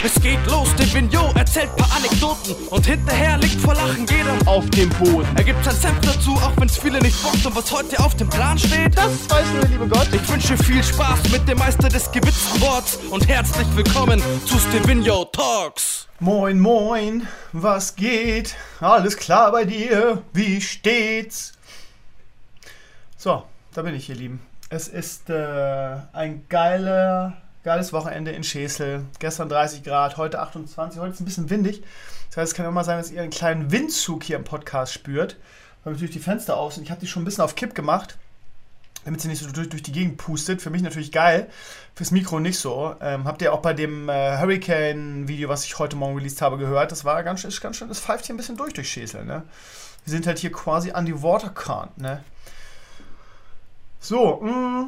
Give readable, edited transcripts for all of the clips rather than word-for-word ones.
Es geht los, der Vignot erzählt paar Anekdoten und hinterher liegt vor Lachen jeder auf dem Boden. Er gibt sein Senf dazu, auch wenn's viele nicht bockt. Und was heute auf dem Plan steht, das weiß nur der liebe Gott. Ich wünsche viel Spaß mit dem Meister des gewitzten Worts und herzlich willkommen zu Stevino Talks. Moin, moin, was geht? Alles klar bei dir? Wie steht's? So, da bin ich, ihr Lieben. Es ist ein geiles Wochenende in Schesel. Gestern 30 Grad, heute 28. Heute ist es ein bisschen windig. Das heißt, es kann immer sein, dass ihr einen kleinen Windzug hier im Podcast spürt. Weil natürlich die Fenster auf sind. Ich habe die schon ein bisschen auf Kipp gemacht, damit sie nicht so durch die Gegend pustet. Für mich natürlich geil, fürs Mikro nicht so. Habt ihr auch bei dem Hurricane-Video, was ich heute Morgen released habe, gehört. Das war ganz schön, das pfeift hier ein bisschen durch Schesel, ne? Wir sind halt hier quasi an die Waterkant, ne? So,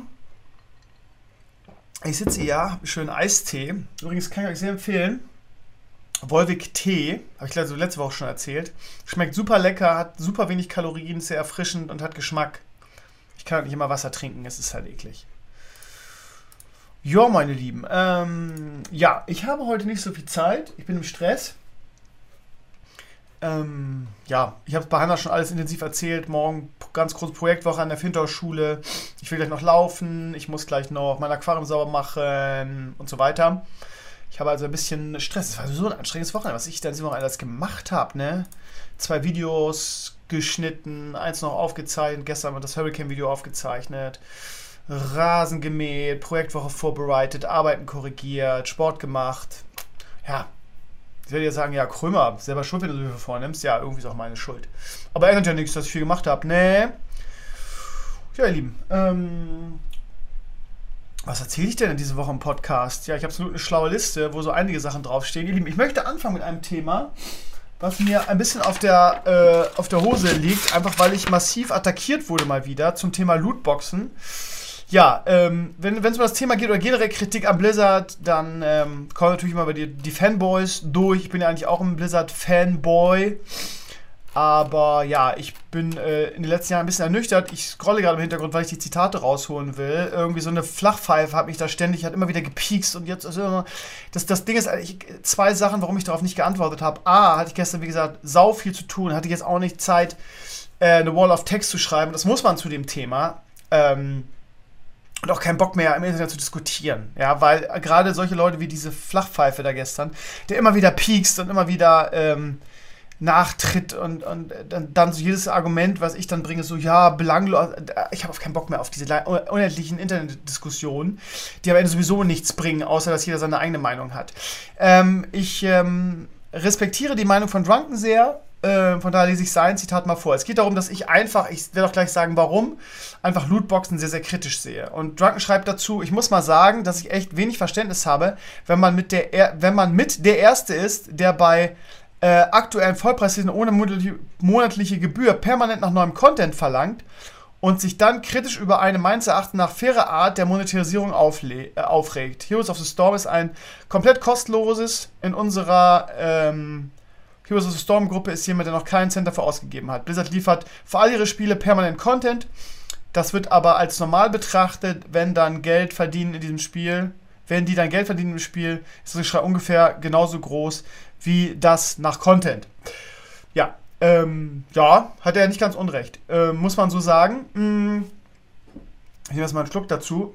ich sitze hier, habe schönen Eistee. Übrigens kann ich euch sehr empfehlen. Volvic Tee, habe ich letzte Woche schon erzählt. Schmeckt super lecker, hat super wenig Kalorien, sehr erfrischend und hat Geschmack. Ich kann halt nicht immer Wasser trinken, es ist halt eklig. Ja, meine Lieben. Ich habe heute nicht so viel Zeit. Ich bin im Stress. Ich habe es bei Hannah schon alles intensiv erzählt. Morgen ganz kurz Projektwoche an der Finterschule. Ich will gleich noch laufen. Ich muss gleich noch mein Aquarium sauber machen und so weiter. Ich habe also ein bisschen Stress. Es war so ein anstrengendes Wochenende, was ich dann diese Woche alles gemacht habe, ne? 2 Videos geschnitten, 1 noch aufgezeichnet. Gestern haben wir das Hurricane-Video aufgezeichnet. Rasen gemäht, Projektwoche vorbereitet, Arbeiten korrigiert, Sport gemacht. Ja. Ich werde ja sagen, ja, Krömer, selber schuld, wenn du so viel vornimmst. Ja, irgendwie ist auch meine Schuld. Aber ändert ja nichts, dass ich viel gemacht habe. Nee. Ja, ihr Lieben. Was erzähle ich denn in dieser Woche im Podcast? Ja, ich habe so eine schlaue Liste, wo so einige Sachen draufstehen. Ihr Lieben, ich möchte anfangen mit einem Thema, was mir ein bisschen auf der Hose liegt. Einfach, weil ich massiv attackiert wurde mal wieder zum Thema Lootboxen. Ja, wenn es um das Thema geht oder generell Kritik an Blizzard, dann kommen natürlich immer bei dir die Fanboys durch. Ich bin ja eigentlich auch ein Blizzard-Fanboy. Aber ja, ich bin in den letzten Jahren ein bisschen ernüchtert. Ich scrolle gerade im Hintergrund, weil ich die Zitate rausholen will. Irgendwie so eine Flachpfeife hat mich da ständig, hat immer wieder gepiekst. Und jetzt, also, das Ding ist, 2 Sachen, warum ich darauf nicht geantwortet habe. A, hatte ich gestern, wie gesagt, sau viel zu tun. Hatte ich jetzt auch nicht Zeit, eine Wall of Text zu schreiben. Das muss man zu dem Thema. Und auch keinen Bock mehr im Internet zu diskutieren. Ja, weil gerade solche Leute wie diese Flachpfeife da gestern, der immer wieder piekst und immer wieder nachtritt und dann so jedes Argument, was ich dann bringe, so ja, belanglos. Ich habe auf keinen Bock mehr auf diese unendlichen Internetdiskussionen, die am Ende sowieso nichts bringen, außer dass jeder seine eigene Meinung hat. Ich respektiere die Meinung von Drunken sehr. Von daher lese ich sein Zitat mal vor. Es geht darum, dass ich werde auch gleich sagen, warum, einfach Lootboxen sehr, sehr kritisch sehe. Und Drunken schreibt dazu, ich muss mal sagen, dass ich echt wenig Verständnis habe, wenn man mit der Erste ist, der bei aktuellen Vollpreisseason ohne monatliche Gebühr permanent nach neuem Content verlangt und sich dann kritisch über eine meines Erachtens nach faire Art der Monetarisierung aufregt. Heroes of the Storm ist ein komplett kostenloses in unserer Heroes of the Storm Gruppe ist jemand, der noch keinen Cent dafür ausgegeben hat. Blizzard liefert für all ihre Spiele permanent Content. Das wird aber als normal betrachtet, wenn die dann Geld verdienen im Spiel, ist das Geschrei ungefähr genauso groß wie das nach Content. Ja, hat er nicht ganz unrecht. Muss man so sagen. Ich nehme erstmal einen Schluck dazu.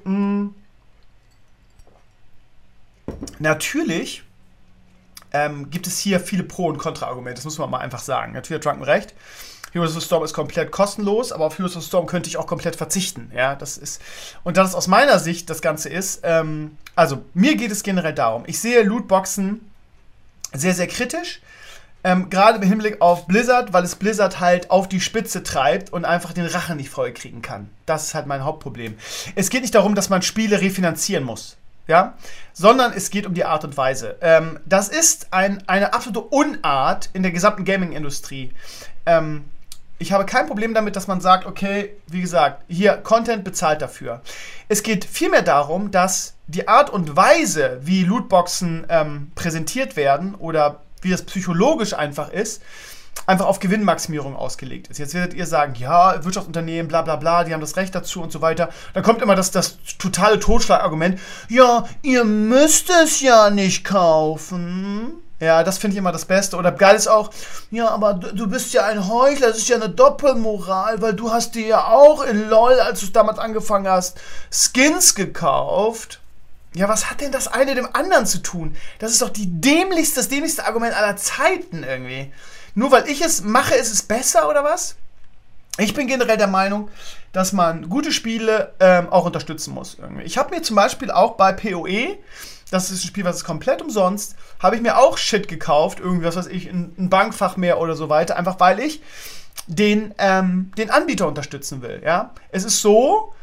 Natürlich gibt es hier viele Pro- und Kontra-Argumente, das muss man mal einfach sagen. Natürlich hat Drunken recht. Heroes of the Storm ist komplett kostenlos, aber auf Heroes of the Storm könnte ich auch komplett verzichten. Ja, das ist aus meiner Sicht das Ganze ist, also mir geht es generell darum, ich sehe Lootboxen sehr, sehr kritisch, gerade im Hinblick auf Blizzard, weil es Blizzard halt auf die Spitze treibt und einfach den Rachen nicht voll kriegen kann. Das ist halt mein Hauptproblem. Es geht nicht darum, dass man Spiele refinanzieren muss. Ja, sondern es geht um die Art und Weise. Das ist eine absolute Unart in der gesamten Gaming-Industrie. Ich habe kein Problem damit, dass man sagt, okay, wie gesagt, hier Content bezahlt dafür. Es geht vielmehr darum, dass die Art und Weise, wie Lootboxen präsentiert werden oder wie das psychologisch einfach ist, einfach auf Gewinnmaximierung ausgelegt ist. Jetzt werdet ihr sagen, ja, Wirtschaftsunternehmen, bla bla bla, die haben das Recht dazu und so weiter. Dann kommt immer das totale Totschlagargument, ja, ihr müsst es ja nicht kaufen. Ja, das finde ich immer das Beste. Oder geil ist auch, ja, aber du bist ja ein Heuchler, das ist ja eine Doppelmoral, weil du hast dir ja auch in LOL, als du es damals angefangen hast, Skins gekauft. Ja, was hat denn das eine dem anderen zu tun? Das ist doch das dämlichste Argument aller Zeiten irgendwie. Nur weil ich es mache, ist es besser, oder was? Ich bin generell der Meinung, dass man gute Spiele auch unterstützen muss. Irgendwie. Ich habe mir zum Beispiel auch bei PoE, das ist ein Spiel, was ist komplett umsonst, habe ich mir auch Shit gekauft, irgendwie, was weiß ich, ein Bankfach mehr oder so weiter, einfach weil ich den Anbieter unterstützen will. Ja? Es ist so,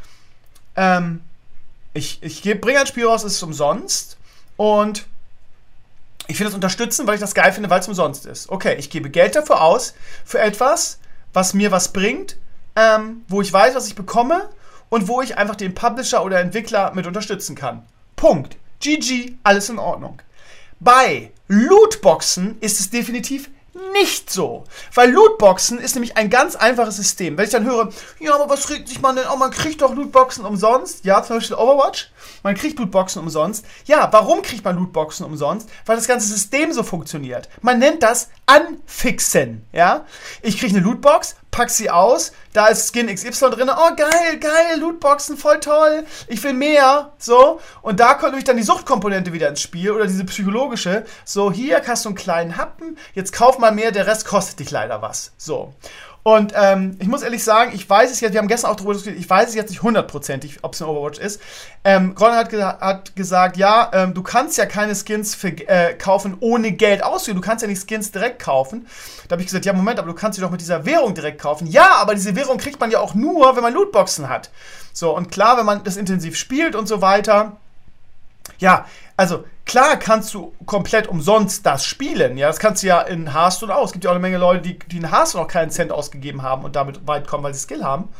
ich bringe ein Spiel raus, es ist umsonst und ich will das unterstützen, weil ich das geil finde, weil es umsonst ist. Okay, ich gebe Geld dafür aus, für etwas, was mir was bringt, wo ich weiß, was ich bekomme und wo ich einfach den Publisher oder Entwickler mit unterstützen kann. Punkt. GG, alles in Ordnung. Bei Lootboxen ist es definitiv nicht so. Weil Lootboxen ist nämlich ein ganz einfaches System. Wenn ich dann höre, ja, aber was regt sich man denn? Oh, man kriegt doch Lootboxen umsonst. Ja, zum Beispiel Overwatch. Man kriegt Lootboxen umsonst. Ja, warum kriegt man Lootboxen umsonst? Weil das ganze System so funktioniert. Man nennt das Anfixen. Ja? Ich kriege eine Lootbox, pack sie aus, da ist Skin XY drin. Oh, geil, Lootboxen, voll toll. Ich will mehr. So. Und da kommt nämlich dann die Suchtkomponente wieder ins Spiel oder diese psychologische. So, hier hast du einen kleinen Happen, jetzt kauf mal mehr, der Rest kostet dich leider was. So. Und ich muss ehrlich sagen, ich weiß es jetzt, wir haben gestern auch darüber diskutiert, ich weiß es jetzt nicht 100%, ob es ein Overwatch ist. Gron hat gesagt, ja, du kannst ja keine Skins kaufen, ohne Geld auszugeben. Du kannst ja nicht Skins direkt kaufen. Da habe ich gesagt, ja, Moment, aber du kannst sie doch mit dieser Währung direkt kaufen. Ja, aber diese Währung kriegt man ja auch nur, wenn man Lootboxen hat. So, und klar, wenn man das intensiv spielt und so weiter. Ja, also klar kannst du komplett umsonst das spielen. Ja, das kannst du ja in Hearthstone auch. Es gibt ja auch eine Menge Leute, die in Hearthstone noch keinen Cent ausgegeben haben und damit weit kommen, weil sie Skill haben.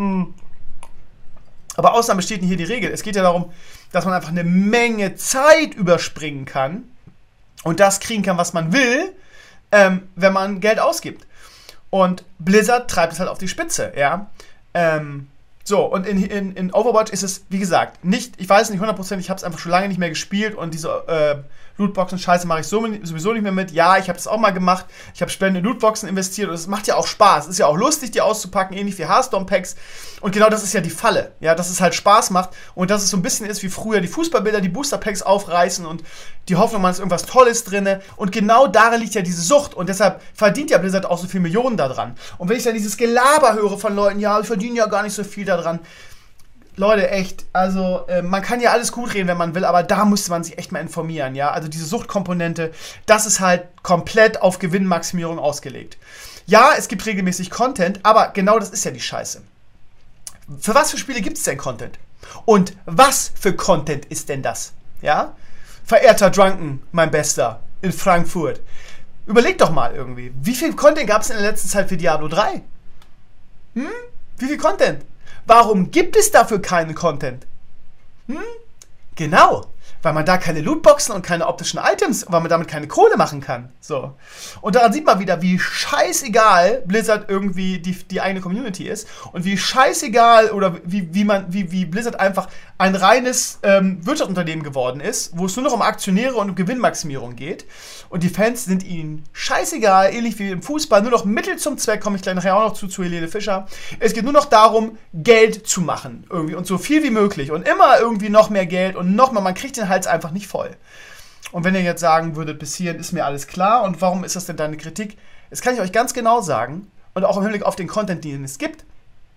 Aber Ausnahme besteht hier die Regel. Es geht ja darum, dass man einfach eine Menge Zeit überspringen kann und das kriegen kann, was man will, wenn man Geld ausgibt. Und Blizzard treibt es halt auf die Spitze, ja. So, und in Overwatch ist es, wie gesagt, nicht, ich weiß nicht 100%, ich habe es einfach schon lange nicht mehr gespielt und diese Lootboxen-Scheiße mache ich sowieso nicht mehr mit. Ja, ich habe das auch mal gemacht, ich habe Spenden in Lootboxen investiert und es macht ja auch Spaß. Es ist ja auch lustig, die auszupacken, ähnlich wie Hearthstone-Packs. Und genau das ist ja die Falle, ja, dass es halt Spaß macht und dass es so ein bisschen ist wie früher die Fußballbilder, die Booster-Packs aufreißen und die Hoffnung, man ist irgendwas Tolles drin. Und genau darin liegt ja diese Sucht und deshalb verdient ja Blizzard auch so viel Millionen daran. Und wenn ich dann dieses Gelaber höre von Leuten, ja, ich verdiene ja gar nicht so viel daran. Leute, echt, also man kann ja alles gut reden, wenn man will, aber da müsste man sich echt mal informieren, ja. Also diese Suchtkomponente, das ist halt komplett auf Gewinnmaximierung ausgelegt. Ja, es gibt regelmäßig Content, aber genau das ist ja die Scheiße. Für was für Spiele gibt es denn Content? Und was für Content ist denn das? Ja? Verehrter Drunken, mein Bester, in Frankfurt. Überleg doch mal irgendwie, wie viel Content gab es in der letzten Zeit für Diablo 3? Wie viel Content? Warum gibt es dafür keinen Content? Genau, weil man da keine Lootboxen und keine optischen Items, weil man damit keine Kohle machen kann. So. Und daran sieht man wieder, wie scheißegal Blizzard irgendwie die eigene Community ist und wie scheißegal oder wie Blizzard einfach ein reines Wirtschaftsunternehmen geworden ist, wo es nur noch um Aktionäre und um Gewinnmaximierung geht. Und die Fans sind ihnen scheißegal, ähnlich wie im Fußball, nur noch Mittel zum Zweck, komme ich gleich nachher auch noch zu Helene Fischer. Es geht nur noch darum, Geld zu machen irgendwie und so viel wie möglich und immer irgendwie noch mehr Geld und noch mehr, man kriegt den Hals einfach nicht voll. Und wenn ihr jetzt sagen würdet, bis hierhin ist mir alles klar und warum ist das denn deine Kritik? Das kann ich euch ganz genau sagen und auch im Hinblick auf den Content, den es gibt.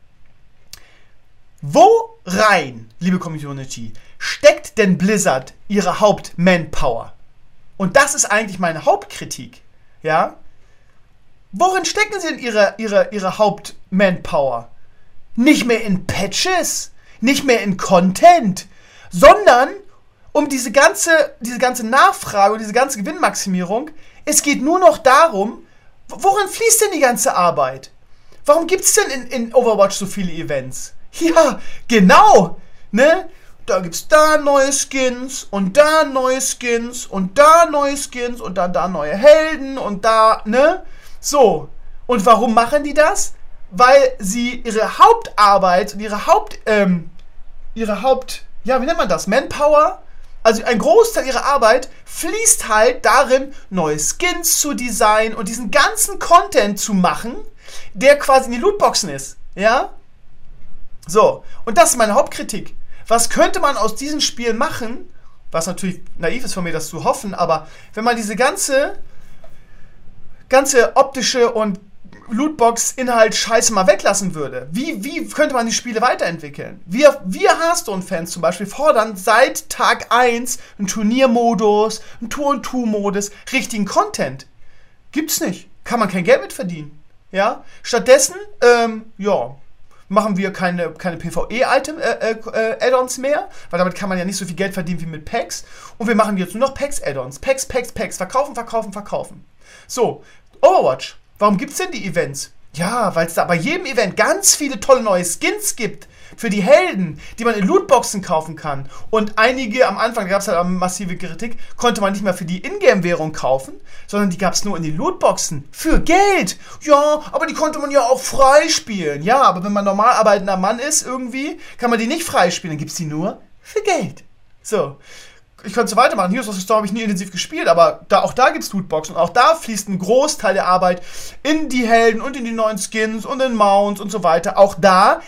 Wo rein, liebe Community, steckt denn Blizzard ihre Haupt-Manpower? Und das ist eigentlich meine Hauptkritik, ja? Worin stecken sie denn ihre Haupt-Manpower? Nicht mehr in Patches, nicht mehr in Content, sondern um diese ganze Nachfrage und diese ganze Gewinnmaximierung. Es geht nur noch darum, worin fließt denn die ganze Arbeit? Warum gibt es denn in Overwatch so viele Events? Ja, genau, ne? Da gibt's da neue Skins und da neue Skins und da neue Skins und dann da neue Helden und da, ne? So, und warum machen die das? Weil sie ihre Hauptarbeit und ihre wie nennt man das? Manpower, also ein Großteil ihrer Arbeit fließt halt darin, neue Skins zu designen und diesen ganzen Content zu machen, der quasi in die Lootboxen ist, ja? So, und das ist meine Hauptkritik. Was könnte man aus diesen Spielen machen, was natürlich naiv ist von mir, das zu hoffen, aber wenn man diese ganze optische und Lootbox-Inhalt-Scheiße mal weglassen würde. Wie könnte man die Spiele weiterentwickeln? Wir Hearthstone-Fans zum Beispiel fordern seit Tag 1 einen Turniermodus, einen Tour-and-Two-Modus, richtigen Content. Gibt's nicht. Kann man kein Geld mit verdienen. Ja? Stattdessen, machen wir keine PvE-Add-ons mehr, weil damit kann man ja nicht so viel Geld verdienen wie mit Packs. Und wir machen jetzt nur noch Packs-Add-ons. Packs. Verkaufen. So, Overwatch. Warum gibt's denn die Events? Ja, weil es da bei jedem Event ganz viele tolle neue Skins gibt für die Helden, die man in Lootboxen kaufen kann. Und einige am Anfang, da gab es halt massive Kritik, konnte man nicht mehr für die Ingame-Währung kaufen, sondern die gab es nur in den Lootboxen für Geld. Ja, aber die konnte man ja auch freispielen. Ja, aber wenn man normal arbeitender Mann ist irgendwie, kann man die nicht freispielen, dann gibt's die nur für Geld. So. Ich könnte so weitermachen. Heroes of the Storm habe ich nie intensiv gespielt, aber auch da gibt es Lootboxen und auch da fließt ein Großteil der Arbeit in die Helden und in die neuen Skins und in Mounts und so weiter. Auch da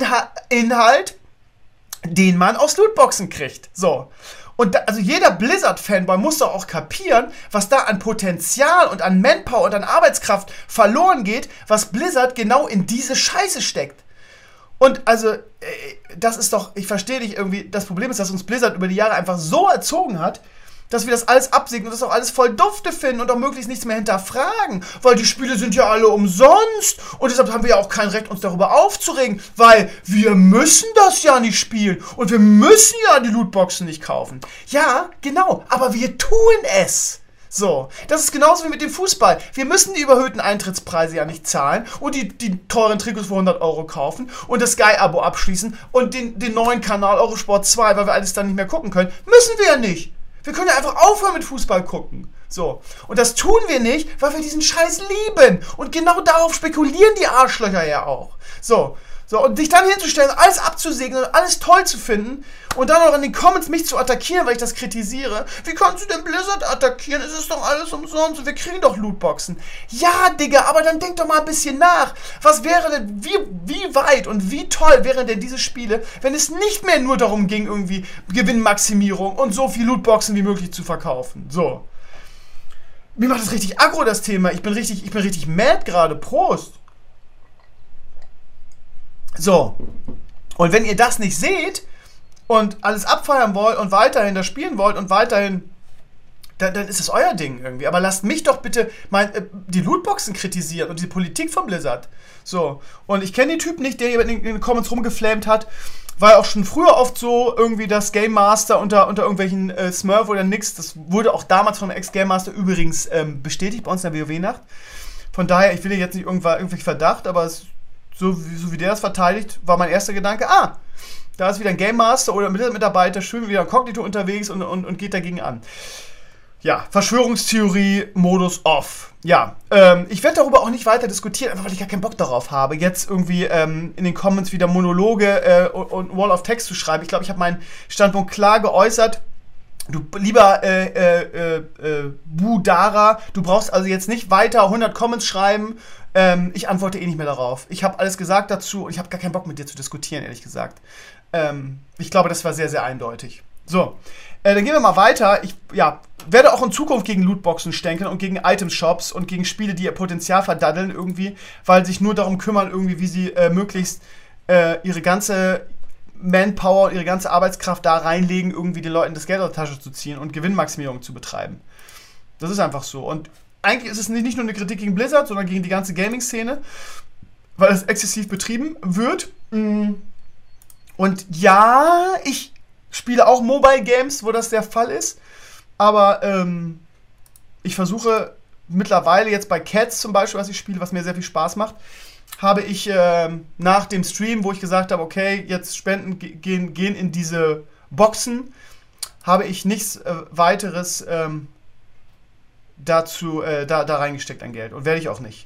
Inhalt, den man aus Lootboxen kriegt. So. Und also jeder Blizzard-Fanboy muss doch auch kapieren, was da an Potenzial und an Manpower und an Arbeitskraft verloren geht, was Blizzard genau in diese Scheiße steckt. Und also, das ist doch, ich verstehe dich irgendwie, das Problem ist, dass uns Blizzard über die Jahre einfach so erzogen hat, dass wir das alles absegnen und das auch alles voll dufte finden und auch möglichst nichts mehr hinterfragen, weil die Spiele sind ja alle umsonst und deshalb haben wir ja auch kein Recht, uns darüber aufzuregen, weil wir müssen das ja nicht spielen und wir müssen ja die Lootboxen nicht kaufen. Ja, genau, aber wir tun es. So, das ist genauso wie mit dem Fußball. Wir müssen die überhöhten Eintrittspreise ja nicht zahlen und die teuren Trikots für 100 € kaufen und das Sky-Abo abschließen und den neuen Kanal Eurosport 2, weil wir alles dann nicht mehr gucken können. Müssen wir ja nicht. Wir können ja einfach aufhören mit Fußball gucken. So, und das tun wir nicht, weil wir diesen Scheiß lieben. Und genau darauf spekulieren die Arschlöcher ja auch. So, und sich dann hinzustellen, alles abzusegnen und alles toll zu finden und dann auch in den Comments mich zu attackieren, weil ich das kritisiere. Wie kannst du denn Blizzard attackieren? Es ist doch alles umsonst und wir kriegen doch Lootboxen. Ja, Digga, aber dann denk doch mal ein bisschen nach. Was wäre denn, wie weit und wie toll wären denn diese Spiele, wenn es nicht mehr nur darum ging, irgendwie Gewinnmaximierung und so viel Lootboxen wie möglich zu verkaufen. So. Mir macht das richtig aggro, das Thema. Ich bin richtig mad gerade. Prost. So, und wenn ihr das nicht seht und alles abfeiern wollt und weiterhin das spielen wollt und weiterhin, dann ist es euer Ding irgendwie. Aber lasst mich doch bitte die Lootboxen kritisieren und die Politik von Blizzard. So, und ich kenne den Typ nicht, der hier in den Comments rumgeflammt hat, war auch schon früher oft so irgendwie das Game Master unter irgendwelchen Smurf oder nix. Das wurde auch damals von Ex-Game Master übrigens bestätigt bei uns in der WoW-Nacht. Von daher, ich will jetzt nicht irgendwelche Verdacht, aber so wie der das verteidigt, war mein erster Gedanke, da ist wieder ein Game Master oder ein Mitarbeiter schön wieder inkognito unterwegs und geht dagegen an. Ja, Verschwörungstheorie, Modus off. Ja, ich werde darüber auch nicht weiter diskutieren, einfach weil ich gar keinen Bock darauf habe, jetzt irgendwie in den Comments wieder Monologe und Wall of Text zu schreiben. Ich glaube, ich habe meinen Standpunkt klar geäußert. Du lieber Budara, du brauchst also jetzt nicht weiter 100 Comments schreiben. Ich antworte nicht mehr darauf. Ich habe alles gesagt dazu und ich habe gar keinen Bock mit dir zu diskutieren, ehrlich gesagt. Ich glaube, das war sehr, sehr eindeutig. So, dann gehen wir mal weiter. Ich werde auch in Zukunft gegen Lootboxen stänkeln und gegen Item-Shops und gegen Spiele, die ihr Potenzial verdaddeln irgendwie, weil sich nur darum kümmern, irgendwie, wie sie möglichst ihre ganze Manpower und ihre ganze Arbeitskraft da reinlegen, irgendwie den Leuten das Geld aus der Tasche zu ziehen und Gewinnmaximierung zu betreiben. Das ist einfach so. Und eigentlich ist es nicht nur eine Kritik gegen Blizzard, sondern gegen die ganze Gaming-Szene, weil es exzessiv betrieben wird. Und ja, ich spiele auch Mobile Games, wo das der Fall ist, aber ich versuche mittlerweile jetzt bei Cats zum Beispiel, was ich spiele, was mir sehr viel Spaß macht, habe ich nach dem Stream, wo ich gesagt habe, okay, jetzt Spenden gehen in diese Boxen, habe ich nichts weiteres dazu da reingesteckt an Geld. Und werde ich auch nicht.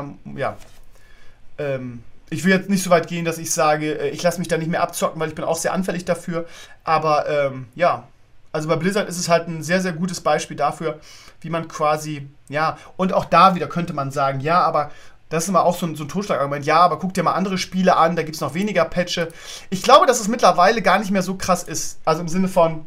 Ich will jetzt nicht so weit gehen, dass ich sage, ich lasse mich da nicht mehr abzocken, weil ich bin auch sehr anfällig dafür. Aber also bei Blizzard ist es halt ein sehr, sehr gutes Beispiel dafür, wie man quasi, und auch da wieder könnte man sagen, aber das ist immer auch so ein Totschlagargument, aber guck dir mal andere Spiele an, da gibt es noch weniger Patche. Ich glaube, dass es mittlerweile gar nicht mehr so krass ist. Also im Sinne von,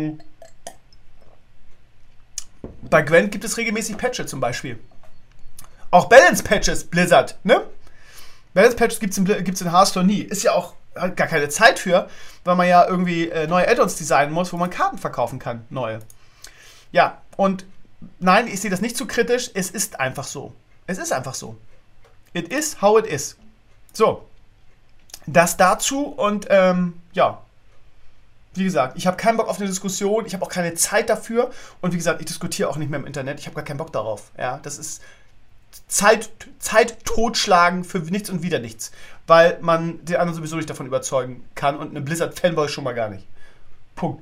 bei Gwent gibt es regelmäßig Patches zum Beispiel. Auch Balance-Patches, Blizzard, ne? Balance-Patches gibt's in Hearthstone nie. Ist ja auch gar keine Zeit für, weil man ja irgendwie neue Add-ons designen muss, wo man Karten verkaufen kann, neue. Ja, und nein, ich sehe das nicht zu kritisch, es ist einfach so. Es ist einfach so. It is how it is. So, das dazu und wie gesagt, ich habe keinen Bock auf eine Diskussion, ich habe auch keine Zeit dafür und wie gesagt, ich diskutiere auch nicht mehr im Internet, ich habe gar keinen Bock darauf. Ja, das ist Zeit totschlagen für nichts und wieder nichts, weil man den anderen sowieso nicht davon überzeugen kann und eine Blizzard-Fanboy schon mal gar nicht. Punkt.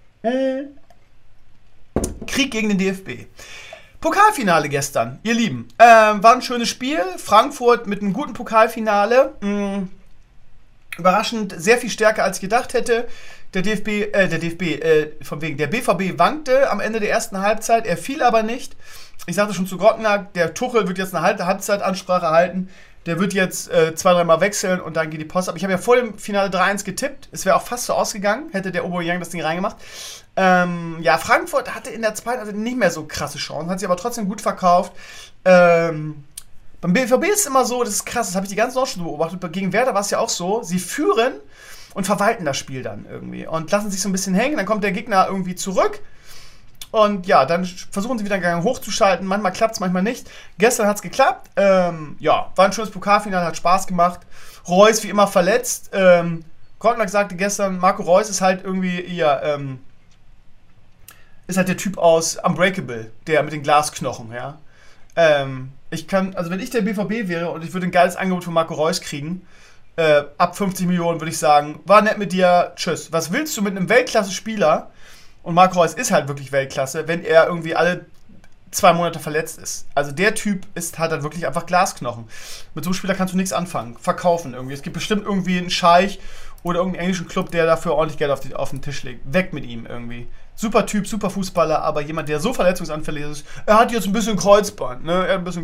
Krieg gegen den DFB. Pokalfinale gestern, ihr Lieben. War ein schönes Spiel. Frankfurt mit einem guten Pokalfinale. Überraschend sehr viel stärker als ich gedacht hätte. Der BVB wankte am Ende der ersten Halbzeit. Er fiel aber nicht. Ich sagte schon zu Grottenag, der Tuchel wird jetzt eine Halbzeitansprache halten. Der wird jetzt 2-3 Mal wechseln und dann geht die Post ab. Ich habe ja vor dem Finale 3-1 getippt. Es wäre auch fast so ausgegangen, hätte der Aubameyang das Ding reingemacht. Frankfurt hatte in der zweiten nicht mehr so krasse Chancen, hat sich aber trotzdem gut verkauft. Beim BVB ist es immer so, das ist krass, das habe ich die ganze Woche schon beobachtet. Gegen Werder war es ja auch so, sie führen und verwalten das Spiel dann irgendwie und lassen sich so ein bisschen hängen. Dann kommt der Gegner irgendwie zurück. Und dann versuchen sie wieder einen Gang hochzuschalten. Manchmal klappt es, manchmal nicht. Gestern hat es geklappt. War ein schönes Pokalfinale, hat Spaß gemacht. Reus wie immer verletzt. Grottenag sagte gestern, Marco Reus ist halt irgendwie ist halt der Typ aus Unbreakable, der mit den Glasknochen, ja. Wenn ich der BVB wäre und ich würde ein geiles Angebot von Marco Reus kriegen, ab 50 Millionen würde ich sagen, war nett mit dir, tschüss. Was willst du mit einem Weltklasse-Spieler? Und Marco Reus ist halt wirklich Weltklasse, wenn er irgendwie alle 2 Monate verletzt ist. Also der Typ hat halt wirklich einfach Glasknochen. Mit so einem Spieler kannst du nichts anfangen. Verkaufen irgendwie. Es gibt bestimmt irgendwie einen Scheich oder irgendeinen englischen Club, der dafür ordentlich Geld auf den Tisch legt. Weg mit ihm irgendwie. Super Typ, super Fußballer, aber jemand, der so verletzungsanfällig ist, er hat jetzt ein bisschen Kreuzband, ne?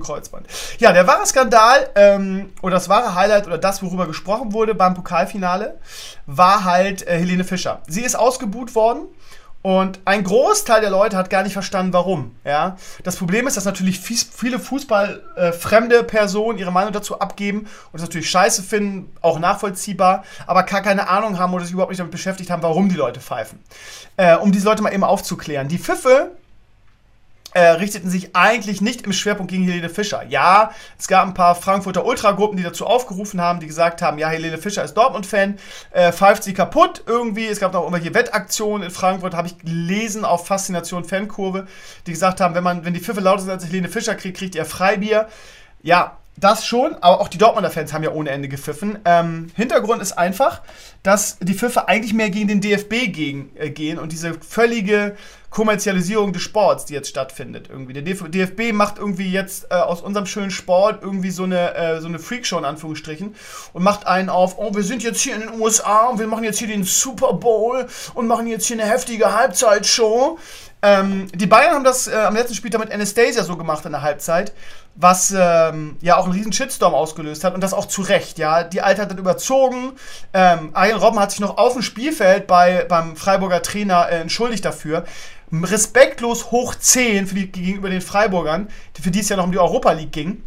Ja, der wahre Skandal, oder das wahre Highlight, oder das, worüber gesprochen wurde beim Pokalfinale, war halt Helene Fischer. Sie ist ausgebuht worden. Und ein Großteil der Leute hat gar nicht verstanden, warum. Ja? Das Problem ist, dass natürlich viele fußballfremde Personen ihre Meinung dazu abgeben und das natürlich scheiße finden, auch nachvollziehbar, aber gar keine Ahnung haben oder sich überhaupt nicht damit beschäftigt haben, warum die Leute pfeifen. Um diese Leute mal eben aufzuklären. Die Pfiffe richteten sich eigentlich nicht im Schwerpunkt gegen Helene Fischer. Ja, es gab ein paar Frankfurter Ultragruppen, die dazu aufgerufen haben, die gesagt haben, ja, Helene Fischer ist Dortmund-Fan, pfeift sie kaputt irgendwie. Es gab noch irgendwelche Wettaktionen in Frankfurt, habe ich gelesen auf Faszination Fankurve, die gesagt haben, wenn die Pfiffe lauter sind als Helene Fischer kriegt ihr Freibier. Ja, das schon, aber auch die Dortmunder Fans haben ja ohne Ende gepfiffen. Hintergrund ist einfach, dass die Pfiffe eigentlich mehr gegen den DFB gehen und diese völlige Kommerzialisierung des Sports, die jetzt stattfindet irgendwie. Der DFB macht irgendwie jetzt aus unserem schönen Sport irgendwie so eine Freakshow in Anführungsstrichen und macht einen auf, wir sind jetzt hier in den USA und wir machen jetzt hier den Super Bowl und machen jetzt hier eine heftige Halbzeitshow. Die Bayern haben das am letzten Spieltag mit Anastasia so gemacht in der Halbzeit, was auch einen riesen Shitstorm ausgelöst hat und das auch zu Recht, ja. Die Alte hat dann überzogen. Arjen Robben hat sich noch auf dem Spielfeld beim Freiburger Trainer entschuldigt dafür. Respektlos hoch 10 gegenüber den Freiburgern, für die es ja noch um die Europa League ging.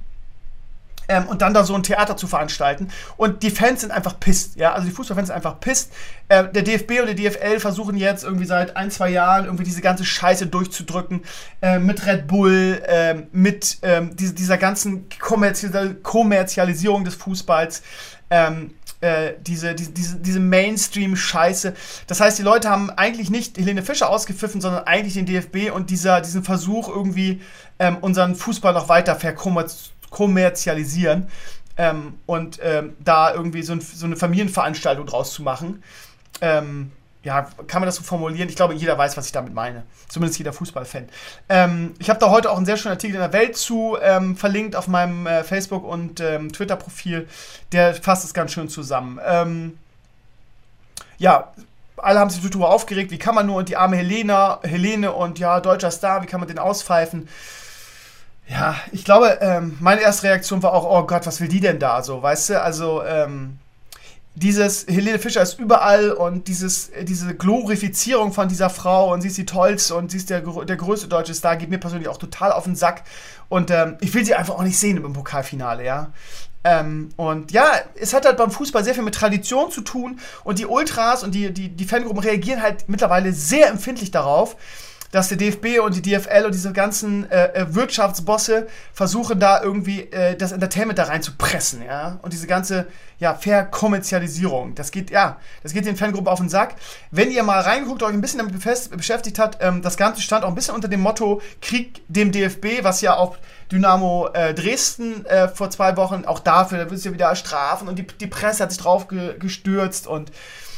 Und dann da so ein Theater zu veranstalten. Und die Fans sind einfach pisst, ja, also die Fußballfans sind einfach pisst. Der DFB und der DFL versuchen jetzt irgendwie seit 1-2 Jahren irgendwie diese ganze Scheiße durchzudrücken. Mit Red Bull, mit dieser ganzen Kommerzialisierung des Fußballs. Diese Mainstream-Scheiße. Das heißt, die Leute haben eigentlich nicht Helene Fischer ausgepfiffen, sondern eigentlich den DFB und diesen Versuch irgendwie unseren Fußball noch weiter kommerzialisieren und da irgendwie so eine Familienveranstaltung draus zu machen. ja, kann man das so formulieren? Ich glaube, jeder weiß, was ich damit meine. Zumindest jeder Fußballfan. Ich habe da heute auch einen sehr schönen Artikel in der Welt zu verlinkt auf meinem Facebook- und Twitter-Profil. Der fasst es ganz schön zusammen. Ja, alle haben sich darüber aufgeregt, wie kann man nur, und die arme Helene und ja, deutscher Star, wie kann man den auspfeifen? Ja, ich glaube, meine erste Reaktion war auch, oh Gott, was will die denn da so, weißt du? Also, dieses Helene Fischer ist überall und diese Glorifizierung von dieser Frau und sie ist die Tollste und sie ist der größte deutsche Star, geht mir persönlich auch total auf den Sack. Und ich will sie einfach auch nicht sehen im Pokalfinale, ja. Und ja, es hat halt beim Fußball sehr viel mit Tradition zu tun und die Ultras und die Fangruppen reagieren halt mittlerweile sehr empfindlich darauf, dass der DFB und die DFL und diese ganzen Wirtschaftsbosse versuchen da irgendwie das Entertainment da rein zu pressen, ja, und diese ganze, ja, Verkommerzialisierung, das geht den Fangruppen auf den Sack. Wenn ihr mal reinguckt, euch ein bisschen damit beschäftigt habt, das Ganze stand auch ein bisschen unter dem Motto Krieg dem DFB, was ja auch Dynamo Dresden vor 2 Wochen, auch dafür, da wird es ja wieder strafen und die Presse hat sich drauf gestürzt und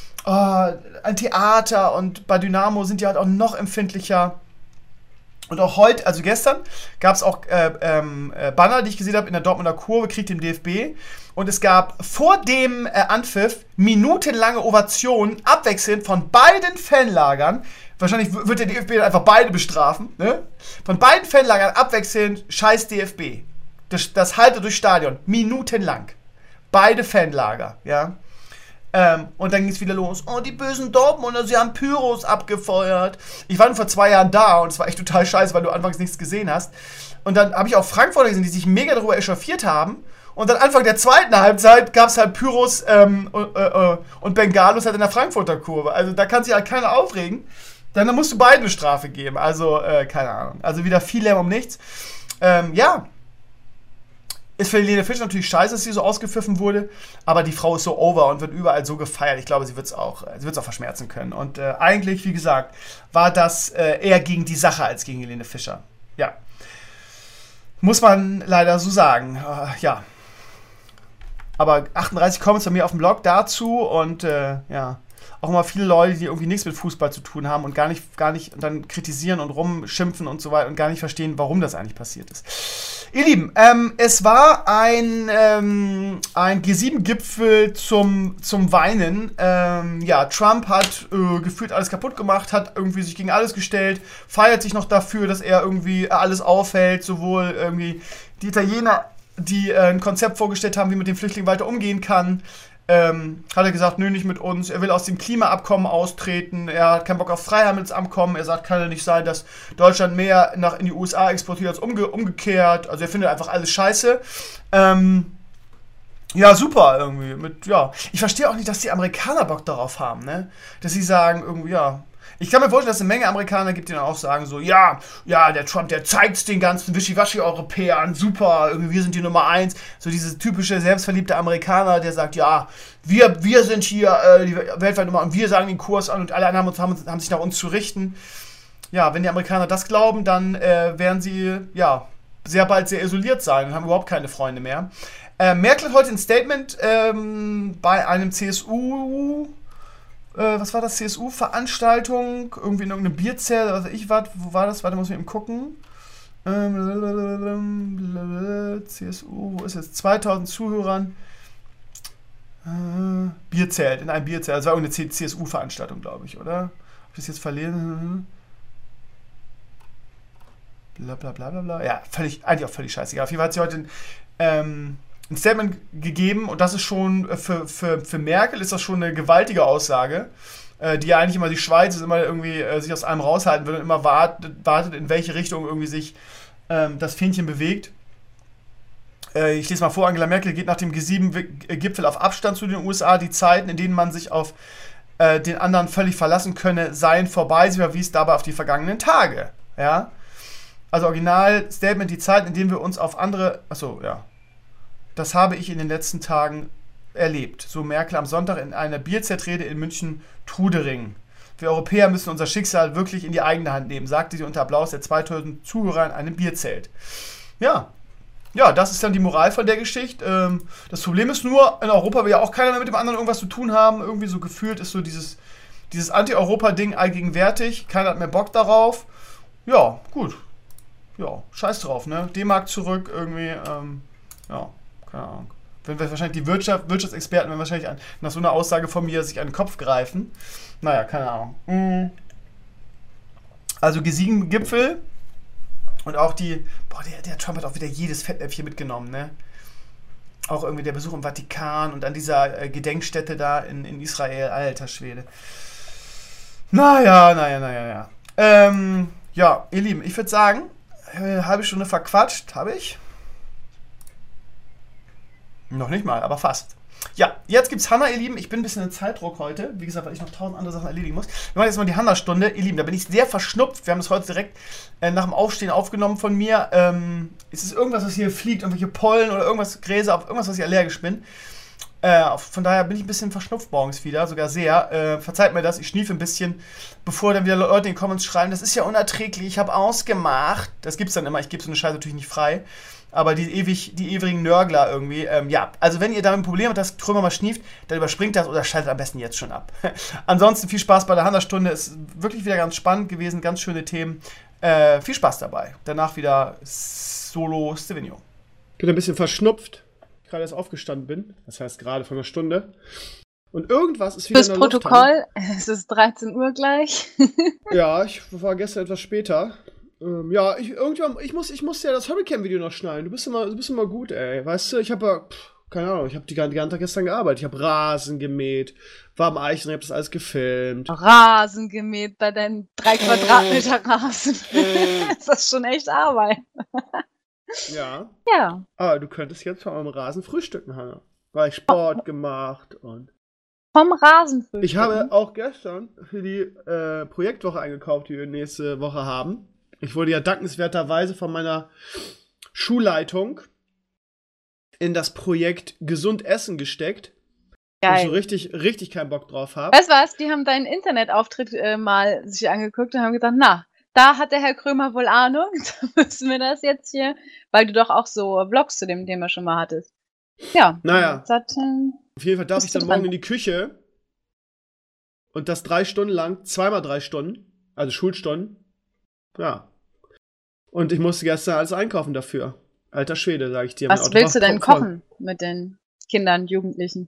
ein Theater, und bei Dynamo sind die halt auch noch empfindlicher. Und auch heute, also gestern, gab es auch Banner, die ich gesehen habe in der Dortmunder Kurve, Krieg dem DFB. Und es gab vor dem Anpfiff minutenlange Ovationen, abwechselnd von beiden Fanlagern. Wahrscheinlich wird der DFB einfach beide bestrafen, ne? Von beiden Fanlagern abwechselnd, scheiß DFB. Das halte durch Stadion, minutenlang. Beide Fanlager, ja. Und dann ging es wieder los. Oh, die bösen Dortmunder, sie haben Pyros abgefeuert. Ich war nur vor 2 Jahren da und es war echt total scheiße, weil du anfangs nichts gesehen hast. Und dann habe ich auch Frankfurter gesehen, die sich mega darüber echauffiert haben. Und dann Anfang der zweiten Halbzeit gab es halt Pyros und Bengalos halt in der Frankfurter Kurve. Also da kann sich halt keiner aufregen. Dann musst du beiden eine Strafe geben. Also, keine Ahnung. Also wieder viel Lärm um nichts. Ja. Ist für Helene Fischer natürlich scheiße, dass sie so ausgepfiffen wurde, aber die Frau ist so over und wird überall so gefeiert. Ich glaube, sie wird es auch verschmerzen können. Und eigentlich, wie gesagt, war das eher gegen die Sache als gegen Helene Fischer. Ja. Muss man leider so sagen. Ja. Aber 38 Comments bei mir auf dem Blog dazu und ja. Auch immer viele Leute, die irgendwie nichts mit Fußball zu tun haben und gar nicht und dann kritisieren und rumschimpfen und so weiter und gar nicht verstehen, warum das eigentlich passiert ist. Ihr Lieben, es war ein G7-Gipfel zum Weinen. Ja, Trump hat gefühlt alles kaputt gemacht, hat irgendwie sich gegen alles gestellt, feiert sich noch dafür, dass er irgendwie alles aufhält, sowohl irgendwie die Italiener, die ein Konzept vorgestellt haben, wie man mit den Flüchtlingen weiter umgehen kann. Hat er gesagt, nö, nicht mit uns. Er will aus dem Klimaabkommen austreten. Er hat keinen Bock auf Freihandelsabkommen. Er sagt, kann ja nicht sein, dass Deutschland mehr in die USA exportiert als umgekehrt. Also er findet einfach alles scheiße. Ja, super irgendwie. Ich verstehe auch nicht, dass die Amerikaner Bock darauf haben, ne? Dass sie sagen irgendwie, ja. Ich kann mir vorstellen, dass es eine Menge Amerikaner gibt, die dann auch sagen so, ja, der Trump, der zeigt's den ganzen Wischiwaschi-Europäern, super, irgendwie wir sind die Nummer 1. So diese typische selbstverliebte Amerikaner, der sagt, ja, wir sind hier die weltweit Nummer und wir sagen den Kurs an und alle anderen haben sich nach uns zu richten. Ja, wenn die Amerikaner das glauben, dann werden sie, ja, sehr bald sehr isoliert sein und haben überhaupt keine Freunde mehr. Merkel hat heute ein Statement bei einem CSU... was war das? CSU-Veranstaltung? Irgendwie in irgendeinem Bierzelt, was ich war. Wo war das? Warte, muss ich eben gucken. CSU, wo ist es? 2000 Zuhörern. Bierzelt, in einem Bierzelt. Das war irgendeine CSU-Veranstaltung, glaube ich, oder? Hab ich das jetzt verlesen? Blablabla. Ja, eigentlich auch völlig scheißegal. Auf jeden Fall hat sie heute ein Statement gegeben und das ist schon, für Merkel ist das schon eine gewaltige Aussage, die ja eigentlich immer die Schweiz ist, immer irgendwie sich aus allem raushalten will und immer wartet, in welche Richtung irgendwie sich das Fähnchen bewegt. Ich lese mal vor, Angela Merkel geht nach dem G7-Gipfel auf Abstand zu den USA. Die Zeiten, in denen man sich auf den anderen völlig verlassen könne, seien vorbei. Sie verwies dabei auf die vergangenen Tage. Ja? Also Original-Statement, die Zeiten, in denen wir uns auf andere... Achso, ja. Das habe ich in den letzten Tagen erlebt. So Merkel am Sonntag in einer Bierzelt-Rede in München-Trudering. Wir Europäer müssen unser Schicksal wirklich in die eigene Hand nehmen, sagte sie unter Applaus der 2000 Zuhörer in einem Bierzelt. Ja, das ist dann die Moral von der Geschichte. Das Problem ist nur, in Europa will ja auch keiner mehr mit dem anderen irgendwas zu tun haben. Irgendwie so gefühlt ist so dieses dieses Anti-Europa-Ding allgegenwärtig, keiner hat mehr Bock darauf. Ja, gut. Ja, scheiß drauf, ne? D-Mark zurück, irgendwie, ja, keine Ahnung. Wenn wir wahrscheinlich die Wirtschaftsexperten, wenn wahrscheinlich nach so einer Aussage von mir sich an den Kopf greifen. Naja, keine Ahnung. Also G7-Gipfel und auch der Trump hat auch wieder jedes Fettnäpfchen mitgenommen, ne? Auch irgendwie der Besuch im Vatikan und an dieser Gedenkstätte da in Israel, alter Schwede. Naja. Ja, ihr Lieben, ich würde sagen, eine halbe Stunde verquatscht, habe ich. Noch nicht mal, aber fast. Ja, jetzt gibt's Hanna, ihr Lieben. Ich bin ein bisschen in Zeitdruck heute. Wie gesagt, weil ich noch 1000 andere Sachen erledigen muss. Wir machen jetzt mal die Hanna-Stunde. Ihr Lieben, da bin ich sehr verschnupft. Wir haben das heute direkt nach dem Aufstehen aufgenommen von mir. Es ist irgendwas, was hier fliegt, irgendwelche Pollen oder irgendwas, Gräser, auf irgendwas, was ich allergisch bin. Von daher bin ich ein bisschen verschnupft morgens wieder, sogar sehr. Verzeiht mir das, ich schniefe ein bisschen, bevor dann wieder Leute in den Comments schreiben, das ist ja unerträglich, ich habe ausgemacht. Das gibt's dann immer, ich gebe so eine Scheiße natürlich nicht frei. Aber die ewigen Nörgler irgendwie, ja. Also wenn ihr damit ein Problem habt, dass Krömer mal schnieft, dann überspringt das oder schaltet am besten jetzt schon ab. Ansonsten viel Spaß bei der Hanna-Stunde, ist wirklich wieder ganz spannend gewesen, ganz schöne Themen. Viel Spaß dabei. Danach wieder Solo Stevino. Ich bin ein bisschen verschnupft, gerade erst aufgestanden bin. Das heißt gerade von einer Stunde. Und irgendwas ist wieder in der Luft. Fürs Protokoll, es ist 13 Uhr gleich. Ja, ich war gestern etwas später. Ja, ich muss ja das Hurricane-Video noch schneiden. Du bist immer gut, ey. Weißt du, ich habe ja, keine Ahnung, ich habe den ganzen Tag gestern gearbeitet. Ich habe Rasen gemäht, war am Eichen, ich habe das alles gefilmt. Rasen gemäht bei deinen 3 Quadratmeter Rasen. Das ist schon echt Arbeit. Ja. Ja. Aber du könntest jetzt von eurem Rasen frühstücken, Hanna. Weil ich Sport gemacht und... Vom Rasenfrühstücken? Ich habe auch gestern für die Projektwoche eingekauft, die wir nächste Woche haben. Ich wurde ja dankenswerterweise von meiner Schulleitung in das Projekt Gesund Essen gesteckt. Geil. Wo ich so richtig keinen Bock drauf habe. Weißt du was? Die haben deinen Internetauftritt mal sich angeguckt und haben gesagt, na, da hat der Herr Krömer wohl Ahnung. Da müssen wir das jetzt hier, weil du doch auch so Vlogs zu dem Thema schon mal hattest. Ja. Naja. Auf jeden Fall darf ich dann morgen in die Küche und das 3 Stunden lang, 2x3 Stunden, also Schulstunden. Ja. Und ich musste gestern alles einkaufen dafür. Alter Schwede, sag ich dir. Was willst du denn kochen mit den Kindern, Jugendlichen?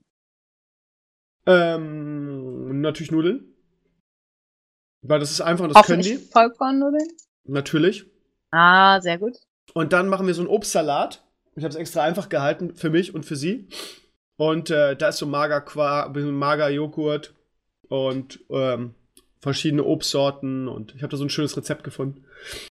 Natürlich Nudeln. Weil das ist einfach, das können die. Vollkornnudeln? Natürlich. Ah, sehr gut. Und dann machen wir so einen Obstsalat. Ich habe es extra einfach gehalten für mich und für sie. Und da ist so Magerjoghurt und verschiedene Obstsorten. Und ich habe da so ein schönes Rezept gefunden.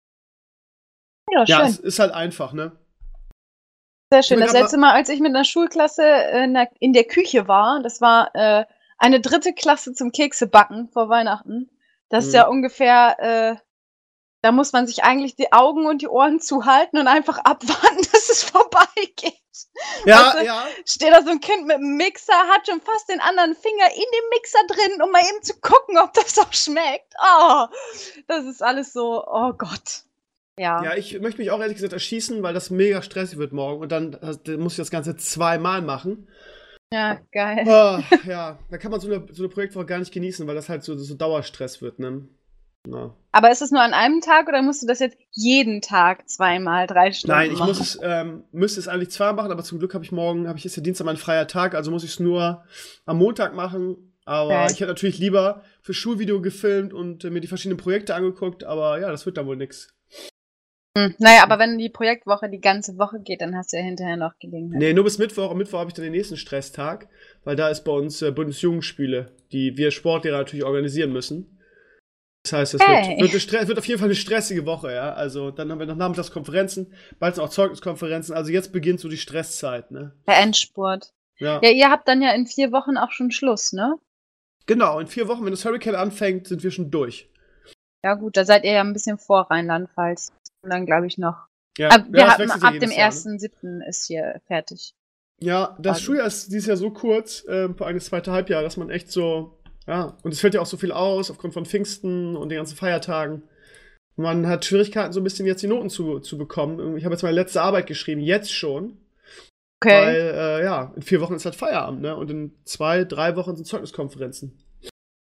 Ja, schön. Ja, es ist halt einfach, ne? Sehr schön. Das letzte Mal, als ich mit einer Schulklasse in der Küche war, das war eine 3. Klasse zum Keksebacken vor Weihnachten. Das ist ja ungefähr, da muss man sich eigentlich die Augen und die Ohren zuhalten und einfach abwarten, dass es vorbeigeht. Ja, weißt du, ja. Steht da so ein Kind mit einem Mixer, hat schon fast den anderen Finger in dem Mixer drin, um mal eben zu gucken, ob das auch schmeckt. Oh, das ist alles so, oh Gott. Ja, ich möchte mich auch ehrlich gesagt erschießen, weil das mega stressig wird morgen und dann muss ich das Ganze 2-mal machen. Ja, geil. Ja, da kann man so eine Projektwoche gar nicht genießen, weil das halt so Dauerstress wird, ne? Ja. Aber ist es nur an einem Tag oder musst du das jetzt jeden Tag 2-mal 3 Stunden machen? Nein, ich müsste es eigentlich 2 machen, aber zum Glück ist ja Dienstag mein freier Tag, also muss ich es nur am Montag machen. Aber ich hätte natürlich lieber für Schulvideo gefilmt und mir die verschiedenen Projekte angeguckt, aber ja, das wird dann wohl nix. Naja, aber wenn die Projektwoche die ganze Woche geht, dann hast du ja hinterher noch Gelegenheit. Nee, nur bis Mittwoch. Am Mittwoch habe ich dann den nächsten Stresstag, weil da ist bei uns Bundesjugendspiele, die wir Sportlehrer natürlich organisieren müssen. Das heißt, es wird auf jeden Fall eine stressige Woche, ja. Also dann haben wir noch Nachmittagskonferenzen, bald sind auch Zeugniskonferenzen. Also jetzt beginnt so die Stresszeit, ne? Der Endspurt. Ja, ihr habt dann ja in 4 Wochen auch schon Schluss, ne? Genau, in 4 Wochen, wenn das Hurricane anfängt, sind wir schon durch. Ja gut, da seid ihr ja ein bisschen vor Rheinland-Pfalz. Und dann glaube ich noch. Ja, wir hatten ab dem 1.7. ist hier fertig. Ja, das Schuljahr ist dieses Jahr so kurz, vor allem das zweite Halbjahr, dass man echt so, ja, und es fällt ja auch so viel aus, aufgrund von Pfingsten und den ganzen Feiertagen. Man hat Schwierigkeiten, so ein bisschen jetzt die Noten zu bekommen. Ich habe jetzt meine letzte Arbeit geschrieben, jetzt schon. Okay. Weil, in 4 Wochen ist halt Feierabend, ne? Und in 2-3 Wochen sind Zeugniskonferenzen.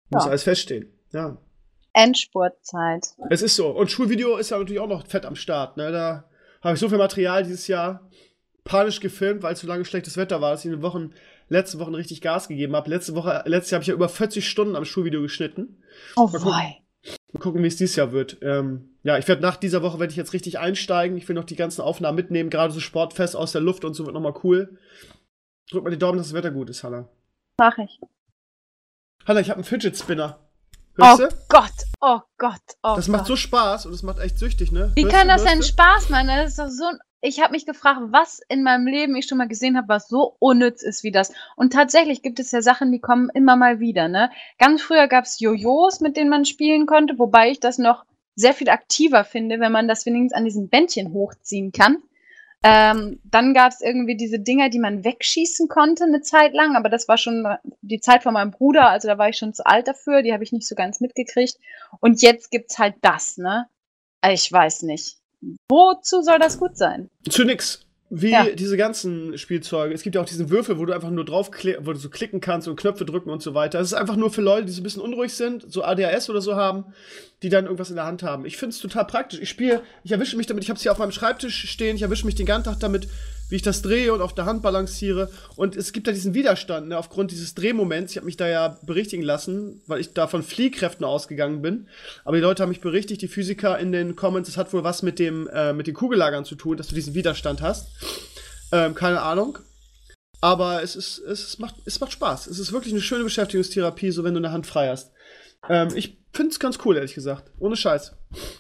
Muss alles feststehen. Ja. Endspurtzeit. Es ist so. Und Schulvideo ist ja natürlich auch noch fett am Start. Ne? Da habe ich so viel Material dieses Jahr panisch gefilmt, weil es so lange schlechtes Wetter war, dass ich in den letzten Wochen richtig Gas gegeben habe. Letztes Jahr habe ich ja über 40 Stunden am Schulvideo geschnitten. Oh wei. Mal gucken, wie es dieses Jahr wird. Ja, ich werde nach dieser Woche jetzt richtig einsteigen. Ich will noch die ganzen Aufnahmen mitnehmen, gerade so Sportfest aus der Luft und so wird nochmal cool. Drück mal die Daumen, dass das Wetter gut ist, Hannah. Mach ich. Hannah, ich habe einen Fidget Spinner. Hörst du? Oh Gott. Das macht so Spaß und es macht echt süchtig, ne? Wie kann das denn Spaß machen? Das ist doch so ich habe mich gefragt, was in meinem Leben ich schon mal gesehen habe, was so unnütz ist wie das. Und tatsächlich gibt es ja Sachen, die kommen immer mal wieder, ne? Ganz früher gab es Jojos, mit denen man spielen konnte, wobei ich das noch sehr viel aktiver finde, wenn man das wenigstens an diesem Bändchen hochziehen kann. Dann gab es irgendwie diese Dinger, die man wegschießen konnte eine Zeit lang, aber das war schon die Zeit von meinem Bruder, also da war ich schon zu alt dafür, die habe ich nicht so ganz mitgekriegt. Und jetzt gibt's halt das, ne? Ich weiß nicht. Wozu soll das gut sein? Zu nix. Wie diese ganzen Spielzeuge. Es gibt ja auch diesen Würfel, wo du einfach nur wo du so klicken kannst und Knöpfe drücken und so weiter. Es ist einfach nur für Leute, die so ein bisschen unruhig sind, so ADHS oder so haben, die dann irgendwas in der Hand haben. Ich finde es total praktisch. Ich erwische mich damit, ich habe es hier auf meinem Schreibtisch stehen, ich erwische mich den ganzen Tag damit, wie ich das drehe und auf der Hand balanciere. Und es gibt da diesen Widerstand, ne, aufgrund dieses Drehmoments. Ich habe mich da ja berichtigen lassen, weil ich da von Fliehkräften ausgegangen bin. Aber die Leute haben mich berichtigt, die Physiker in den Comments, es hat wohl was mit den Kugellagern zu tun, dass du diesen Widerstand hast. Keine Ahnung. Aber es macht Spaß. Es ist wirklich eine schöne Beschäftigungstherapie, so wenn du eine Hand frei hast. Ich finde es ganz cool, ehrlich gesagt. Ohne Scheiß.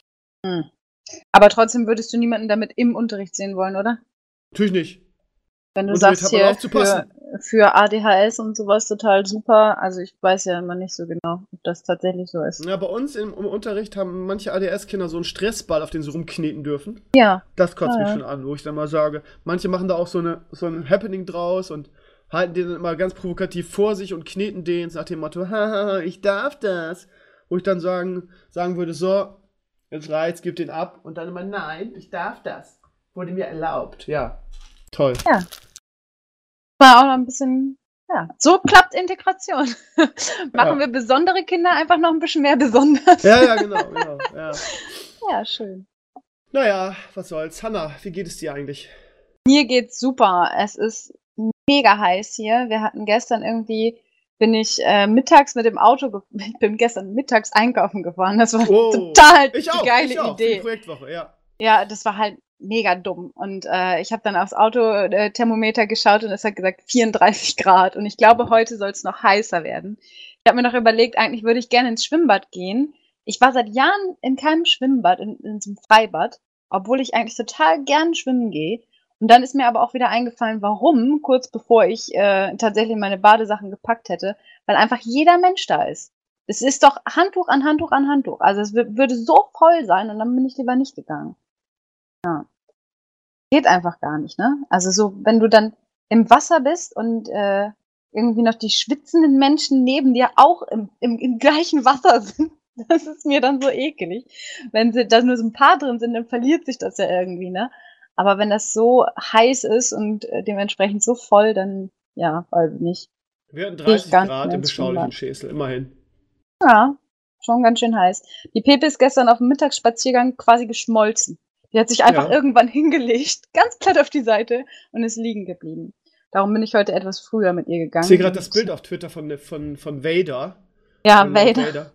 Aber trotzdem würdest du niemanden damit im Unterricht sehen wollen, oder? Natürlich nicht. Wenn du sagst, hier für ADHS und sowas total super, also ich weiß ja immer nicht so genau, ob das tatsächlich so ist. Ja, bei uns im Unterricht haben manche ADHS-Kinder so einen Stressball, auf den sie rumkneten dürfen. Ja. Das kotzt mich schon an, wo ich dann mal sage, manche machen da auch so ein Happening draus und halten den dann immer ganz provokativ vor sich und kneten den nach dem Motto, haha, ich darf das. Wo ich dann sagen würde, so, jetzt reizt, gib den ab und dann immer, nein, ich darf das. Wurde mir erlaubt, ja. Toll. Ja. War auch noch ein bisschen, ja. So klappt Integration. Machen wir besondere Kinder einfach noch ein bisschen mehr besonders. Ja, genau, ja. Ja, schön. Naja, was soll's. Hannah, wie geht es dir eigentlich? Mir geht's super. Es ist mega heiß hier. Wir hatten gestern bin ich mittags mit dem Auto, ich bin gestern mittags einkaufen gefahren. Das war total die geile Idee. Die Projektwoche, ja. Ja, das war halt mega dumm. Und ich habe dann aufs Autothermometer geschaut und es hat gesagt 34 Grad. Und ich glaube, heute soll es noch heißer werden. Ich habe mir noch überlegt, eigentlich würde ich gerne ins Schwimmbad gehen. Ich war seit Jahren in keinem Schwimmbad, in so einem Freibad, obwohl ich eigentlich total gern schwimmen gehe. Und dann ist mir aber auch wieder eingefallen, warum, kurz bevor ich tatsächlich meine Badesachen gepackt hätte, weil einfach jeder Mensch da ist. Es ist doch Handtuch an Handtuch an Handtuch. Also es würde so voll sein und dann bin ich lieber nicht gegangen. Ja. Geht einfach gar nicht, ne? Also so, wenn du dann im Wasser bist und irgendwie noch die schwitzenden Menschen neben dir auch im gleichen Wasser sind, das ist mir dann so ekelig. Wenn da nur so ein paar drin sind, dann verliert sich das ja irgendwie, ne? Aber wenn das so heiß ist und dementsprechend so voll, dann, ja, weiß ich nicht. Wir hatten 30 Grad im beschaulichen Schäsel, immerhin. Ja, schon ganz schön heiß. Die Pepe ist gestern auf dem Mittagsspaziergang quasi geschmolzen. Die hat sich einfach irgendwann hingelegt, ganz platt auf die Seite und ist liegen geblieben. Darum bin ich heute etwas früher mit ihr gegangen. Ich sehe gerade das Bild auf Twitter von Vader. Ja, Vader.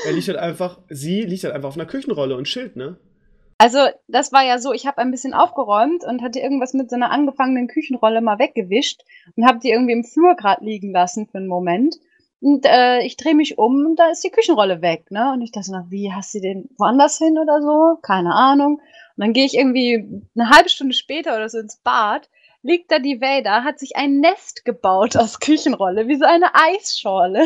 Sie liegt halt einfach auf einer Küchenrolle und chillt, ne? Also, das war ja so, ich habe ein bisschen aufgeräumt und hatte irgendwas mit so einer angefangenen Küchenrolle mal weggewischt und habe die irgendwie im Flur gerade liegen lassen für einen Moment. Und ich drehe mich um und da ist die Küchenrolle weg, ne? Und ich dachte noch, wie, hast du den woanders hin oder so? Keine Ahnung. Und dann gehe ich irgendwie eine halbe Stunde später oder so ins Bad, liegt da die Vader, hat sich ein Nest gebaut aus Küchenrolle, wie so eine Eisschorle.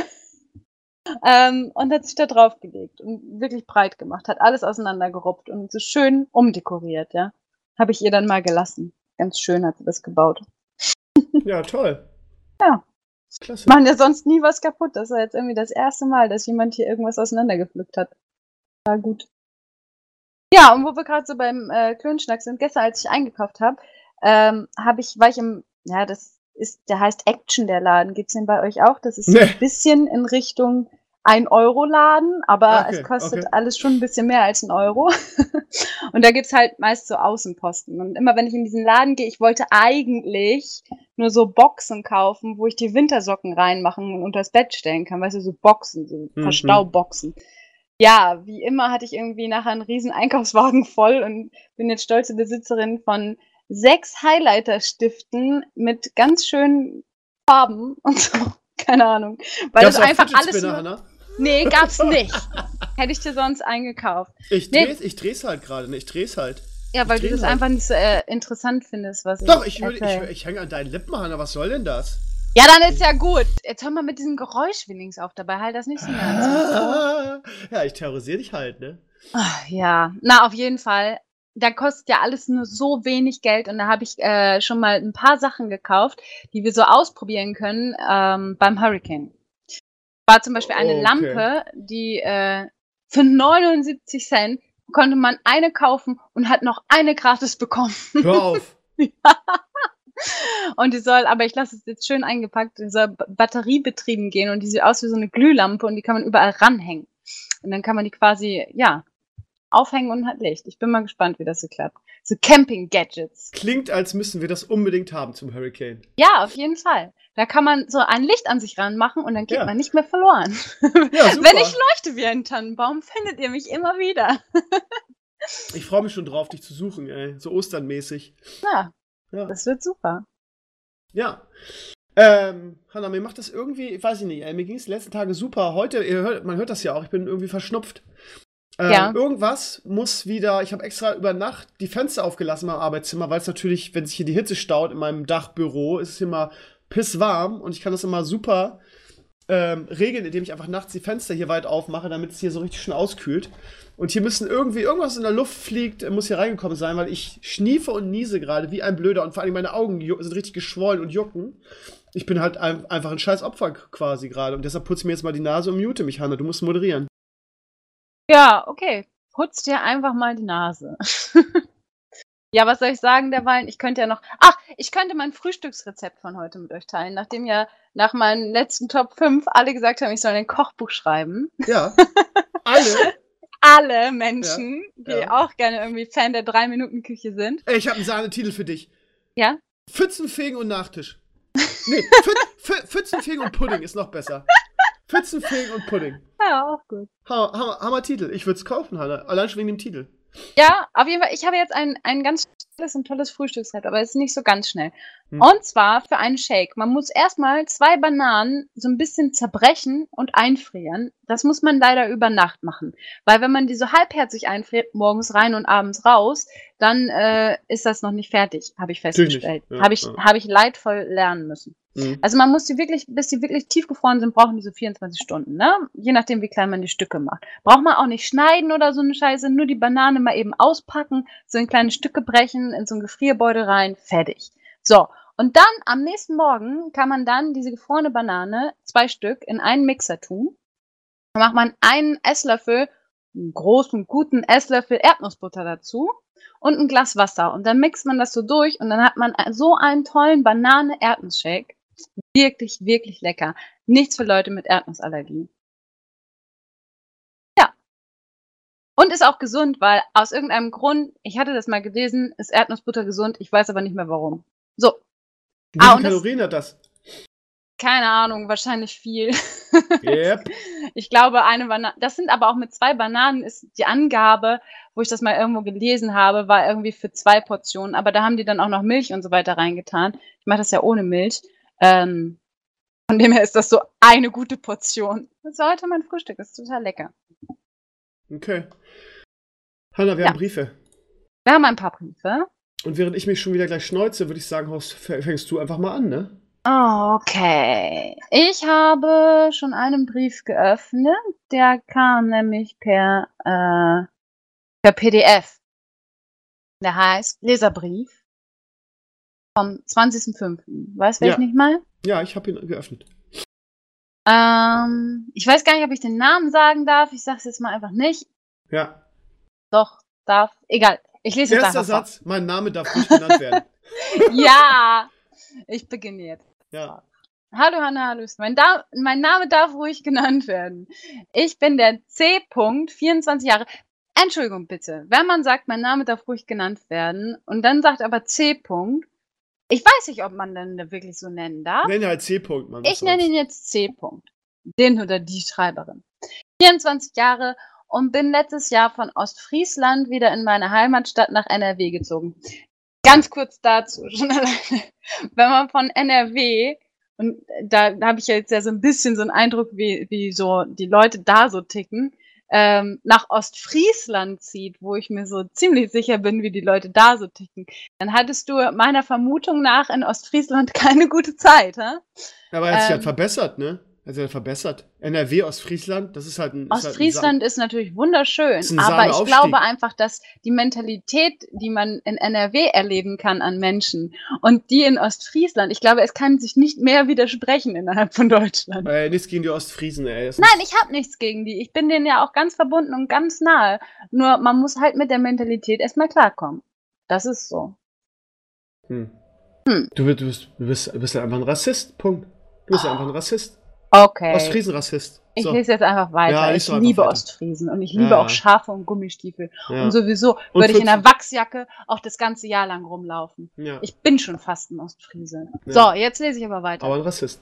Und hat sich da drauf gelegt und wirklich breit gemacht, hat alles auseinandergeruppt und so schön umdekoriert, ja. Habe ich ihr dann mal gelassen. Ganz schön hat sie das gebaut. Ja, toll. Ja. Klasse. Machen ja sonst nie was kaputt. Das war jetzt irgendwie das erste Mal, dass jemand hier irgendwas auseinandergepflückt hat. War gut. Ja, und wo wir gerade so beim Klönschnack sind, gestern, als ich eingekauft habe, war ich im, der heißt Action, der Laden. Gibt's den bei euch auch? Das ist so ein bisschen in Richtung 1-Euro-Laden, aber es kostet alles schon ein bisschen mehr als 1 Euro. Und da gibt's halt meist so Außenposten. Und immer wenn ich in diesen Laden gehe, ich wollte eigentlich nur so Boxen kaufen, wo ich die Wintersocken reinmachen und unter das Bett stellen kann. Weißt du, so Boxen, so Verstauboxen. Ja, wie immer hatte ich irgendwie nachher einen riesen Einkaufswagen voll und bin jetzt stolze Besitzerin von 6 Highlighter-Stiften mit ganz schönen Farben und so. Keine Ahnung. Weil das einfach alles nur... Nee, gab's nicht. Hätte ich dir sonst eingekauft. Ich dreh's halt gerade, ne? Ich dreh's halt. Ja, weil du das einfach nicht so interessant findest, was ich... Doch, ich hänge an deinen Lippen, Hanna. Was soll denn das? Ja, dann ist ja gut. Jetzt hör mal mit diesem Geräusch wenigstens auf. Dabei halt das nicht so nah. Ja, ich terrorisiere dich halt, ne? Ach, ja, na, auf jeden Fall. Da kostet ja alles nur so wenig Geld. Und da habe ich schon mal ein paar Sachen gekauft, die wir so ausprobieren können beim Hurricane. War zum Beispiel eine Lampe, die für 79 Cent konnte man eine kaufen und hat noch eine gratis bekommen. Hör auf! Ja. Und die soll, aber ich lasse es jetzt schön eingepackt, die soll batteriebetrieben gehen und die sieht aus wie so eine Glühlampe und die kann man überall ranhängen. Und dann kann man die quasi, ja, aufhängen und hat Licht. Ich bin mal gespannt, wie das so klappt. So Camping-Gadgets. Klingt, als müssen wir das unbedingt haben zum Hurricane. Ja, auf jeden Fall. Da kann man so ein Licht an sich ranmachen und dann geht man nicht mehr verloren. Ja, super. Wenn ich leuchte wie ein Tannenbaum, findet ihr mich immer wieder. Ich freue mich schon drauf, dich zu suchen, ey. So osternmäßig. Ja, das wird super. Ja. Hanna, mir macht das irgendwie, weiß ich nicht, mir ging es die letzten Tage super. Heute, man hört das ja auch, ich bin irgendwie verschnupft. Irgendwas muss wieder, ich habe extra über Nacht die Fenster aufgelassen in meinem Arbeitszimmer, weil es natürlich, wenn sich hier die Hitze staut in meinem Dachbüro, ist es immer pisswarm und ich kann das immer super regeln, indem ich einfach nachts die Fenster hier weit aufmache, damit es hier so richtig schön auskühlt. Und hier müssen irgendwas in der Luft fliegt, muss hier reingekommen sein, weil ich schniefe und niese gerade wie ein Blöder und vor allem meine Augen sind richtig geschwollen und jucken. Ich bin halt einfach ein scheiß Opfer quasi gerade und deshalb putze ich mir jetzt mal die Nase und mute mich, Hanna. Du musst moderieren. Ja, okay. Putz dir einfach mal die Nase. Ja, was soll ich sagen derweil? Ich könnte mein Frühstücksrezept von heute mit euch teilen, nachdem ja nach meinen letzten Top 5 alle gesagt haben, ich soll ein Kochbuch schreiben. Ja, alle? Alle Menschen, die auch gerne irgendwie Fan der 3-Minuten-Küche sind. Ey, ich habe einen Sahnetitel für dich. Ja? Pfützenfegen und Nachtisch. Nee, Pfützenfegen und Pudding ist noch besser. Pfützenfegen und Pudding. Ja, auch gut. Hammer Titel. Ich würde es kaufen, Hanna. Allein schon wegen dem Titel. Ja, auf jeden Fall. Ich habe jetzt ein ganz schnelles und tolles Frühstücksrezept, aber es ist nicht so ganz schnell. Und zwar für einen Shake. Man muss erstmal 2 Bananen so ein bisschen zerbrechen und einfrieren. Das muss man leider über Nacht machen. Weil wenn man die so halbherzig einfriert, morgens rein und abends raus, dann ist das noch nicht fertig, habe ich festgestellt. Ja, habe ich leidvoll lernen müssen. Also man muss die wirklich, bis die wirklich tiefgefroren sind, brauchen die so 24 Stunden, ne? Je nachdem, wie klein man die Stücke macht. Braucht man auch nicht schneiden oder so eine Scheiße, nur die Banane mal eben auspacken, so in kleine Stücke brechen, in so ein Gefrierbeutel rein, fertig. So, und dann am nächsten Morgen kann man dann diese gefrorene Banane, 2 Stück, in einen Mixer tun. Dann macht man einen Esslöffel, einen großen, guten Esslöffel Erdnussbutter dazu und ein Glas Wasser. Und dann mixt man das so durch und dann hat man so einen tollen Banane-Erdnuss-Shake. Wirklich, wirklich lecker. Nichts für Leute mit Erdnussallergie. Ja. Und ist auch gesund, weil aus irgendeinem Grund, ich hatte das mal gelesen, ist Erdnussbutter gesund, ich weiß aber nicht mehr warum. So. Wie viele Kalorien hat das? Keine Ahnung, wahrscheinlich viel. Yep. Ich glaube, eine Banane, das sind aber auch mit 2 Bananen, ist die Angabe, wo ich das mal irgendwo gelesen habe, war irgendwie für 2 Portionen, aber da haben die dann auch noch Milch und so weiter reingetan. Ich mache das ja ohne Milch. Von dem her ist das so eine gute Portion. Das war heute mein Frühstück, das ist total lecker. Okay. Hanna, wir haben Briefe. Wir haben ein paar Briefe. Und während ich mich schon wieder gleich schneuze, würde ich sagen, fängst du einfach mal an, ne? Okay. Ich habe schon einen Brief geöffnet. Der kam nämlich per PDF. Der heißt Leserbrief. Vom 20.05. Weißt du, wer ich nicht mal? Ja, ich habe ihn geöffnet. Ich weiß gar nicht, ob ich den Namen sagen darf. Ich sag's jetzt mal einfach nicht. Ja. Doch, darf. Egal. Ich lese jetzt einfach vor. Erster Satz, mein Name darf nicht genannt werden. Ja, ich beginne jetzt. Ja. Hallo Hanna, hallo. Mein Name darf ruhig genannt werden. Ich bin der C. 24 Jahre. Entschuldigung bitte, wenn man sagt, mein Name darf ruhig genannt werden und dann sagt aber C. Ich weiß nicht, ob man den da wirklich so nennen darf. Nenn halt C. Mann. Ich nenne ihn jetzt C. Den oder die Schreiberin. 24 Jahre und bin letztes Jahr von Ostfriesland wieder in meine Heimatstadt nach NRW gezogen. Ganz kurz dazu, schon alleine, wenn man von NRW, und da habe ich jetzt ja so ein bisschen so einen Eindruck, wie so die Leute da so ticken, nach Ostfriesland zieht, wo ich mir so ziemlich sicher bin, wie die Leute da so ticken, dann hattest du meiner Vermutung nach in Ostfriesland keine gute Zeit, hä? Aber er hat sich halt verbessert, ne? Also verbessert. NRW, Ostfriesland, das ist halt ein... Ostfriesland ist natürlich wunderschön, aber ich glaube einfach, dass die Mentalität, die man in NRW erleben kann an Menschen und die in Ostfriesland, ich glaube, es kann sich nicht mehr widersprechen innerhalb von Deutschland. Nichts gegen die Ostfriesen, ey. Nein, ich habe nichts gegen die. Ich bin denen ja auch ganz verbunden und ganz nahe. Nur man muss halt mit der Mentalität erstmal klarkommen. Das ist so. Du bist einfach ein Rassist, Punkt. Du bist einfach ein Rassist. Okay. Ostfriesen-Rassist. So. Ich lese jetzt einfach weiter. Ja, ich liebe weiter. Ostfriesen und ich liebe auch Schafe und Gummistiefel. Ja. Und sowieso würde ich in einer Wachsjacke auch das ganze Jahr lang rumlaufen. Ja. Ich bin schon fast ein Ostfriese. Ja. So, jetzt lese ich aber weiter. Aber ein Rassist.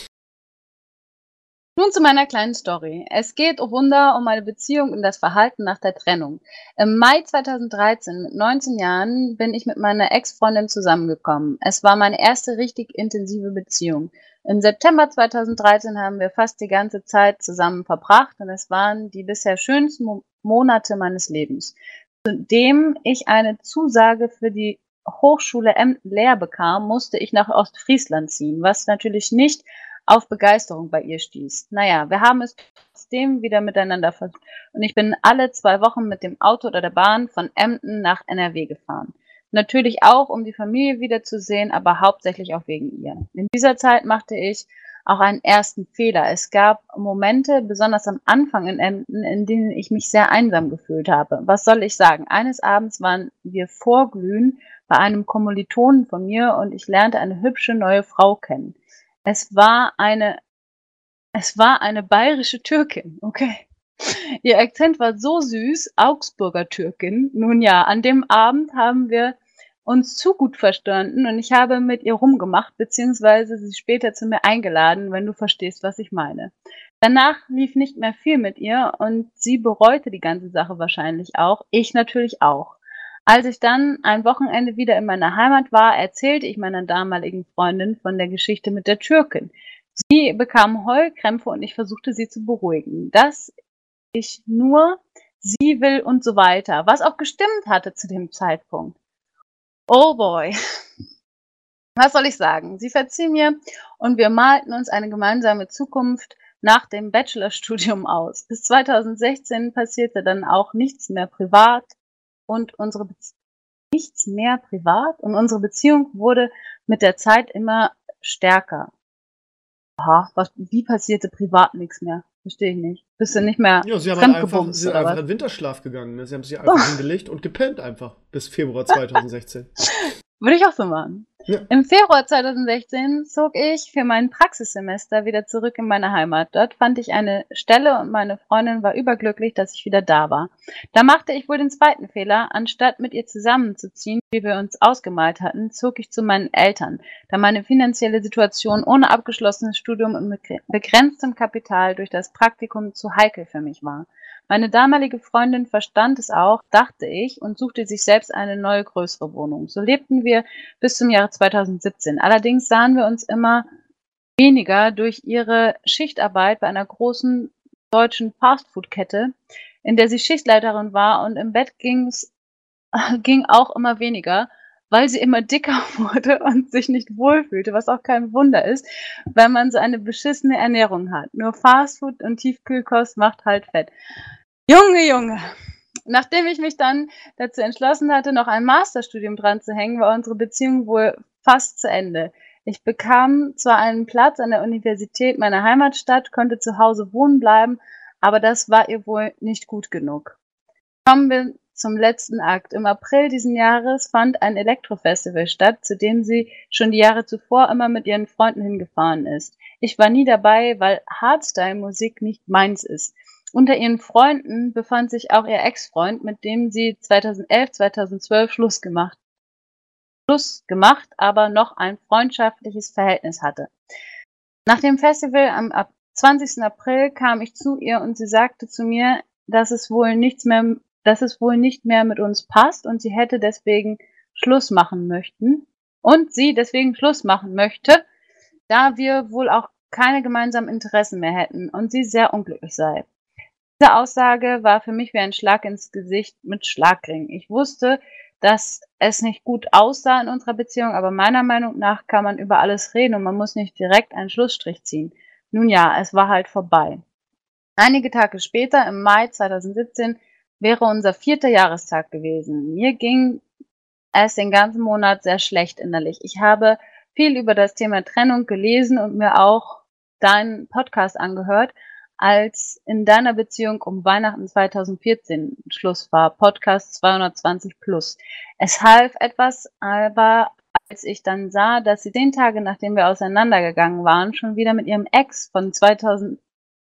Nun zu meiner kleinen Story. Es geht, oh Wunder, um meine Beziehung und das Verhalten nach der Trennung. Im Mai 2013, mit 19 Jahren, bin ich mit meiner Ex-Freundin zusammengekommen. Es war meine erste richtig intensive Beziehung. Im September 2013 haben wir fast die ganze Zeit zusammen verbracht und es waren die bisher schönsten Monate meines Lebens. Zudem ich eine Zusage für die Hochschule Emden leer bekam, musste ich nach Ostfriesland ziehen, was natürlich nicht auf Begeisterung bei ihr stieß. Naja, wir haben es trotzdem wieder miteinander versucht und ich bin alle 2 Wochen mit dem Auto oder der Bahn von Emden nach NRW gefahren. Natürlich auch, um die Familie wiederzusehen, aber hauptsächlich auch wegen ihr. In dieser Zeit machte ich auch einen ersten Fehler. Es gab Momente, besonders am Anfang in Emden, in denen ich mich sehr einsam gefühlt habe. Was soll ich sagen? Eines Abends waren wir vorglühen bei einem Kommilitonen von mir und ich lernte eine hübsche neue Frau kennen. Es war eine bayerische Türkin, okay. Ihr Akzent war so süß, Augsburger Türkin. Nun ja, an dem Abend haben wir uns zu gut verstanden und ich habe mit ihr rumgemacht, beziehungsweise sie später zu mir eingeladen, wenn du verstehst, was ich meine. Danach lief nicht mehr viel mit ihr und sie bereute die ganze Sache wahrscheinlich auch, ich natürlich auch. Als ich dann ein Wochenende wieder in meiner Heimat war, erzählte ich meiner damaligen Freundin von der Geschichte mit der Türkin. Sie bekam Heulkrämpfe und ich versuchte sie zu beruhigen, dass ich nur sie will und so weiter, was auch gestimmt hatte zu dem Zeitpunkt. Oh boy. Was soll ich sagen? Sie verzieh mir und wir malten uns eine gemeinsame Zukunft nach dem Bachelorstudium aus. Bis 2016 passierte dann auch nichts mehr privat und unsere Beziehung wurde mit der Zeit immer stärker. Aha, wie passierte privat nichts mehr? Verstehe ich nicht. Bist du nicht mehr fremdgebumst, oder einfach in Winterschlaf gegangen. Ne? Sie haben sich einfach hingelegt und gepennt einfach bis Februar 2016. Würde ich auch so machen. Ja. Im Februar 2016 zog ich für mein Praxissemester wieder zurück in meine Heimat. Dort fand ich eine Stelle und meine Freundin war überglücklich, dass ich wieder da war. Da machte ich wohl den zweiten Fehler. Anstatt mit ihr zusammenzuziehen, wie wir uns ausgemalt hatten, zog ich zu meinen Eltern, da meine finanzielle Situation ohne abgeschlossenes Studium und mit begrenztem Kapital durch das Praktikum zu heikel für mich war. Meine damalige Freundin verstand es auch, dachte ich, und suchte sich selbst eine neue, größere Wohnung. So lebten wir bis zum Jahre 2017. Allerdings sahen wir uns immer weniger durch ihre Schichtarbeit bei einer großen deutschen Fastfood-Kette, in der sie Schichtleiterin war, und im Bett ging auch immer weniger, weil sie immer dicker wurde und sich nicht wohlfühlte, was auch kein Wunder ist, wenn man so eine beschissene Ernährung hat. Nur Fastfood und Tiefkühlkost macht halt fett. Junge! Nachdem ich mich dann dazu entschlossen hatte, noch ein Masterstudium dran zu hängen, war unsere Beziehung wohl fast zu Ende. Ich bekam zwar einen Platz an der Universität meiner Heimatstadt, konnte zu Hause wohnen bleiben, aber das war ihr wohl nicht gut genug. Kommen wir zum letzten Akt. Im April diesen Jahres fand ein Elektrofestival statt, zu dem sie schon die Jahre zuvor immer mit ihren Freunden hingefahren ist. Ich war nie dabei, weil Hardstyle-Musik nicht meins ist. Unter ihren Freunden befand sich auch ihr Ex-Freund, mit dem sie 2011, 2012 Schluss gemacht, aber noch ein freundschaftliches Verhältnis hatte. Nach dem Festival am 20. April kam ich zu ihr und sie sagte zu mir, dass es wohl nicht mehr mit uns passt und sie deswegen Schluss machen möchte, da wir wohl auch keine gemeinsamen Interessen mehr hätten und sie sehr unglücklich sei. Diese Aussage war für mich wie ein Schlag ins Gesicht mit Schlagring. Ich wusste, dass es nicht gut aussah in unserer Beziehung, aber meiner Meinung nach kann man über alles reden und man muss nicht direkt einen Schlussstrich ziehen. Nun ja, es war halt vorbei. Einige Tage später, im Mai 2017, wäre unser 4. Jahrestag gewesen. Mir ging es den ganzen Monat sehr schlecht innerlich. Ich habe viel über das Thema Trennung gelesen und mir auch deinen Podcast angehört, als in deiner Beziehung um Weihnachten 2014 Schluss war, Podcast 220 plus. Es half etwas, aber als ich dann sah, dass sie 10 Tage, nachdem wir auseinandergegangen waren, schon wieder mit ihrem Ex von 2011,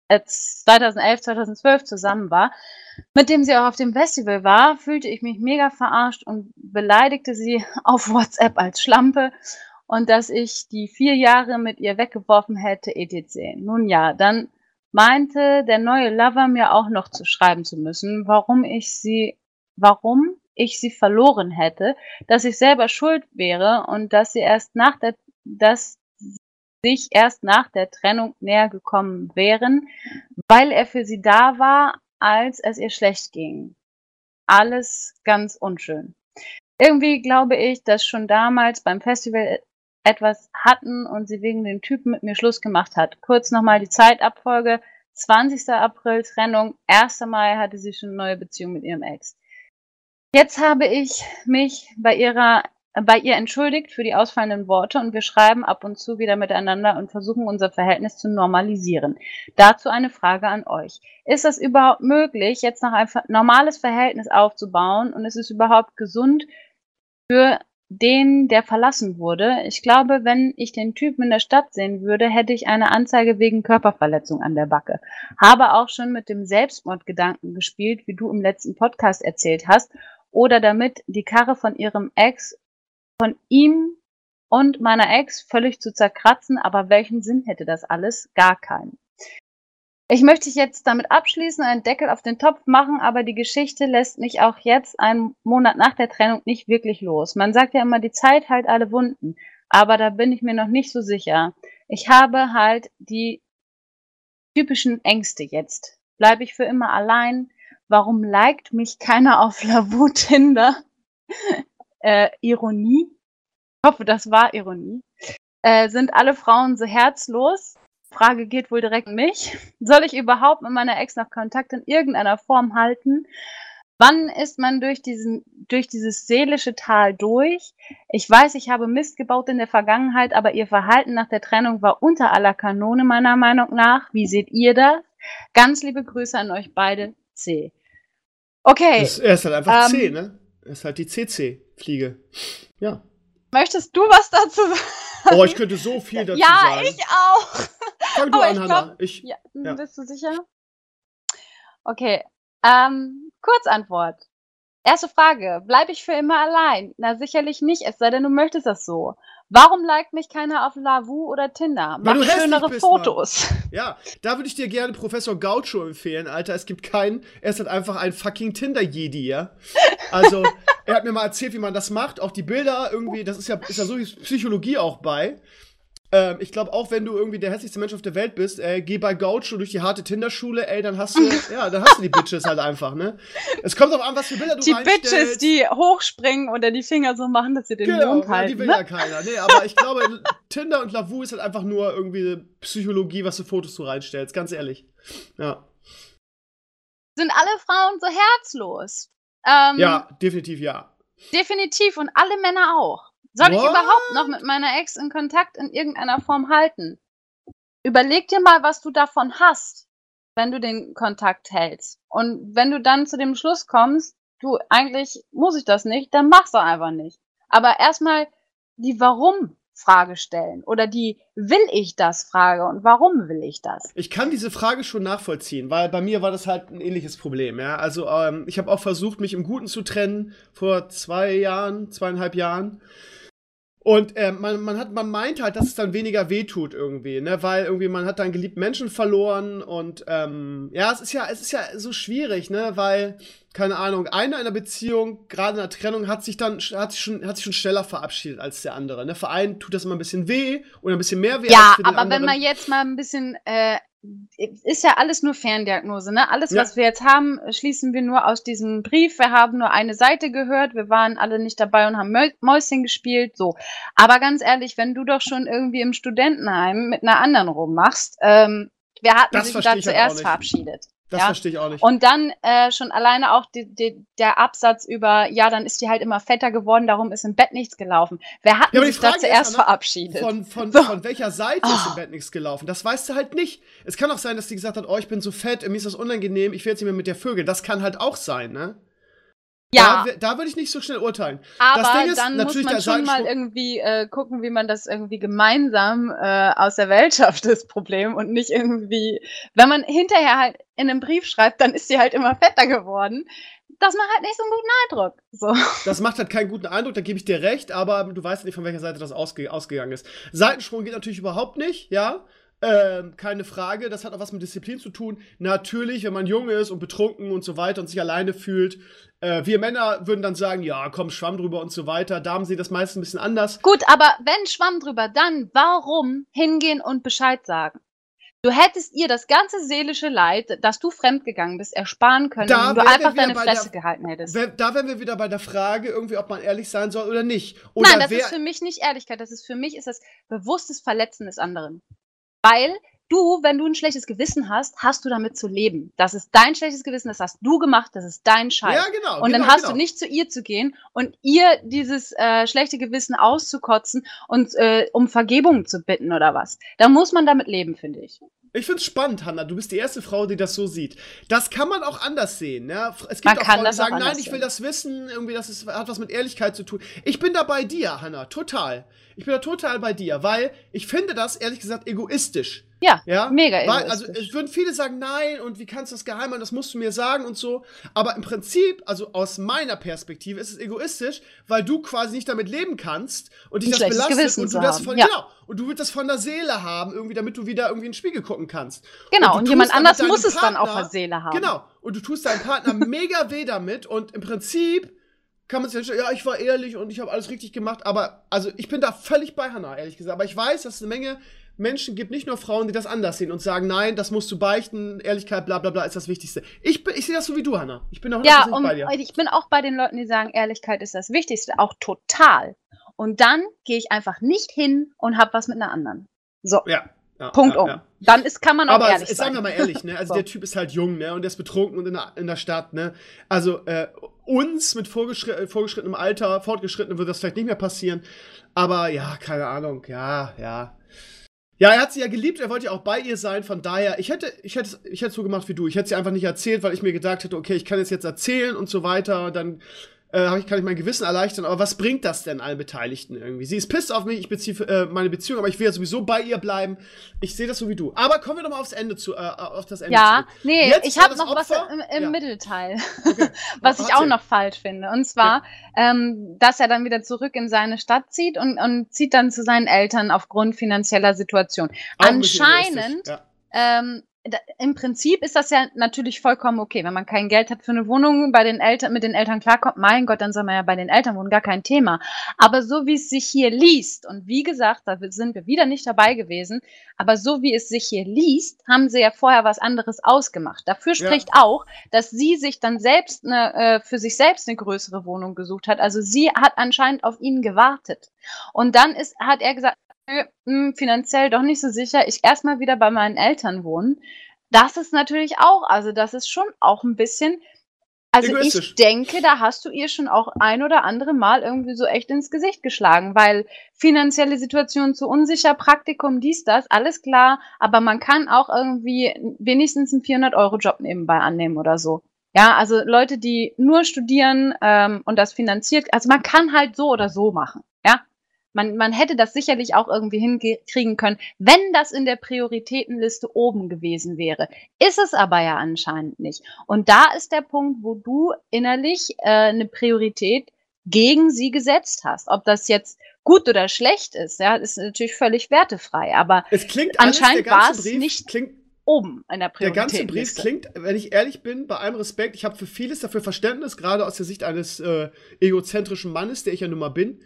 2012 zusammen war, mit dem sie auch auf dem Festival war, fühlte ich mich mega verarscht und beleidigte sie auf WhatsApp als Schlampe und dass ich die 4 Jahre mit ihr weggeworfen hätte, etc. Nun ja, dann meinte der neue Lover mir auch noch zu schreiben zu müssen, warum ich sie verloren hätte, dass ich selber schuld wäre und dass sich erst nach der Trennung näher gekommen wären, weil er für sie da war, als es ihr schlecht ging. Alles ganz unschön. Irgendwie glaube ich, dass schon damals beim Festival etwas hatten und sie wegen dem Typen mit mir Schluss gemacht hat. Kurz nochmal die Zeitabfolge. 20. April Trennung, 1. Mai hatte sie schon eine neue Beziehung mit ihrem Ex. Jetzt habe ich mich bei ihr entschuldigt für die ausfallenden Worte und wir schreiben ab und zu wieder miteinander und versuchen unser Verhältnis zu normalisieren. Dazu eine Frage an euch. Ist es überhaupt möglich, jetzt noch ein normales Verhältnis aufzubauen und ist es überhaupt gesund für den, der verlassen wurde? Ich glaube, wenn ich den Typen in der Stadt sehen würde, hätte ich eine Anzeige wegen Körperverletzung an der Backe. Habe auch schon mit dem Selbstmordgedanken gespielt, wie du im letzten Podcast erzählt hast, oder damit die Karre von ihrem Ex, von ihm und meiner Ex völlig zu zerkratzen, aber welchen Sinn hätte das alles? Gar keinen. Ich möchte jetzt damit abschließen, einen Deckel auf den Topf machen, aber die Geschichte lässt mich auch jetzt, einen Monat nach der Trennung, nicht wirklich los. Man sagt ja immer, die Zeit heilt alle Wunden, aber da bin ich mir noch nicht so sicher. Ich habe halt die typischen Ängste jetzt. Bleibe ich für immer allein? Warum liked mich keiner auf Lavu Tinder? Ironie? Ich hoffe, das war Ironie. Sind alle Frauen so herzlos? Frage geht wohl direkt an mich. Soll ich überhaupt mit meiner Ex noch Kontakt in irgendeiner Form halten? Wann ist man durch dieses seelische Tal durch? Ich weiß, ich habe Mist gebaut in der Vergangenheit, aber ihr Verhalten nach der Trennung war unter aller Kanone meiner Meinung nach. Wie seht ihr das? Ganz liebe Grüße an euch beide. C. Okay. Er ist halt einfach C, ne? Er ist halt die CC-Fliege. Ja. Möchtest du was dazu sagen? Oh, ich könnte so viel dazu sagen. Ja, ich auch. Fang du an, Hannah. Ja. Bist du sicher? Okay. Kurzantwort. Erste Frage. Bleibe ich für immer allein? Na, sicherlich nicht, es sei denn, du möchtest das so. Warum liked mich keiner auf Lavu oder Tinder? Mach schönere Fotos. Mann. Ja, da würde ich dir gerne Professor Gaucho empfehlen, Alter. Es gibt keinen, er ist halt einfach ein fucking Tinder-Jedi, ja? Also, er hat mir mal erzählt, wie man das macht. Auch die Bilder irgendwie, ist ja so viel Psychologie auch bei. Ich glaube auch, wenn du irgendwie der hässlichste Mensch auf der Welt bist, geh bei Gaucho durch die harte Tinder-Schule, dann hast du die Bitches halt einfach, ne? Es kommt auch an, was für Bilder du reinstellst. Die Bitches, die hochspringen oder die Finger so machen, dass sie den Mond halten. Die will ja keiner. Nee, aber ich glaube, Tinder und Lavu ist halt einfach nur irgendwie Psychologie, was für Fotos du reinstellst, ganz ehrlich. Ja. Sind alle Frauen so herzlos? Ja, definitiv ja. Definitiv und alle Männer auch. Soll ich überhaupt noch mit meiner Ex in Kontakt in irgendeiner Form halten? Überleg dir mal, was du davon hast, wenn du den Kontakt hältst. Und wenn du dann zu dem Schluss kommst, du, eigentlich muss ich das nicht, dann mach's doch einfach nicht. Aber erstmal die Warum-Frage stellen oder die Will-ich-das-Frage und warum will ich das? Ich kann diese Frage schon nachvollziehen, weil bei mir war das halt ein ähnliches Problem, ja. Also, ich habe auch versucht, mich im Guten zu trennen vor 2,5 Jahren. Und man meint halt, dass es dann weniger wehtut irgendwie, ne, weil irgendwie man hat dann geliebten Menschen verloren und ja, es ist ja so schwierig, ne, weil, keine Ahnung, einer in einer Beziehung, gerade in einer Trennung, hat sich schon schneller verabschiedet als der andere, ne. Für einen tut das immer ein bisschen weh oder ein bisschen mehr weh als für den anderen. Aber wenn man jetzt mal ein bisschen ist ja alles nur Ferndiagnose, ne? Alles, was wir jetzt haben, schließen wir nur aus diesem Brief. Wir haben nur eine Seite gehört, wir waren alle nicht dabei und haben Mäuschen gespielt, so. Aber ganz ehrlich, wenn du doch schon irgendwie im Studentenheim mit einer anderen rummachst, wer hat sich da zuerst verabschiedet? Das verstehe ich auch nicht. Und dann schon alleine auch der Absatz über, ja, dann ist die halt immer fetter geworden, darum ist im Bett nichts gelaufen. Wer hat sich da zuerst verabschiedet? Von welcher Seite ist im Bett nichts gelaufen? Das weißt du halt nicht. Es kann auch sein, dass die gesagt hat, oh, ich bin so fett, mir ist das unangenehm, ich will jetzt nicht mehr mit der Vögel. Das kann halt auch sein, ne? Ja. Da würde ich nicht so schnell urteilen. Aber das Ding ist, dann muss man schon mal irgendwie gucken, wie man das irgendwie gemeinsam aus der Welt schafft, das Problem. Und nicht irgendwie, wenn man hinterher halt in einem Brief schreibt, dann ist die halt immer fetter geworden. Das macht halt nicht so einen guten Eindruck. So. Das macht halt keinen guten Eindruck, da gebe ich dir recht, aber du weißt nicht, von welcher Seite das ausgegangen ist. Seitensprung geht natürlich überhaupt nicht, ja. Keine Frage, das hat auch was mit Disziplin zu tun. Natürlich, wenn man jung ist und betrunken und so weiter und sich alleine fühlt, wir Männer würden dann sagen, ja, komm, Schwamm drüber und so weiter. Damen sehen das meistens ein bisschen anders. Gut, aber wenn Schwamm drüber, dann warum hingehen und Bescheid sagen? Du hättest ihr das ganze seelische Leid, dass du fremdgegangen bist, ersparen können, wenn du einfach deine Fresse gehalten hättest. Da wären wir wieder bei der Frage, irgendwie, ob man ehrlich sein soll oder nicht. Oder nein, das ist für mich nicht Ehrlichkeit. Für mich ist das bewusstes Verletzen des anderen. Weil du, wenn du ein schlechtes Gewissen hast, hast du damit zu leben. Das ist dein schlechtes Gewissen, das hast du gemacht, das ist dein Scheiß. Ja, genau. Und dann hast du nicht zu ihr zu gehen und ihr dieses schlechte Gewissen auszukotzen und um Vergebung zu bitten oder was. Da muss man damit leben, finde ich. Ich find's spannend, Hannah. Du bist die erste Frau, die das so sieht. Das kann man auch anders sehen. Ja? Es gibt auch Frauen, die sagen, nein, ich will das wissen. Irgendwie, hat was mit Ehrlichkeit zu tun. Ich bin da bei dir, Hannah. Total. Ich bin da total bei dir, weil ich finde das, ehrlich gesagt, egoistisch. Ja, mega egoistisch. Also, es würden viele sagen, nein, und wie kannst du das geheim machen, das musst du mir sagen und so. Aber im Prinzip, also aus meiner Perspektive, ist es egoistisch, weil du quasi nicht damit leben kannst und dich das belastet und du das und du willst das von der Seele haben, irgendwie, damit du wieder irgendwie in den Spiegel gucken kannst. Genau, und jemand anders muss es dann auch von Seele haben. Genau, und du tust deinem Partner mega weh damit und im Prinzip kann man sich sagen, ja, ich war ehrlich und ich habe alles richtig gemacht, aber, also ich bin da völlig bei Hannah, ehrlich gesagt, aber ich weiß, dass es eine Menge Menschen gibt, nicht nur Frauen, die das anders sehen und sagen, nein, das musst du beichten, Ehrlichkeit, bla bla bla, ist das Wichtigste. Ich sehe das so wie du, Hannah. Ich bin auch 100% bei dir. Ja, und ich bin auch bei den Leuten, die sagen, Ehrlichkeit ist das Wichtigste, auch total. Und dann gehe ich einfach nicht hin und hab was mit einer anderen. So. Ja. Punkt um. Ja. Dann kann man auch ehrlich sein. Aber sagen wir mal ehrlich, ne? Also der Typ ist halt jung, ne? Und der ist betrunken und in der Stadt, ne? Also uns mit fortgeschrittenem Alter, wird das vielleicht nicht mehr passieren. Aber ja, keine Ahnung, ja. Ja, er hat sie ja geliebt, er wollte ja auch bei ihr sein, von daher, ich hätte so gemacht wie du. Ich hätte sie einfach nicht erzählt, weil ich mir gedacht hätte, okay, ich kann es jetzt erzählen und so weiter, dann kann ich mein Gewissen erleichtern, aber was bringt das denn allen Beteiligten irgendwie? Sie ist pisst auf mich, ich beziehe meine Beziehung, aber ich will ja sowieso bei ihr bleiben. Ich sehe das so wie du. Aber kommen wir doch mal auf das Ende zurück. Nee, jetzt ich habe noch was im Mittelteil, okay. Was ich auch noch falsch finde. Und zwar, dass er dann wieder zurück in seine Stadt zieht und zieht dann zu seinen Eltern aufgrund finanzieller Situation. Auch anscheinend, im Prinzip ist das ja natürlich vollkommen okay, wenn man kein Geld hat für eine Wohnung, mit den Eltern klarkommt, mein Gott, dann soll man ja bei den Eltern wohnen, gar kein Thema. Aber so wie es sich hier liest, und wie gesagt, da sind wir wieder nicht dabei gewesen, aber so wie es sich hier liest, haben sie ja vorher was anderes ausgemacht. Dafür spricht auch, dass sie sich dann selbst für sich selbst eine größere Wohnung gesucht hat. Also sie hat anscheinend auf ihn gewartet. Und dann hat er gesagt, finanziell doch nicht so sicher, ich erstmal wieder bei meinen Eltern wohnen. Das ist natürlich auch, also das ist schon auch ein bisschen, also ich denke, da hast du ihr schon auch ein oder andere Mal irgendwie so echt ins Gesicht geschlagen, weil finanzielle Situation zu unsicher, Praktikum, dies, das, alles klar, aber man kann auch irgendwie wenigstens einen 400-Euro-Job nebenbei annehmen oder so. Ja, also Leute, die nur studieren und das finanziert, also man kann halt so oder so machen, ja. Man hätte das sicherlich auch irgendwie hinkriegen können, wenn das in der Prioritätenliste oben gewesen wäre. Ist es aber ja anscheinend nicht. Und da ist der Punkt, wo du innerlich eine Priorität gegen sie gesetzt hast. Ob das jetzt gut oder schlecht ist, ja, ist natürlich völlig wertefrei. Aber Es klingt anscheinend der ganze war es Brief nicht klingt oben in der Der ganze Brief Prioritätenliste. klingt, wenn ich ehrlich bin, bei allem Respekt, ich habe für vieles dafür Verständnis, gerade aus der Sicht eines egozentrischen Mannes, der ich ja nun mal bin.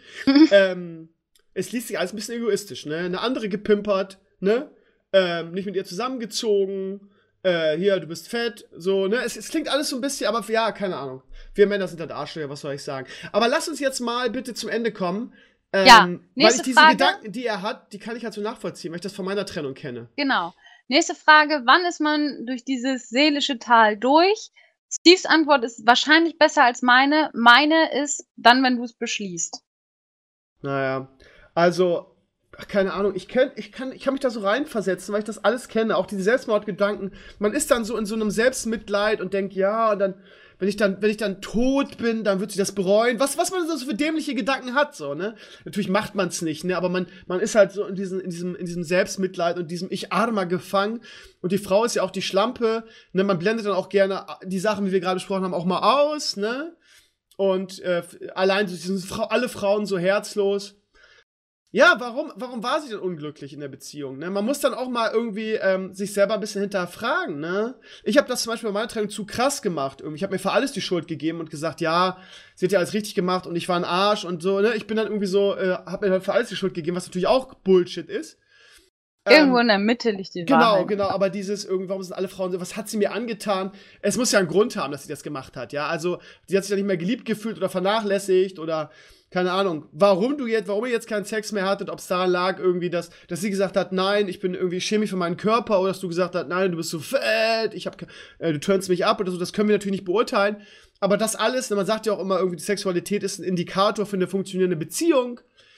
Es liest sich alles ein bisschen egoistisch, ne? Eine andere gepimpert, ne? Nicht mit ihr zusammengezogen, hier, du bist fett, so, ne? Es klingt alles so ein bisschen, aber ja, keine Ahnung. Wir Männer sind halt Arschlöcher, was soll ich sagen. Aber lass uns jetzt mal bitte zum Ende kommen. Ja, weil nächste ich diese Frage. Gedanken, die er hat, die kann ich halt so nachvollziehen, weil ich das von meiner Trennung kenne. Genau. Nächste Frage, wann ist man durch dieses seelische Tal durch? Steves Antwort ist wahrscheinlich besser als meine. Meine ist dann, wenn du es beschließt. Naja, also, keine Ahnung, ich kann mich da so reinversetzen, weil ich das alles kenne, auch diese Selbstmordgedanken. Man ist dann so in so einem Selbstmitleid und denkt, ja, und dann, wenn ich dann tot bin, dann wird sie das bereuen. Was man so für dämliche Gedanken hat, so, ne? Natürlich macht man es nicht, ne? Aber man ist halt so in diesem Selbstmitleid und diesem Ich-Armer gefangen. Und die Frau ist ja auch die Schlampe, ne? Man blendet dann auch gerne die Sachen, wie wir gerade besprochen haben, auch mal aus, ne? Und allein so sind alle Frauen so herzlos. Ja, warum war sie denn unglücklich in der Beziehung? Ne? Man muss dann auch mal irgendwie sich selber ein bisschen hinterfragen. Ne? Ich habe das zum Beispiel bei meiner Trennung zu krass gemacht. Ich habe mir für alles die Schuld gegeben und gesagt, ja, sie hat ja alles richtig gemacht und ich war ein Arsch und so. Ne? Ich bin dann irgendwie so, habe mir halt für alles die Schuld gegeben, was natürlich auch Bullshit ist. Irgendwo in der Mitte liegt die Wahrheit. Genau, aber warum sind alle Frauen so, was hat sie mir angetan? Es muss ja einen Grund haben, dass sie das gemacht hat, ja. Also, sie hat sich ja nicht mehr geliebt gefühlt oder vernachlässigt oder, keine Ahnung, warum ihr jetzt keinen Sex mehr hattet, ob es daran lag irgendwie, dass sie gesagt hat, nein, ich bin irgendwie chemisch für meinen Körper oder dass du gesagt hast, nein, du bist so fett, du turnst mich ab oder so, das können wir natürlich nicht beurteilen. Aber das alles, man sagt ja auch immer irgendwie, die Sexualität ist ein Indikator für eine funktionierende Beziehung.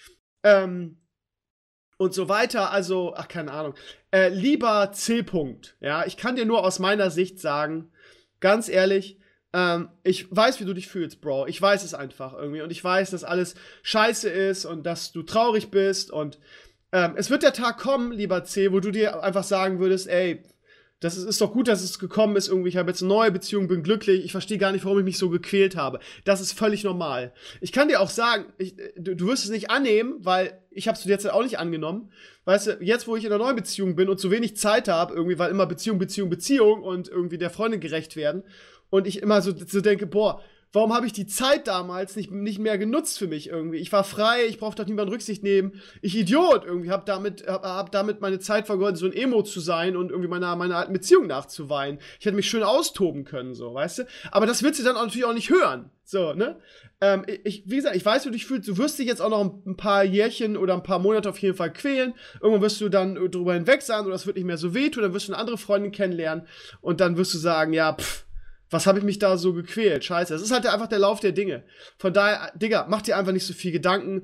Und so weiter, also, keine Ahnung. Lieber C-Punkt, ja, ich kann dir nur aus meiner Sicht sagen, ganz ehrlich, ich weiß, wie du dich fühlst, Bro. Ich weiß es einfach irgendwie. Und ich weiß, dass alles scheiße ist und dass du traurig bist. Und es wird der Tag kommen, lieber C, wo du dir einfach sagen würdest, ey, das ist doch gut, dass es gekommen ist irgendwie. Ich habe jetzt eine neue Beziehung, bin glücklich. Ich verstehe gar nicht, warum ich mich so gequält habe. Das ist völlig normal. Ich kann dir auch sagen, du wirst es nicht annehmen, weil ich habe es jetzt auch nicht angenommen. Weißt du, jetzt, wo ich in einer neuen Beziehung bin und so wenig Zeit habe, irgendwie, weil immer Beziehung und irgendwie der Freundin gerecht werden. Und ich immer so denke, boah, warum habe ich die Zeit damals nicht mehr genutzt für mich irgendwie? Ich war frei, ich brauchte doch niemanden Rücksicht nehmen. Ich Idiot irgendwie, hab damit meine Zeit vergeudet, so ein Emo zu sein und irgendwie meiner alten Beziehung nachzuweinen. Ich hätte mich schön austoben können, so, weißt du? Aber das wird sie dann natürlich auch nicht hören, so, ne? Wie gesagt, ich weiß, wie du dich fühlst. Du wirst dich jetzt auch noch ein paar Jährchen oder ein paar Monate auf jeden Fall quälen. Irgendwann wirst du dann drüber hinweg sein oder es wird nicht mehr so wehtun. Dann wirst du eine andere Freundin kennenlernen und dann wirst du sagen, ja, was habe ich mich da so gequält? Scheiße. Es ist halt einfach der Lauf der Dinge. Von daher, Digga, mach dir einfach nicht so viel Gedanken.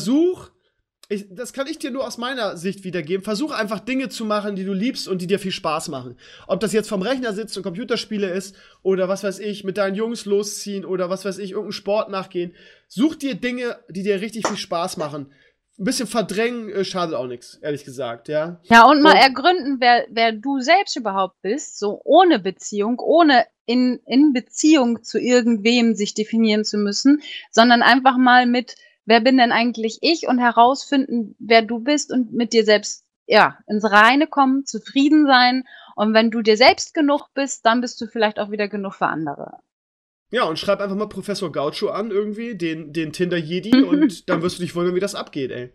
Das kann ich dir nur aus meiner Sicht wiedergeben. Versuch einfach Dinge zu machen, die du liebst und die dir viel Spaß machen. Ob das jetzt vom Rechner sitzt und Computerspiele ist oder was weiß ich, mit deinen Jungs losziehen oder was weiß ich, irgendeinen Sport nachgehen. Such dir Dinge, die dir richtig viel Spaß machen. Ein bisschen verdrängen schadet auch nichts, ehrlich gesagt, ja. Ja, und mal ergründen, wer du selbst überhaupt bist, so ohne Beziehung, ohne in Beziehung zu irgendwem sich definieren zu müssen, sondern einfach mal mit, wer bin denn eigentlich ich und herausfinden, wer du bist und mit dir selbst, ja, ins Reine kommen, zufrieden sein. Und wenn du dir selbst genug bist, dann bist du vielleicht auch wieder genug für andere. Ja, und schreib einfach mal Professor Gaucho an, irgendwie, den Tinder-Jedi, und dann wirst du dich wundern, wie das abgeht, ey.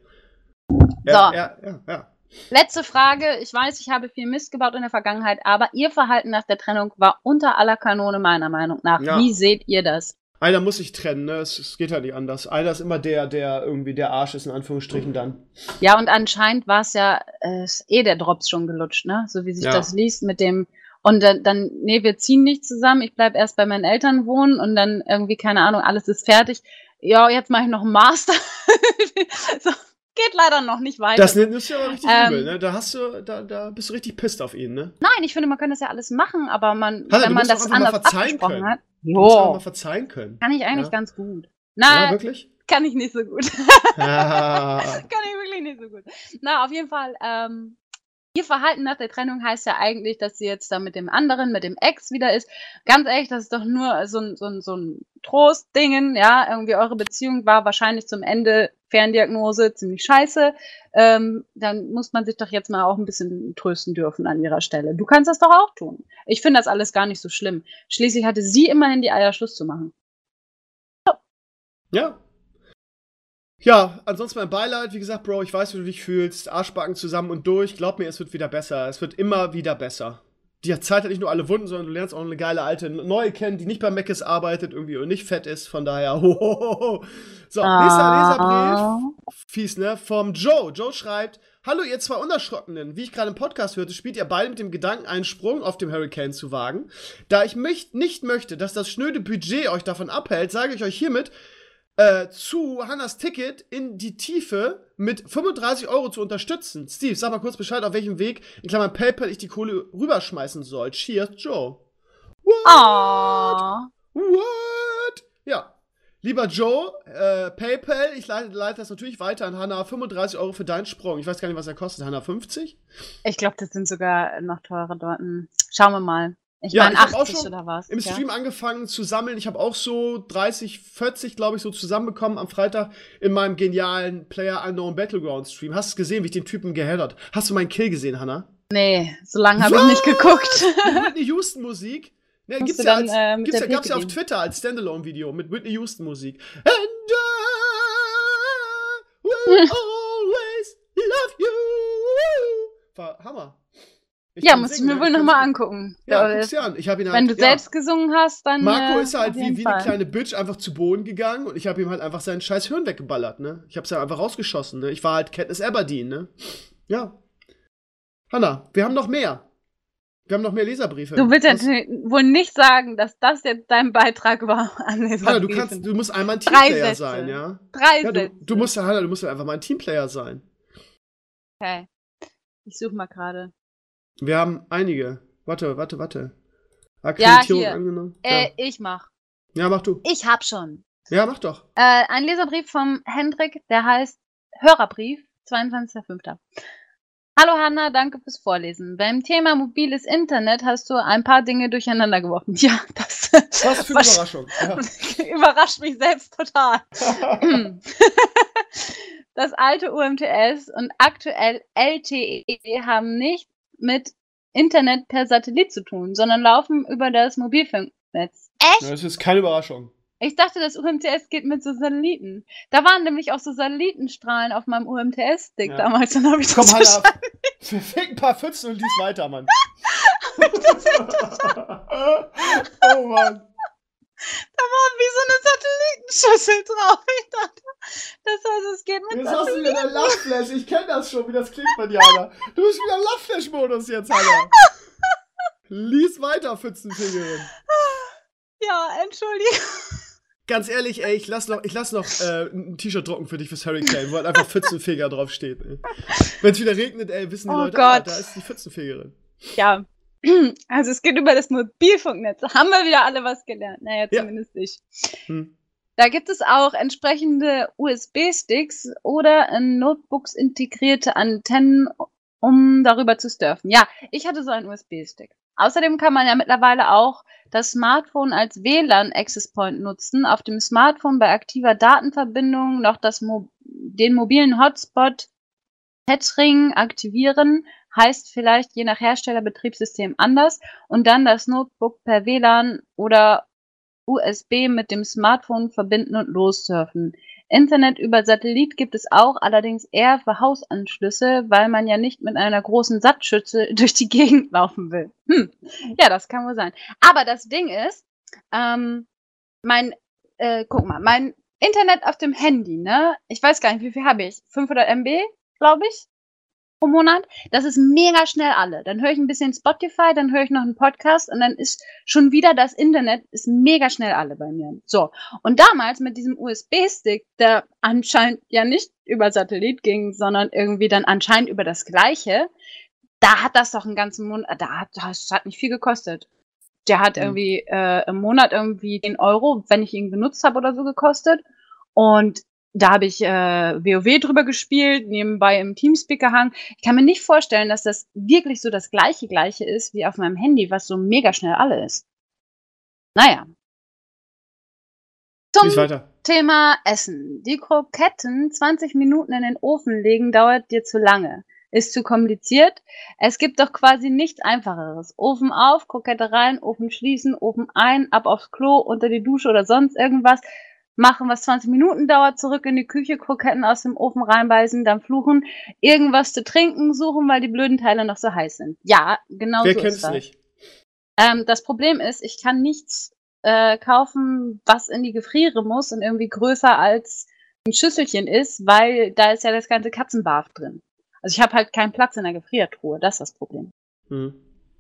Ja. Letzte Frage. Ich weiß, ich habe viel Mist gebaut in der Vergangenheit, aber Ihr Verhalten nach der Trennung war unter aller Kanone, meiner Meinung nach. Ja. Wie seht ihr das? Einer muss sich trennen, ne? Es geht halt nicht anders. Einer ist immer der irgendwie der Arsch ist, in Anführungsstrichen dann. Ja, und anscheinend war es ja der Drops schon gelutscht, ne? So wie sich das liest mit dem. Und dann, nee, wir ziehen nicht zusammen, ich bleib erst bei meinen Eltern wohnen und dann irgendwie, keine Ahnung, alles ist fertig. Ja, jetzt mache ich noch einen Master. So, geht leider noch nicht weiter. Das ist ja aber richtig übel, ne? Da bist du richtig pisst auf ihn, ne? Nein, ich finde, man kann das ja alles machen, aber wenn man das anders abgesprochen hat. Du musst auch mal verzeihen können. Kann ich eigentlich ganz gut. Nein, ja, wirklich? Kann ich nicht so gut. Ah. Kann ich wirklich nicht so gut. Na, auf jeden Fall, ihr Verhalten nach der Trennung heißt ja eigentlich, dass sie jetzt da mit dem anderen, mit dem Ex wieder ist. Ganz ehrlich, das ist doch nur so ein Trostdingen, ja. Irgendwie eure Beziehung war wahrscheinlich zum Ende Ferndiagnose ziemlich scheiße. Dann muss man sich doch jetzt mal auch ein bisschen trösten dürfen an ihrer Stelle. Du kannst das doch auch tun. Ich finde das alles gar nicht so schlimm. Schließlich hatte sie immerhin die Eier, Schluss zu machen. Ja. Ja, ansonsten mein Beileid, wie gesagt, Bro, ich weiß, wie du dich fühlst. Arschbacken zusammen und durch. Glaub mir, es wird wieder besser. Es wird immer wieder besser. Die Zeit hat nicht nur alle Wunden, sondern du lernst auch eine geile alte neue kennen, die nicht bei Mc's arbeitet irgendwie und nicht fett ist. Von daher, hohoho. So, nächster Leserbrief. Fies, ne? Vom Joe. Joe schreibt: Hallo, ihr zwei Unerschrockenen. Wie ich gerade im Podcast hörte, spielt ihr beide mit dem Gedanken, einen Sprung auf dem Hurricane zu wagen. Da ich nicht möchte, dass das schnöde Budget euch davon abhält, sage ich euch hiermit, zu Hannas Ticket in die Tiefe mit 35 € zu unterstützen. Steve, sag mal kurz Bescheid, auf welchem Weg, in Klammern PayPal, ich die Kohle rüberschmeißen soll. Cheers, Joe. What? What? Ja. Lieber Joe, PayPal, ich leite das natürlich weiter an Hannah. 35 € für deinen Sprung. Ich weiß gar nicht, was er kostet. Hannah, 50? Ich glaube, das sind sogar noch teure dort. Schauen wir mal. Ich Ja, meine, ich habe 80 auch schon oder was. im Stream angefangen zu sammeln. Ich habe auch so 30, 40, glaube ich, so zusammenbekommen am Freitag in meinem genialen PlayerUnknown Battleground Stream. Hast du gesehen, wie ich den Typen geheadert? Hast du meinen Kill gesehen, Hannah? Nee, so lange habe ich nicht geguckt. Whitney Houston Musik. Ja, Musst gibt's du ja, dann, mit der gab's ja Pike auf Twitter als Standalone-Video mit Whitney Houston Musik. And I will always love you. War Hammer. Ja, muss ich mir wohl nochmal angucken. Ja, guck's dir an. Ich hab ihn halt, wenn du selbst gesungen hast, dann. Marco ist halt wie eine kleine Bitch einfach zu Boden gegangen und ich habe ihm halt einfach seinen scheiß Hirn weggeballert, ne? Ich hab's ja einfach rausgeschossen, ne? Ich war halt Katniss Everdeen, ne? Ja. Hannah, wir haben noch mehr. Wir haben noch mehr Leserbriefe. Du willst ja wohl nicht sagen, dass das jetzt dein Beitrag war an Leserbriefen. Hannah, du musst einmal ein Teamplayer sein, ja? 3 ja, Sätze. du musst einfach mal ein Teamplayer sein. Okay. Ich suche mal gerade. Wir haben einige. Warte. Akkreditierung angenommen. Ich mach. Ja, mach du. Ich hab schon. Ja, mach doch. Ein Leserbrief vom Hendrik, der heißt Hörerbrief, 22.05. Hallo Hanna, danke fürs Vorlesen. Beim Thema mobiles Internet hast du ein paar Dinge durcheinander geworfen. Ja, das Was für eine Überraschung. Ja. Überrascht mich selbst total. Das alte UMTS und aktuell LTE haben nicht mit Internet per Satellit zu tun, sondern laufen über das Mobilfunknetz. Echt? Das ist keine Überraschung. Ich dachte, das UMTS geht mit so Satelliten. Da waren nämlich auch so Satellitenstrahlen auf meinem UMTS-Stick damals. Dann habe ich Komm, Hanna, fick ein paar Pfützen und lies weiter, Mann. Oh, Mann. Da war wie so eine Satellitenschüssel drauf. Ich dachte, das heißt, es geht mit Jetzt hast du wieder dein Lachflash. Ich kenne das schon, wie das klingt bei dir, Hanna. Du bist wieder im Lachflash-Modus jetzt, Hanna. Lies weiter, Pfützenfingerin. Ja, Entschuldigung. Ganz ehrlich, ey, ich lass noch ein T-Shirt drucken für dich fürs Hurricane, wo halt einfach Pfützenfeger drauf steht. Wenn es wieder regnet, ey, wissen die Leute, Gott. Da ist die Pfützenfegerin. Ja, also es geht über das Mobilfunknetz. Haben wir wieder alle was gelernt. Naja, zumindest ich. Da gibt es auch entsprechende USB-Sticks oder in Notebooks integrierte Antennen, um darüber zu surfen. Ja, ich hatte so einen USB-Stick. Außerdem kann man ja mittlerweile auch das Smartphone als WLAN-Access Point nutzen. Auf dem Smartphone bei aktiver Datenverbindung noch den mobilen Hotspot Petring aktivieren, heißt vielleicht je nach Hersteller Betriebssystem anders, und dann das Notebook per WLAN oder USB mit dem Smartphone verbinden und lossurfen. Internet über Satellit gibt es auch, allerdings eher für Hausanschlüsse, weil man ja nicht mit einer großen Sattschütze durch die Gegend laufen will. Ja, das kann wohl sein. Aber das Ding ist, guck mal, mein Internet auf dem Handy, ne? Ich weiß gar nicht, wie viel habe ich? 500 MB, glaube ich? pro Monat. Das ist mega schnell alle. Dann höre ich ein bisschen Spotify, dann höre ich noch einen Podcast und dann ist schon wieder das Internet ist mega schnell alle bei mir. So. Und damals mit diesem USB-Stick, der anscheinend ja nicht über Satellit ging, sondern irgendwie dann anscheinend über das Gleiche, da hat das doch einen ganzen Monat, das hat nicht viel gekostet. Der hat irgendwie im Monat irgendwie 10 Euro, wenn ich ihn benutzt habe oder so, gekostet. Und da habe ich WoW drüber gespielt, nebenbei im Teamspeak gehangen. Ich kann mir nicht vorstellen, dass das wirklich so das Gleiche ist wie auf meinem Handy, was so mega schnell alle ist. Naja. Zum Thema Essen. Die Kroketten 20 Minuten in den Ofen legen dauert dir zu lange. Ist zu kompliziert. Es gibt doch quasi nichts Einfacheres. Ofen auf, Krokette rein, Ofen schließen, Ofen ein, ab aufs Klo, unter die Dusche oder sonst irgendwas. Machen, was 20 Minuten dauert, zurück in die Küche, Kroketten aus dem Ofen reinbeißen, dann fluchen, irgendwas zu trinken suchen, weil die blöden Teile noch so heiß sind. Ja, genau so ist das. Wer kennt's nicht? Das Problem ist, ich kann nichts kaufen, was in die Gefriere muss und irgendwie größer als ein Schüsselchen ist, weil da ist ja das ganze Katzenbarf drin. Also ich habe halt keinen Platz in der Gefriertruhe, das ist das Problem. Und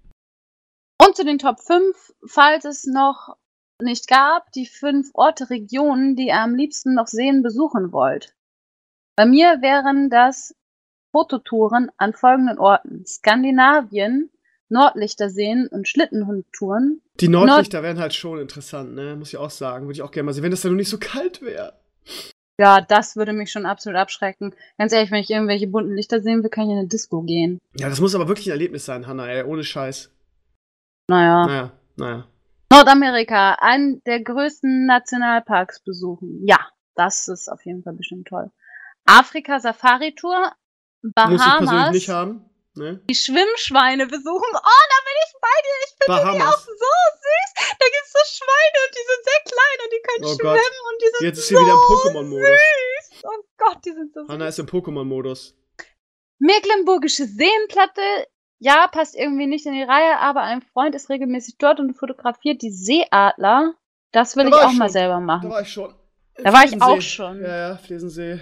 zu den Top 5, falls es noch nicht gab, die 5 Orte, Regionen, die ihr am liebsten noch sehen, besuchen wollt. Bei mir wären das Fototouren an folgenden Orten. Skandinavien, Nordlichterseen und Schlittenhundtouren. Die Nordlichter wären halt schon interessant, ne? Muss ich auch sagen. Würde ich auch gerne mal sehen, wenn das dann noch nicht so kalt wäre. Ja, das würde mich schon absolut abschrecken. Ganz ehrlich, wenn ich irgendwelche bunten Lichter sehen will, kann ich in eine Disco gehen. Ja, das muss aber wirklich ein Erlebnis sein, Hannah, ey. Ohne Scheiß. Naja. Nordamerika, einen der größten Nationalparks besuchen. Ja, das ist auf jeden Fall bestimmt toll. Afrika, Safari-Tour. Bahamas. Muss ich persönlich nicht haben. Ne? Die Schwimmschweine besuchen. Oh, da bin ich bei dir. Ich finde die auch so süß. Da gibt es so Schweine und die sind sehr klein und die können schwimmen. Und die sind jetzt ist sie wieder im Pokémon-Modus. Süß. Oh Gott, die sind so süß. Hannah ist im Pokémon-Modus. Mecklenburgische Seenplatte. Ja, passt irgendwie nicht in die Reihe, aber ein Freund ist regelmäßig dort und fotografiert die Seeadler. Das will ich auch mal selber machen. Da war ich schon. Da war ich auch schon. Ja, Flesensee.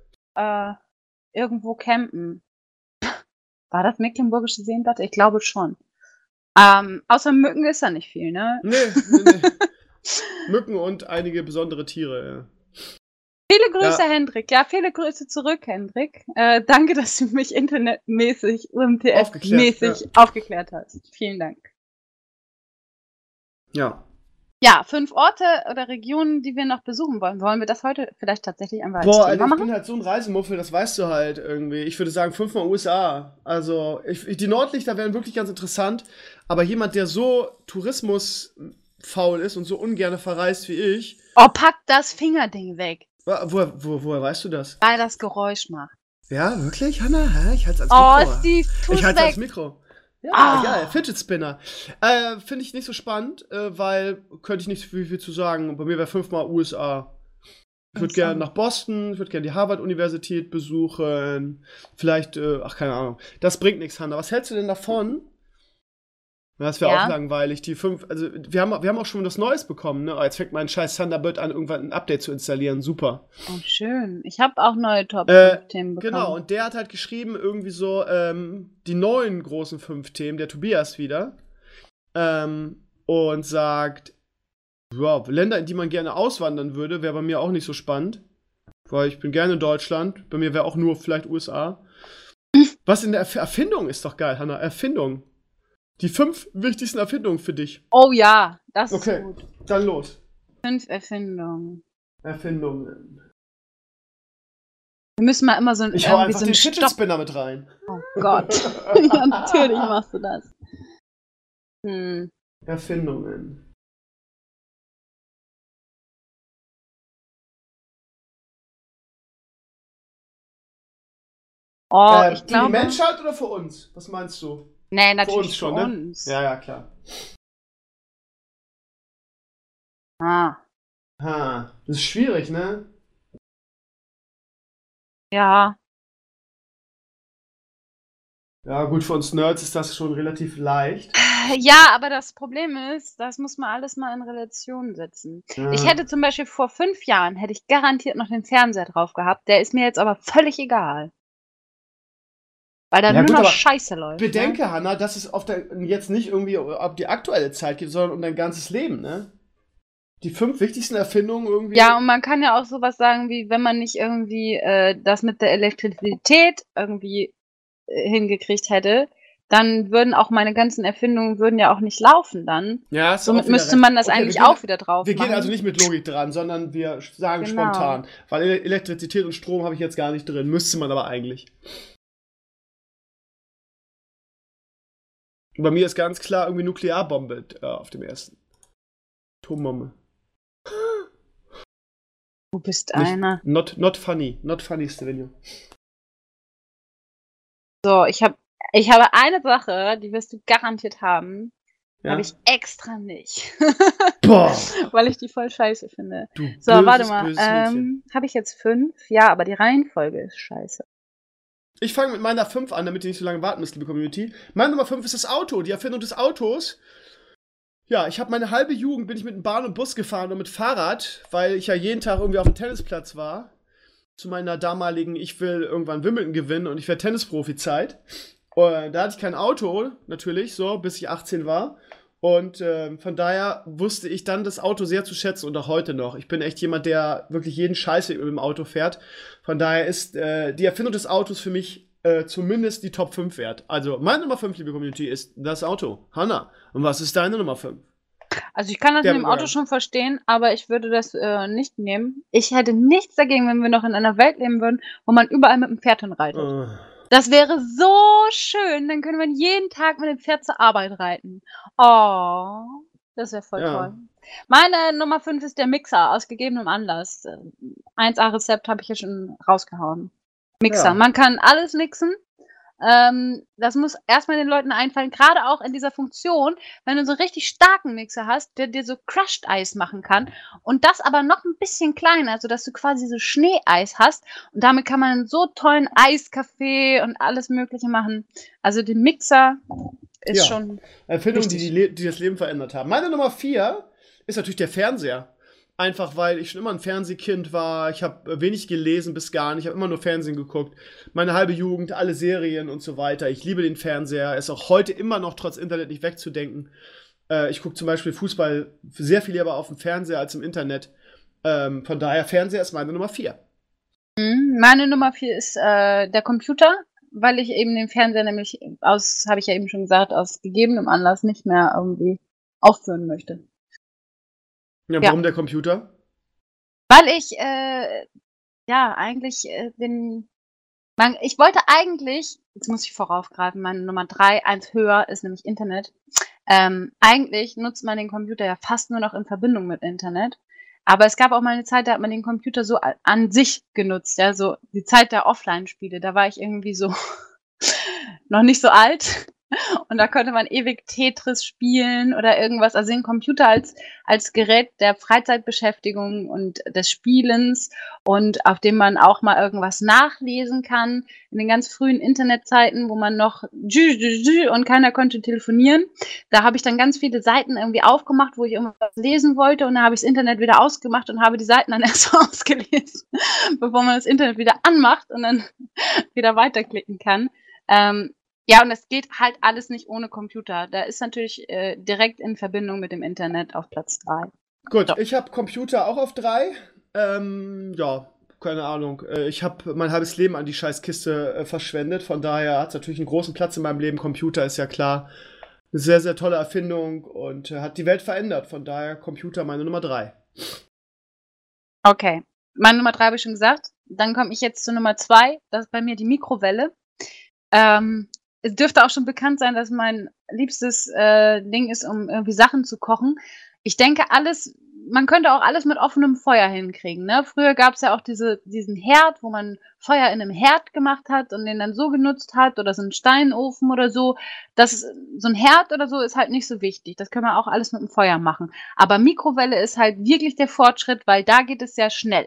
Irgendwo campen. War das Mecklenburgische Seenplatte? Ich glaube schon. Außer Mücken ist da nicht viel, ne? Nee. Mücken und einige besondere Tiere, ja. Viele Grüße, Hendrik. Ja, viele Grüße zurück, Hendrik. Danke, dass du mich internetmäßig, UMTF-mäßig aufgeklärt hast. Vielen Dank. Ja. Ja, 5 Orte oder Regionen, die wir noch besuchen wollen. Wollen wir das heute vielleicht tatsächlich einfach als Thema machen? Ich bin halt so ein Reisemuffel, das weißt du halt irgendwie. Ich würde sagen 5-mal USA. Also, die Nordlichter wären wirklich ganz interessant, aber jemand, der so tourismusfaul ist und so ungerne verreist wie ich. Oh, pack das Fingerding weg. Woher weißt du das? Weil das Geräusch macht. Ja, wirklich, Hannah? Hä? Ich halte es als Mikro. Oh, Steve, tu's Ich halte es weg. als Mikro. Ja, geil. Fidget Spinner. Finde ich nicht so spannend, weil könnte ich nicht viel zu sagen. Bei mir wäre 5-mal USA. Ich würde gerne nach Boston, ich würde gerne die Harvard-Universität besuchen. Vielleicht, keine Ahnung. Das bringt nichts, Hannah. Was hältst du denn davon? Das wäre auch langweilig. Die 5, also wir haben auch schon was Neues bekommen, ne? Jetzt fängt mein scheiß Thunderbird an, irgendwann ein Update zu installieren. Super. Oh, schön. Ich habe auch neue Top-5-Themen bekommen. Genau, und der hat halt geschrieben, irgendwie so, die neuen großen 5 Themen, der Tobias wieder. Und sagt, ja, Länder, in die man gerne auswandern würde, wäre bei mir auch nicht so spannend. Weil ich bin gerne in Deutschland. Bei mir wäre auch nur vielleicht USA. Was in der Erfindung ist doch geil, Hannah. Erfindung. Die 5 wichtigsten Erfindungen für dich. Oh ja, das ist gut. Dann los. 5 Erfindungen. Erfindungen. Wir müssen mal immer so ein Ich hau einfach den Fidget Spinner mit rein. Oh Gott. Ja, natürlich machst du das. Erfindungen. Oh, ich glaube. Für die Menschheit oder für uns? Was meinst du? Nee, natürlich für uns. Ne? Ja, klar. Das ist schwierig, ne? Ja. Ja, gut, für uns Nerds ist das schon relativ leicht. Ja, aber das Problem ist, das muss man alles mal in Relation setzen. Ja. Ich hätte zum Beispiel vor 5 Jahren, hätte ich garantiert noch den Fernseher drauf gehabt. Der ist mir jetzt aber völlig egal. Weil da nur noch Scheiße läuft. Bedenke, Hanna, dass es jetzt nicht irgendwie auf die aktuelle Zeit geht, sondern um dein ganzes Leben, ne? Die 5 wichtigsten Erfindungen irgendwie. Ja, und man kann ja auch sowas sagen, wie wenn man nicht irgendwie das mit der Elektrizität irgendwie hingekriegt hätte, dann würden auch meine ganzen Erfindungen ja auch nicht laufen dann. Ja, somit müsste man das eigentlich auch wieder drauf machen. Wir gehen also nicht mit Logik dran, sondern wir sagen spontan. Weil Elektrizität und Strom habe ich jetzt gar nicht drin. Müsste man aber eigentlich. Bei mir ist ganz klar irgendwie Nuklearbombe auf dem ersten. Atombombe. Du bist einer. Not funny. Not funny, Stevenio. So, ich habe eine Sache, die wirst du garantiert haben. Ja? Habe ich extra nicht. Boah. Weil ich die voll scheiße finde. Warte mal. Habe ich jetzt 5? Ja, aber die Reihenfolge ist scheiße. Ich fange mit meiner 5 an, damit ihr nicht so lange warten müsst, liebe Community. Meine Nummer 5 ist das Auto, die Erfindung des Autos. Ja, ich habe meine halbe Jugend, bin ich mit dem Bahn und Bus gefahren und mit Fahrrad, weil ich ja jeden Tag irgendwie auf dem Tennisplatz war. Zu meiner damaligen, ich will irgendwann Wimbledon gewinnen und ich werde Tennisprofi-Zeit. Da hatte ich kein Auto, natürlich, so, bis ich 18 war. Und von daher wusste ich dann das Auto sehr zu schätzen und auch heute noch. Ich bin echt jemand, der wirklich jeden Scheiß mit dem Auto fährt. Von daher ist die Erfindung des Autos für mich zumindest die Top 5 wert. Also meine Nummer 5, liebe Community, ist das Auto. Hanna, und was ist deine Nummer 5? Also ich kann das mit dem Auto schon verstehen, aber ich würde das nicht nehmen. Ich hätte nichts dagegen, wenn wir noch in einer Welt leben würden, wo man überall mit dem Pferd hinreitet. Das wäre so schön. Dann könnte man jeden Tag mit dem Pferd zur Arbeit reiten. Oh, das wäre voll toll. Meine Nummer 5 ist der Mixer, aus gegebenem Anlass. 1A-Rezept habe ich ja schon rausgehauen. Mixer. Ja. Man kann alles mixen. Das muss erstmal den Leuten einfallen, gerade auch in dieser Funktion, wenn du so richtig starken Mixer hast, der dir so Crushed Eis machen kann und das aber noch ein bisschen kleiner, sodass du quasi so Schneeeis hast und damit kann man so tollen Eiskaffee und alles mögliche machen. Also den Mixer ist schon Erfindungen, die das Leben verändert haben. Meine Nummer 4 ist natürlich der Fernseher. Einfach, weil ich schon immer ein Fernsehkind war. Ich habe wenig gelesen bis gar nicht. Ich habe immer nur Fernsehen geguckt. Meine halbe Jugend, alle Serien und so weiter. Ich liebe den Fernseher. Ist auch heute immer noch trotz Internet nicht wegzudenken. Ich gucke zum Beispiel Fußball sehr viel lieber auf dem Fernseher als im Internet. Von daher, Fernseher ist meine Nummer 4. Meine Nummer 4 ist der Computer, weil ich eben den Fernseher nämlich habe ich ja eben schon gesagt, aus gegebenem Anlass nicht mehr irgendwie aufführen möchte. Ja, warum der Computer? Weil ich, eigentlich ich wollte eigentlich, jetzt muss ich voraufgreifen, meine Nummer 3, 1 höher, ist nämlich Internet. Eigentlich nutzt man den Computer ja fast nur noch in Verbindung mit Internet. Aber es gab auch mal eine Zeit, da hat man den Computer so an sich genutzt, ja, so die Zeit der Offline-Spiele. Da war ich irgendwie so noch nicht so alt. Und da konnte man ewig Tetris spielen oder irgendwas. Also den Computer als Gerät der Freizeitbeschäftigung und des Spielens und auf dem man auch mal irgendwas nachlesen kann. In den ganz frühen Internetzeiten, wo man noch und keiner konnte telefonieren. Da habe ich dann ganz viele Seiten irgendwie aufgemacht, wo ich irgendwas lesen wollte. Und dann habe ich das Internet wieder ausgemacht und habe die Seiten dann erst ausgelesen, bevor man das Internet wieder anmacht und dann wieder weiterklicken kann. Ja, und es geht halt alles nicht ohne Computer. Da ist natürlich direkt in Verbindung mit dem Internet auf Platz 3. Gut, so. Ich habe Computer auch auf 3. Keine Ahnung. Ich habe mein halbes Leben an die Scheißkiste verschwendet. Von daher hat es natürlich einen großen Platz in meinem Leben. Computer ist ja klar eine sehr, sehr tolle Erfindung und hat die Welt verändert. Von daher Computer meine Nummer 3. Okay, meine Nummer 3 habe ich schon gesagt. Dann komme ich jetzt zu Nummer 2. Das ist bei mir die Mikrowelle. Es dürfte auch schon bekannt sein, dass mein liebstes Ding ist, um irgendwie Sachen zu kochen. Ich denke, man könnte auch alles mit offenem Feuer hinkriegen. Ne? Früher gab es ja auch diesen Herd, wo man Feuer in einem Herd gemacht hat und den dann so genutzt hat oder so einen Steinofen oder so. So ein Herd oder so ist halt nicht so wichtig. Das können wir auch alles mit dem Feuer machen. Aber Mikrowelle ist halt wirklich der Fortschritt, weil da geht es sehr schnell.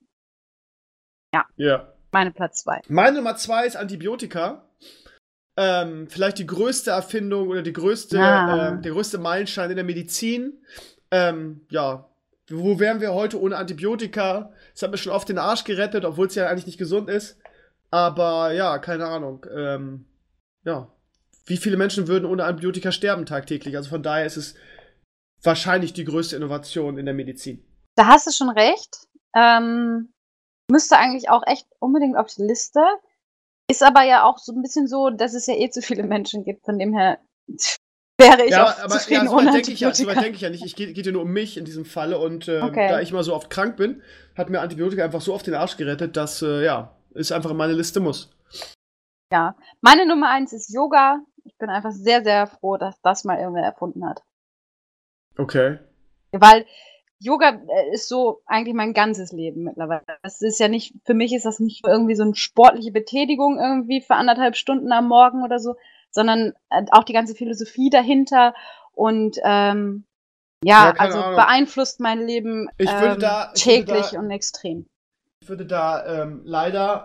Ja. Meine Platz 2. Meine Nummer 2 ist Antibiotika. Vielleicht die größte Erfindung oder der größte Meilenstein in der Medizin. Wo wären wir heute ohne Antibiotika? Das hat mir schon oft den Arsch gerettet, obwohl es ja eigentlich nicht gesund ist. Aber ja, keine Ahnung. wie viele Menschen würden ohne Antibiotika sterben tagtäglich? Also von daher ist es wahrscheinlich die größte Innovation in der Medizin. Da hast du schon recht. Müsste eigentlich auch echt unbedingt auf die Liste. Ist aber ja auch so ein bisschen so, dass es ja zu viele Menschen gibt. Von dem her wäre ich auch zufrieden ohne Antibiotika. So weit denke ich ja nicht. Geht ja nur um mich in diesem Falle. Und da ich mal so oft krank bin, hat mir Antibiotika einfach so oft den Arsch gerettet, dass, ist einfach in meine Liste muss. Ja, meine Nummer 1 ist Yoga. Ich bin einfach sehr, sehr froh, dass das mal irgendwer erfunden hat. Okay. Weil Yoga ist so eigentlich mein ganzes Leben mittlerweile. Das ist ja nicht, für mich ist das nicht irgendwie so eine sportliche Betätigung irgendwie für 1,5 Stunden am Morgen oder so, sondern auch die ganze Philosophie dahinter und also Ahnung. Beeinflusst mein Leben täglich und extrem. Ich würde da leider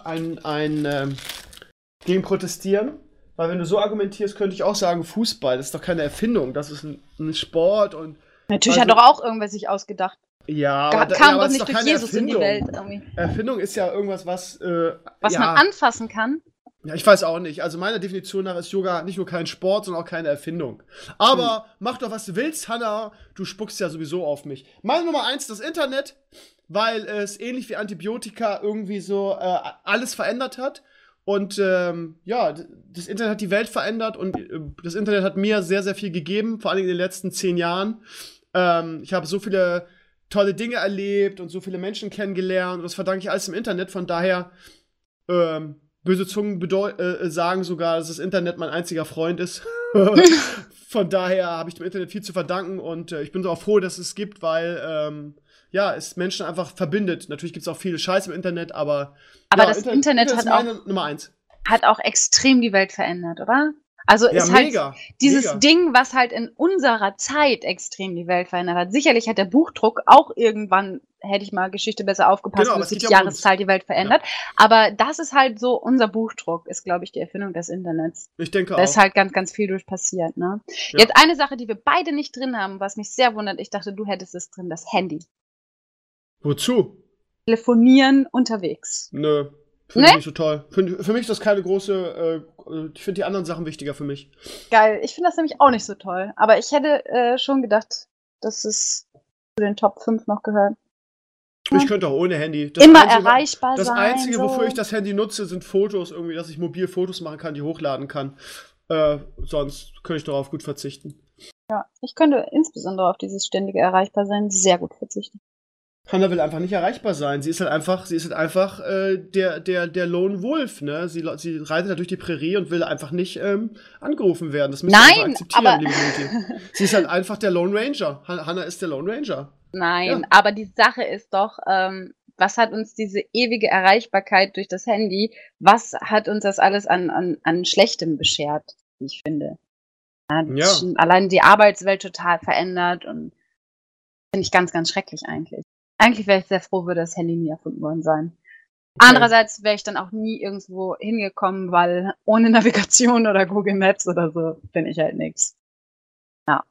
gegen protestieren, weil wenn du so argumentierst, könnte ich auch sagen, Fußball, das ist doch keine Erfindung, das ist ein Sport und natürlich hat doch auch irgendwer sich ausgedacht. Ja, kam doch nicht durch Jesus Erfindung. In die Welt irgendwie. Erfindung ist ja irgendwas, was man anfassen kann. Ja, ich weiß auch nicht. Also meiner Definition nach ist Yoga nicht nur kein Sport, sondern auch keine Erfindung. Aber mach doch, was du willst, Hannah. Du spuckst ja sowieso auf mich. Meine Nummer 1, das Internet, weil es ähnlich wie Antibiotika irgendwie so alles verändert hat. Und das Internet hat die Welt verändert und das Internet hat mir sehr, sehr viel gegeben, vor allem in den letzten 10 Jahren. Ich habe so viele tolle Dinge erlebt und so viele Menschen kennengelernt und das verdanke ich alles im Internet. Von daher, böse Zungen sagen sogar, dass das Internet mein einziger Freund ist. Von daher habe ich dem Internet viel zu verdanken und ich bin so auch froh, dass es gibt, weil es Menschen einfach verbindet. Natürlich gibt es auch viele Scheiß im Internet, aber das Internet ist meine Nummer 1. Hat auch extrem die Welt verändert, oder? Also ist mega, halt dieses Ding, was halt in unserer Zeit extrem die Welt verändert hat. Sicherlich hat der Buchdruck auch irgendwann, hätte ich mal Geschichte besser aufgepasst, genau, 50 Jahreszahl die Welt verändert. Ja. Aber das ist halt so, unser Buchdruck ist, glaube ich, die Erfindung des Internets. Ich denke auch. Da ist halt ganz, ganz viel durch passiert, ne? Ja. Jetzt eine Sache, die wir beide nicht drin haben, was mich sehr wundert, ich dachte, du hättest es drin, das Handy. Wozu? Telefonieren unterwegs. Nö. Finde ich nicht so toll. Für mich ist das keine große, ich finde die anderen Sachen wichtiger für mich. Geil, ich finde das nämlich auch nicht so toll. Aber ich hätte schon gedacht, dass es zu den Top 5 noch gehört. Ich könnte auch ohne Handy. Erreichbar sein. Das Einzige, wofür ich das Handy nutze, sind Fotos irgendwie, dass ich mobil Fotos machen kann, die hochladen kann. Sonst könnte ich darauf gut verzichten. Ja, ich könnte insbesondere auf dieses ständige Erreichbarsein sehr gut verzichten. Hannah will einfach nicht erreichbar sein. Sie ist halt einfach der Lone Wolf, ne? Sie reitet halt durch die Prärie und will einfach nicht angerufen werden. Das müssen wir akzeptieren, liebe Leute. Sie ist halt einfach der Lone Ranger. Hannah ist der Lone Ranger. Nein, aber die Sache ist doch, was hat uns diese ewige Erreichbarkeit durch das Handy, was hat uns das alles an Schlechtem beschert, wie ich finde. Ja. Allein die Arbeitswelt total verändert und finde ich ganz, ganz schrecklich eigentlich. Eigentlich wäre ich sehr froh, würde das Handy nie erfunden worden sein. Okay. Andererseits wäre ich dann auch nie irgendwo hingekommen, weil ohne Navigation oder Google Maps oder so bin ich halt nix. Ja.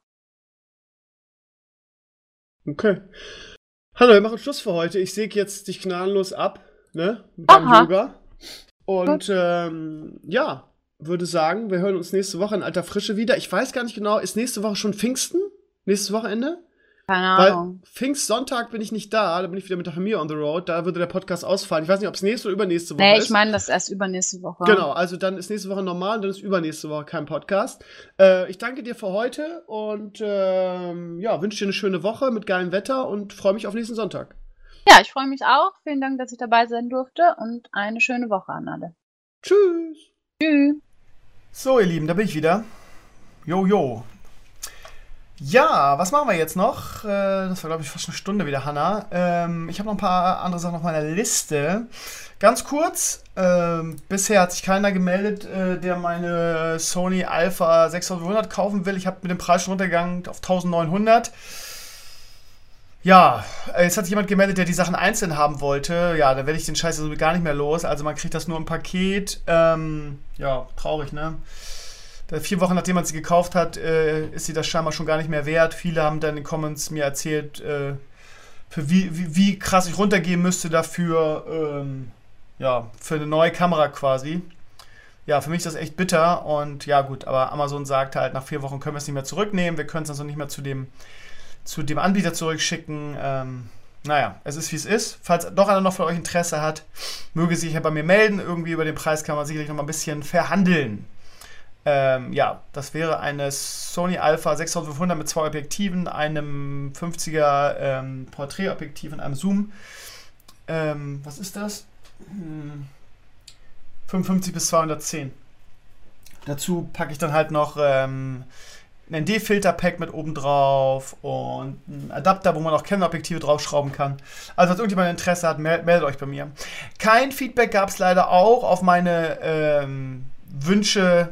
Okay. Hallo, wir machen Schluss für heute. Ich säge jetzt dich gnadenlos ab, ne? Beim Yoga. Und würde sagen, wir hören uns nächste Woche in alter Frische wieder. Ich weiß gar nicht genau, ist nächste Woche schon Pfingsten? Nächstes Wochenende? Keine Ahnung. Weil Pfingstsonntag bin ich nicht da bin ich wieder mit der Familie on the road, da würde der Podcast ausfallen. Ich weiß nicht, ob es nächste oder übernächste Woche ist. Nee, ich meine, das ist erst übernächste Woche. Genau, also dann ist nächste Woche normal und dann ist übernächste Woche kein Podcast. Ich danke dir für heute und wünsche dir eine schöne Woche mit geilem Wetter und freue mich auf nächsten Sonntag. Ja, ich freue mich auch. Vielen Dank, dass ich dabei sein durfte und eine schöne Woche an alle. Tschüss. Tschüss. So, ihr Lieben, da bin ich wieder. Jo. Ja, was machen wir jetzt noch? Das war, glaube ich, fast eine Stunde wieder, Hannah. Ich habe noch ein paar andere Sachen auf meiner Liste. Ganz kurz, bisher hat sich keiner gemeldet, der meine Sony Alpha 6500 kaufen will. Ich habe mit dem Preis schon runtergegangen auf 1900. Ja, jetzt hat sich jemand gemeldet, der die Sachen einzeln haben wollte. Ja, da werde ich den Scheiß also gar nicht mehr los. Also man kriegt das nur im Paket. Traurig, ne? 4 Wochen, nachdem man sie gekauft hat, ist sie das scheinbar schon gar nicht mehr wert. Viele haben dann in den Comments mir erzählt, für wie krass ich runtergehen müsste dafür, für eine neue Kamera quasi. ja, für mich ist das echt bitter und ja gut, aber Amazon sagt halt, nach 4 Wochen können wir es nicht mehr zurücknehmen, wir können es also nicht mehr zu dem Anbieter zurückschicken. Naja, es ist wie es ist. Falls doch einer noch von euch Interesse hat, möge sich ja bei mir melden. Irgendwie über den Preis kann man sicherlich noch mal ein bisschen verhandeln. Ja, das wäre eine Sony Alpha 6500 mit 2 Objektiven, einem 50er Porträtobjektiv und einem Zoom. Was ist das? 55 bis 210. Dazu packe ich dann halt noch ein ND-Filter-Pack mit oben drauf und einen Adapter, wo man auch Canon-Objektive draufschrauben kann. Also, falls irgendjemand Interesse hat, meldet euch bei mir. Kein Feedback gab es leider auch auf meine Wünsche,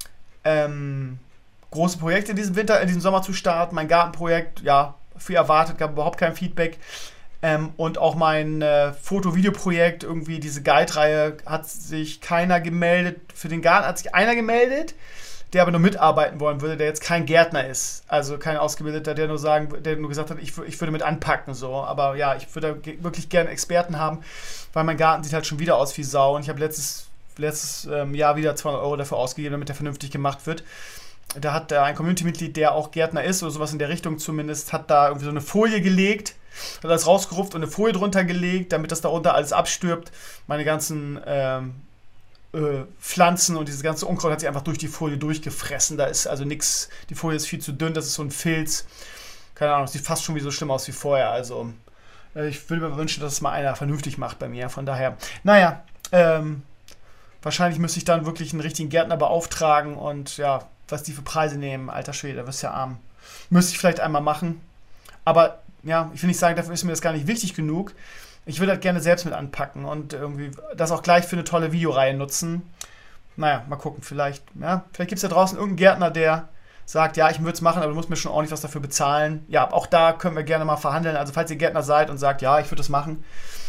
große Projekte in diesem Sommer zu starten. Mein Gartenprojekt, ja, viel erwartet, gab überhaupt kein Feedback. Und auch mein Foto-Video-Projekt, irgendwie diese Guide-Reihe, hat sich keiner gemeldet. Für den Garten hat sich einer gemeldet, der aber nur mitarbeiten wollen würde, der jetzt kein Gärtner ist. Also kein Ausgebildeter, der nur gesagt hat, ich würde mit anpacken. So. Aber ja, ich würde wirklich gerne Experten haben, weil mein Garten sieht halt schon wieder aus wie Sau. Und ich habe letztes Jahr wieder 200 € dafür ausgegeben, damit der vernünftig gemacht wird. Da hat ein Community-Mitglied, der auch Gärtner ist, oder sowas in der Richtung zumindest, hat da irgendwie so eine Folie gelegt, hat das rausgerupft und eine Folie drunter gelegt, damit das darunter alles abstirbt. Meine ganzen Pflanzen und dieses ganze Unkraut hat sich einfach durch die Folie durchgefressen. Da ist also nichts, die Folie ist viel zu dünn, das ist so ein Filz. Keine Ahnung, sieht fast schon wie so schlimm aus wie vorher. Also ich würde mir wünschen, dass es mal einer vernünftig macht bei mir. Von daher, naja, wahrscheinlich müsste ich dann wirklich einen richtigen Gärtner beauftragen und ja, was die für Preise nehmen, alter Schwede, da wirst du ja arm. Müsste ich vielleicht einmal machen. Aber ja, ich will nicht sagen, dafür ist mir das gar nicht wichtig genug. Ich würde halt gerne selbst mit anpacken und irgendwie das auch gleich für eine tolle Videoreihe nutzen. Naja, mal gucken, vielleicht gibt es da draußen irgendeinen Gärtner, der sagt, ja, ich würde es machen, aber du musst mir schon ordentlich was dafür bezahlen. Ja, auch da können wir gerne mal verhandeln. Also falls ihr Gärtner seid und sagt, ja, ich würde das machen,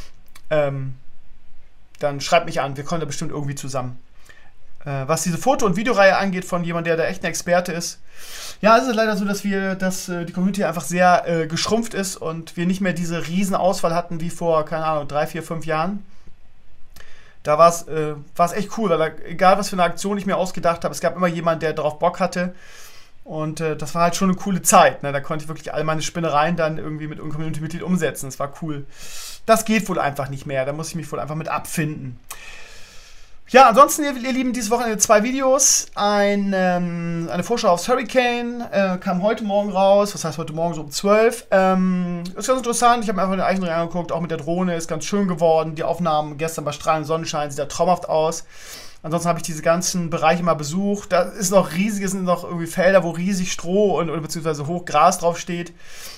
dann schreibt mich an, wir kommen da bestimmt irgendwie zusammen. Was diese Foto- und Videoreihe angeht von jemandem, der da echt ein Experte ist. Ja, es ist leider so, dass die Community einfach sehr geschrumpft ist und wir nicht mehr diese riesen Auswahl hatten wie vor, keine Ahnung, 3, 4, 5 Jahren. Da war es echt cool, weil egal was für eine Aktion ich mir ausgedacht habe, es gab immer jemanden, der darauf Bock hatte. Und das war halt schon eine coole Zeit. Ne? Da konnte ich wirklich all meine Spinnereien dann irgendwie mit einem Community-Mitglied umsetzen. Das war cool. Das geht wohl einfach nicht mehr. Da muss ich mich wohl einfach mit abfinden. Ja, ansonsten, ihr Lieben, dieses Wochenende 2 Videos. Eine Vorschau aufs Hurricane kam heute Morgen raus. Was heißt heute Morgen so um 12? Ist ganz interessant. Ich habe mir einfach den Eichenring angeguckt. Auch mit der Drohne ist ganz schön geworden. Die Aufnahmen gestern bei strahlendem Sonnenschein sieht ja traumhaft aus. Ansonsten habe ich diese ganzen Bereiche mal besucht. Da ist noch riesig, es sind noch irgendwie Felder, wo riesig Stroh oder beziehungsweise Hochgras drauf steht.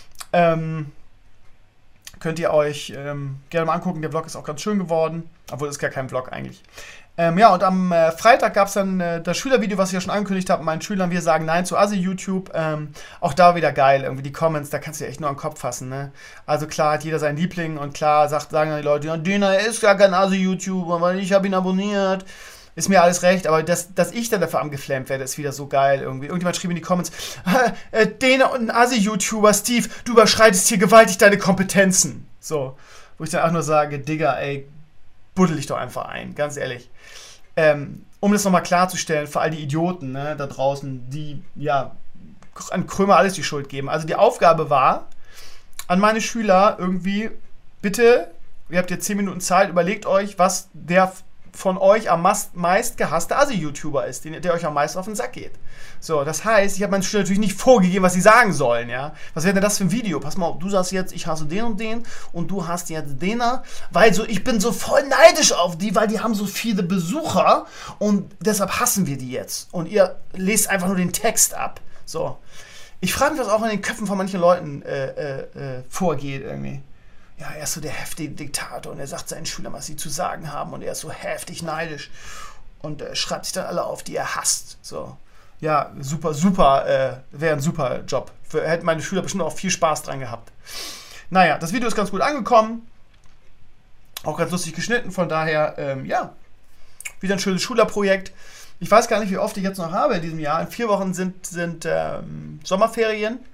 Könnt ihr euch gerne mal angucken. Der Vlog ist auch ganz schön geworden. Obwohl, es ist gar kein Vlog eigentlich. Ja, und am Freitag gab es dann das Schülervideo, was ich ja schon angekündigt habe, mit meinen Schülern. Wir sagen Nein zu Asi-YouTube. Auch da wieder geil. Irgendwie die Comments, da kannst du dir echt nur an den Kopf fassen. Ne? Also klar hat jeder seinen Liebling und klar sagen dann die Leute, ja, Dena ist gar kein Asi-YouTuber, weil ich habe ihn abonniert. Ist mir alles recht, aber dass ich dann dafür angeflammt werde, ist wieder so geil irgendwie. Irgendjemand schrieb in die Comments, Dena und ein Asi-YouTuber, Steve, du überschreitest hier gewaltig deine Kompetenzen. So, wo ich dann auch nur sage, Digga, ey, buddel dich doch einfach ein, ganz ehrlich. Um das nochmal klarzustellen, für all die Idioten da draußen, die ja an Krömer alles die Schuld geben. Also die Aufgabe war, an meine Schüler irgendwie, bitte, ihr habt jetzt 10 Minuten Zeit, überlegt euch, was der von euch am meist gehasste Asi-YouTuber ist, der euch am meisten auf den Sack geht. So, das heißt, ich habe meinen Schülern natürlich nicht vorgegeben, was sie sagen sollen, ja. Was wäre denn das für ein Video? Pass mal auf, du sagst jetzt, ich hasse den und du hast jetzt den, weil ich bin so voll neidisch auf die, weil die haben so viele Besucher und deshalb hassen wir die jetzt. Und ihr lest einfach nur den Text ab. So. Ich frage mich, was auch in den Köpfen von manchen Leuten vorgeht irgendwie. Ja, er ist so der heftige Diktator und er sagt seinen Schülern, was sie zu sagen haben und er ist so heftig neidisch und schreibt sich dann alle auf, die er hasst. So. Ja, super, wäre ein super Job. Hätten meine Schüler bestimmt auch viel Spaß dran gehabt. Naja, das Video ist ganz gut angekommen. Auch ganz lustig geschnitten, von daher, ja, wieder ein schönes Schülerprojekt. Ich weiß gar nicht, wie oft ich jetzt noch habe in diesem Jahr. In 4 Wochen sind Sommerferien.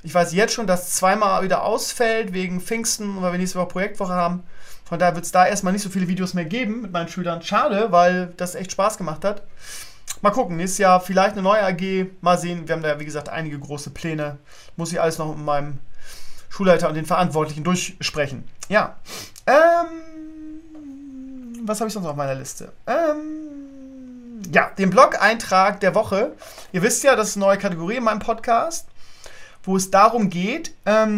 Ich weiß jetzt schon, dass zweimal wieder ausfällt wegen Pfingsten, weil wir nächste Woche Projektwoche haben. Von daher wird es da erstmal nicht so viele Videos mehr geben mit meinen Schülern. Schade, weil das echt Spaß gemacht hat. Mal gucken, nächstes Jahr vielleicht eine neue AG. Mal sehen, wir haben da, wie gesagt, einige große Pläne. Muss ich alles noch mit meinem Schulleiter und den Verantwortlichen durchsprechen. Ja. Was habe ich sonst auf meiner Liste? Ja, den Blog-Eintrag der Woche. Ihr wisst ja, das ist eine neue Kategorie in meinem Podcast, wo es darum geht,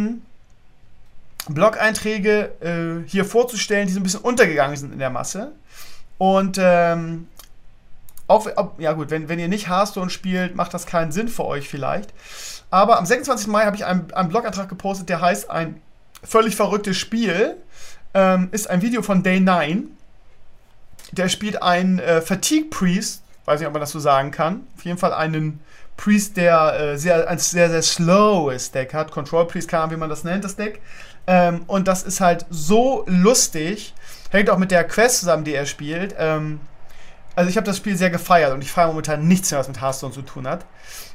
Blog-Einträge hier vorzustellen, die so ein bisschen untergegangen sind in der Masse. Und ja gut, wenn ihr nicht Hearthstone spielt, macht das keinen Sinn für euch vielleicht. Aber am 26. Mai habe ich einen Blog-Eintrag gepostet, der heißt ein völlig verrücktes Spiel. Ist ein Video von Day 9. Der spielt einen Fatigue Priest, weiß nicht, ob man das so sagen kann. Auf jeden Fall einen Priest, der ein sehr, sehr slowes Deck hat. Control Priest, keine Ahnung, wie man das nennt, das Deck. Und das ist halt so lustig. Hängt auch mit der Quest zusammen, die er spielt. Also ich habe das Spiel sehr gefeiert und ich feiere momentan nichts mehr, was mit Hearthstone zu tun hat.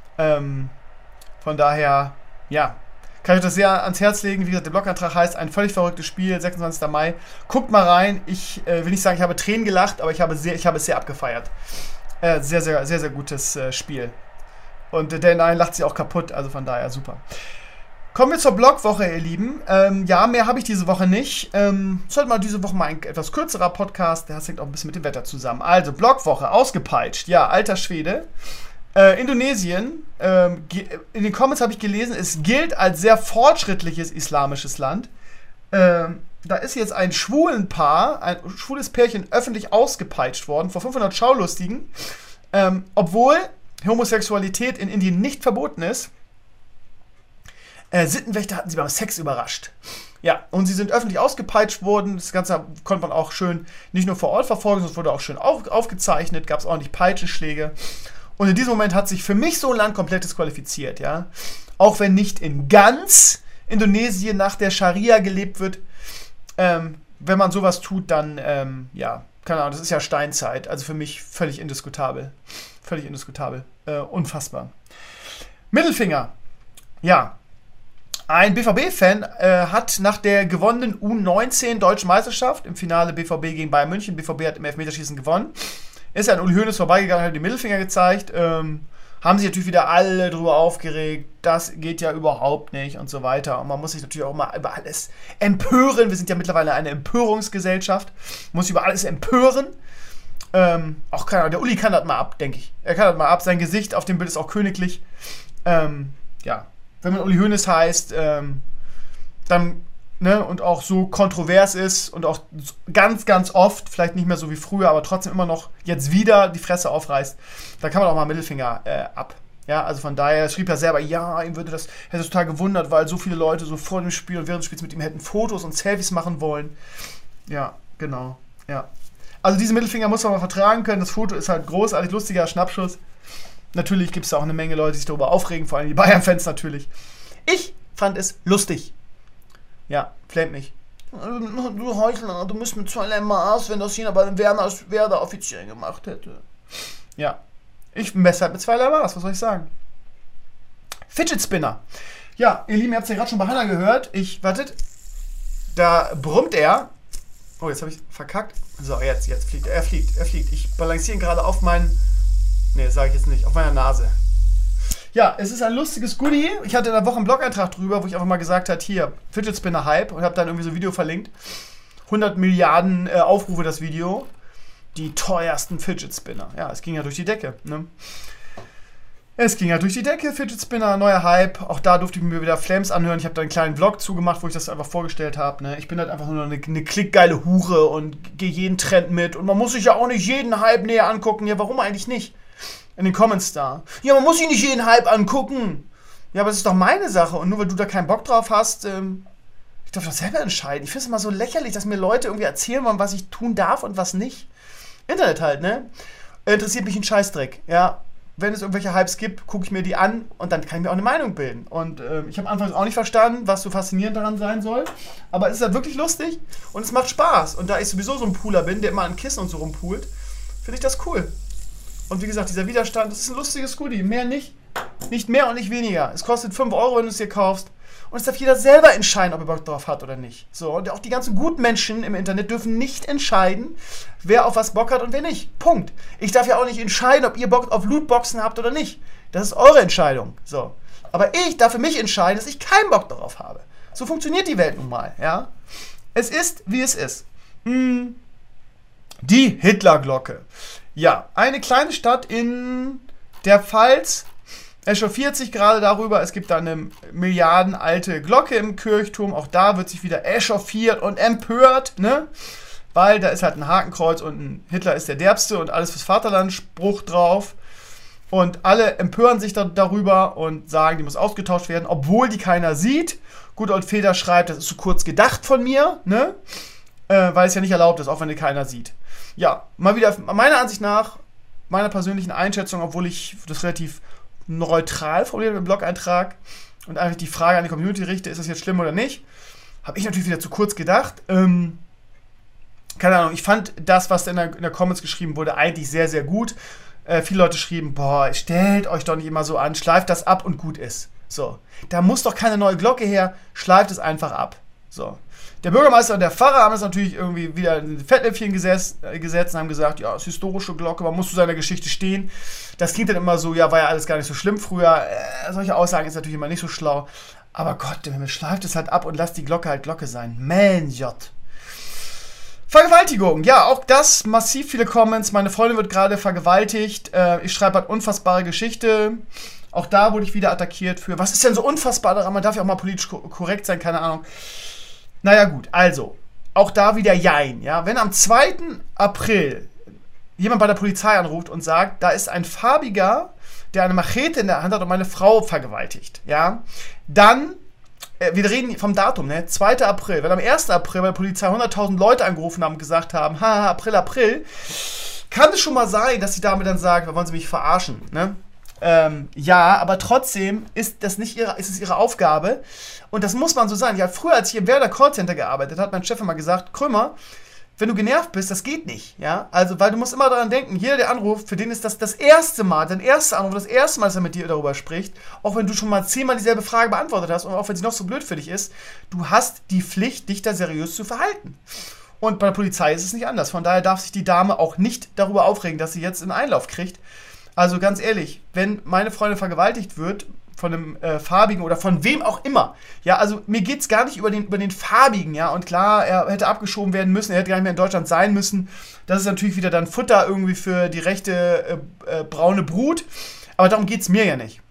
Von daher, ja, kann ich das sehr ans Herz legen. Wie gesagt, der Blogantrag heißt ein völlig verrücktes Spiel, 26. Mai. Guckt mal rein. Ich will nicht sagen, ich habe Tränen gelacht, aber ich habe es sehr abgefeiert. Sehr, sehr, sehr, sehr gutes Spiel. Und der Nein lacht sich auch kaputt, also von daher super. Kommen wir zur Blogwoche, ihr Lieben. Ja, mehr habe ich diese Woche nicht. Sollte mal diese Woche mal ein etwas kürzerer Podcast. Das hängt auch ein bisschen mit dem Wetter zusammen. Also, Blogwoche, ausgepeitscht. Ja, alter Schwede. Indonesien, in den Comments habe ich gelesen, es gilt als sehr fortschrittliches islamisches Land. Da ist jetzt ein schwules Pärchen öffentlich ausgepeitscht worden vor 500 Schaulustigen, obwohl Homosexualität in Indien nicht verboten ist. Sittenwächter hatten sie beim Sex überrascht. Ja, und sie sind öffentlich ausgepeitscht worden. Das Ganze konnte man auch schön nicht nur vor Ort verfolgen, sondern es wurde auch schön aufgezeichnet, gab es ordentlich Peitschenschläge. Und in diesem Moment hat sich für mich so ein Land komplett disqualifiziert, ja. Auch wenn nicht in ganz Indonesien nach der Scharia gelebt wird. Wenn man sowas tut, dann, ja, keine Ahnung, das ist ja Steinzeit. Also für mich völlig indiskutabel. Völlig indiskutabel. Unfassbar. Mittelfinger. Ja. Ein BVB-Fan hat nach der gewonnenen U19 Deutschen Meisterschaft im Finale BVB gegen Bayern München, BVB hat im Elfmeterschießen gewonnen, ist an Uli Hoeneß vorbeigegangen, hat den Mittelfinger gezeigt, haben sich natürlich wieder alle drüber aufgeregt, das geht ja überhaupt nicht und so weiter. Und man muss sich natürlich auch mal über alles empören. Wir sind ja mittlerweile eine Empörungsgesellschaft. Man muss sich über alles empören. Auch der Uli kann das mal ab, denke ich. Er kann das mal ab. Sein Gesicht auf dem Bild ist auch königlich. Ja, wenn man Uli Hoeneß heißt, dann, ne, und auch so kontrovers ist und auch ganz, ganz oft, vielleicht nicht mehr so wie früher, aber trotzdem immer noch jetzt wieder die Fresse aufreißt, da kann man auch mal Mittelfinger ab. Ja, also von daher schrieb er selber, ja, ihm hätte es total gewundert, weil so viele Leute so vor dem Spiel und während des Spiels mit ihm hätten Fotos und Selfies machen wollen. Ja, genau, ja. Also diesen Mittelfinger muss man mal vertragen können. Das Foto ist halt großartig, lustiger Schnappschuss. Natürlich gibt es da auch eine Menge Leute, die sich darüber aufregen, vor allem die Bayern-Fans natürlich. Ich fand es lustig. Ja, flamet mich. Du Heuchler, du müsst mit 2 Maß, wenn das China bei dem Werder offiziell gemacht hätte. Ja, ich messe halt mit 2 Maß, was soll ich sagen? Fidget Spinner. Ja, ihr Lieben, ihr habt es ja gerade schon bei Hannah gehört. Wartet, da brummt er. Oh, jetzt habe ich verkackt. So, jetzt fliegt er. Er fliegt. Ich balanciere ihn gerade auf meinen... Ne, sage ich jetzt nicht. Auf meiner Nase. Ja, es ist ein lustiges Goodie. Ich hatte in der Woche einen Blog-Eintrag drüber, wo ich einfach mal gesagt habe, hier, Fidget Spinner Hype, und habe dann irgendwie so ein Video verlinkt. 100 Milliarden Aufrufe das Video. Die teuersten Fidget Spinner. Ja, es ging ja durch die Decke, ne? Es ging ja durch die Decke, Fidget Spinner, neuer Hype. Auch da durfte ich mir wieder Flames anhören. Ich habe da einen kleinen Vlog zugemacht, wo ich das einfach vorgestellt habe. Ne? Ich bin halt einfach nur eine klickgeile Hure und gehe jeden Trend mit. Und man muss sich ja auch nicht jeden Hype näher angucken. Ja, warum eigentlich nicht? In den Comments da. Ja, man muss sich nicht jeden Hype angucken. Ja, aber das ist doch meine Sache. Und nur weil du da keinen Bock drauf hast, ich darf das selber entscheiden. Ich finde es immer so lächerlich, dass mir Leute irgendwie erzählen wollen, was ich tun darf und was nicht. Internet halt, ne? Interessiert mich ein Scheißdreck, ja. Wenn es irgendwelche Hypes gibt, gucke ich mir die an und dann kann ich mir auch eine Meinung bilden. Und ich habe anfangs auch nicht verstanden, was so faszinierend daran sein soll. Aber es ist halt wirklich lustig und es macht Spaß. Und da ich sowieso so ein Pooler bin, der immer an Kissen und so rumpoolt, finde ich das cool. Und wie gesagt, dieser Widerstand, das ist ein lustiges Goodie. Mehr nicht. Nicht mehr und nicht weniger. Es kostet 5 Euro, wenn du es dir kaufst. Und es darf jeder selber entscheiden, ob er Bock drauf hat oder nicht. So, und auch die ganzen guten Menschen im Internet dürfen nicht entscheiden, wer auf was Bock hat und wer nicht. Punkt. Ich darf ja auch nicht entscheiden, ob ihr Bock auf Lootboxen habt oder nicht. Das ist eure Entscheidung. So. Aber ich darf für mich entscheiden, dass ich keinen Bock darauf habe. So funktioniert die Welt nun mal, ja. Es ist, wie es ist. Die Hitlerglocke. Ja, eine kleine Stadt in der Pfalz echauffiert sich gerade darüber. Es gibt da eine milliardenalte Glocke im Kirchturm. Auch da wird sich wieder echauffiert und empört, ne? Weil da ist halt ein Hakenkreuz und ein Hitler ist der Derbste und alles fürs Vaterland Spruch drauf. Und alle empören sich darüber und sagen, die muss ausgetauscht werden, obwohl die keiner sieht. Good Old Feder schreibt, das ist zu kurz gedacht von mir, ne? Weil es ja nicht erlaubt ist, auch wenn die keiner sieht. Ja, mal wieder, meiner Ansicht nach, meiner persönlichen Einschätzung, obwohl ich das relativ neutral formuliert im Blog-Eintrag und einfach die Frage an die Community richte, ist das jetzt schlimm oder nicht, habe ich natürlich wieder zu kurz gedacht. Keine Ahnung, ich fand das, was in der Comments geschrieben wurde, eigentlich sehr, sehr gut. Viele Leute schrieben, boah, stellt euch doch nicht immer so an, schleift das ab und gut ist. So, da muss doch keine neue Glocke her, schleift es einfach ab. So. Der Bürgermeister und der Pfarrer haben es natürlich irgendwie wieder in Fettnäpfchen gesetzt und haben gesagt, ja, es ist historische Glocke, man muss zu seiner Geschichte stehen. Das klingt dann immer so, ja, war ja alles gar nicht so schlimm früher. Solche Aussagen ist natürlich immer nicht so schlau. Aber Gott, der Himmel, schleift es halt ab und lasst die Glocke halt Glocke sein. Menjot. Vergewaltigung, ja, auch das, massiv viele Comments. Meine Freundin wird gerade vergewaltigt. Ich schreibe halt unfassbare Geschichte. Auch da wurde ich wieder attackiert für, was ist denn so unfassbar daran? Man darf ja auch mal politisch korrekt sein, keine Ahnung. Naja gut, also, auch da wieder Jein, ja. Wenn am 2. April jemand bei der Polizei anruft und sagt, da ist ein Farbiger, der eine Machete in der Hand hat und meine Frau vergewaltigt, ja, dann, wir reden vom Datum, ne, 2. April, wenn am 1. April bei der Polizei 100.000 Leute angerufen haben und gesagt haben, haha, April, kann es schon mal sein, dass die Dame dann sagt, wollen Sie mich verarschen, ne? Ja, aber trotzdem ist es ihre Aufgabe und das muss man so sein. Ja, früher, als ich im Werder Callcenter gearbeitet habe, hat mein Chef immer gesagt, Krömer, wenn du genervt bist, das geht nicht, ja, also, weil du musst immer daran denken, jeder, der anruft, für den ist das erste Mal, dein erster Anruf, das erste Mal, dass er mit dir darüber spricht, auch wenn du schon mal 10-mal dieselbe Frage beantwortet hast und auch wenn sie noch so blöd für dich ist, du hast die Pflicht, dich da seriös zu verhalten. Und bei der Polizei ist es nicht anders, von daher darf sich die Dame auch nicht darüber aufregen, dass sie jetzt einen Einlauf kriegt. Also ganz ehrlich, wenn meine Freundin vergewaltigt wird von einem Farbigen oder von wem auch immer, ja, also mir geht es gar nicht über den Farbigen, ja, und klar, er hätte abgeschoben werden müssen, er hätte gar nicht mehr in Deutschland sein müssen, das ist natürlich wieder dann Futter irgendwie für die rechte braune Brut, aber darum geht es mir ja nicht.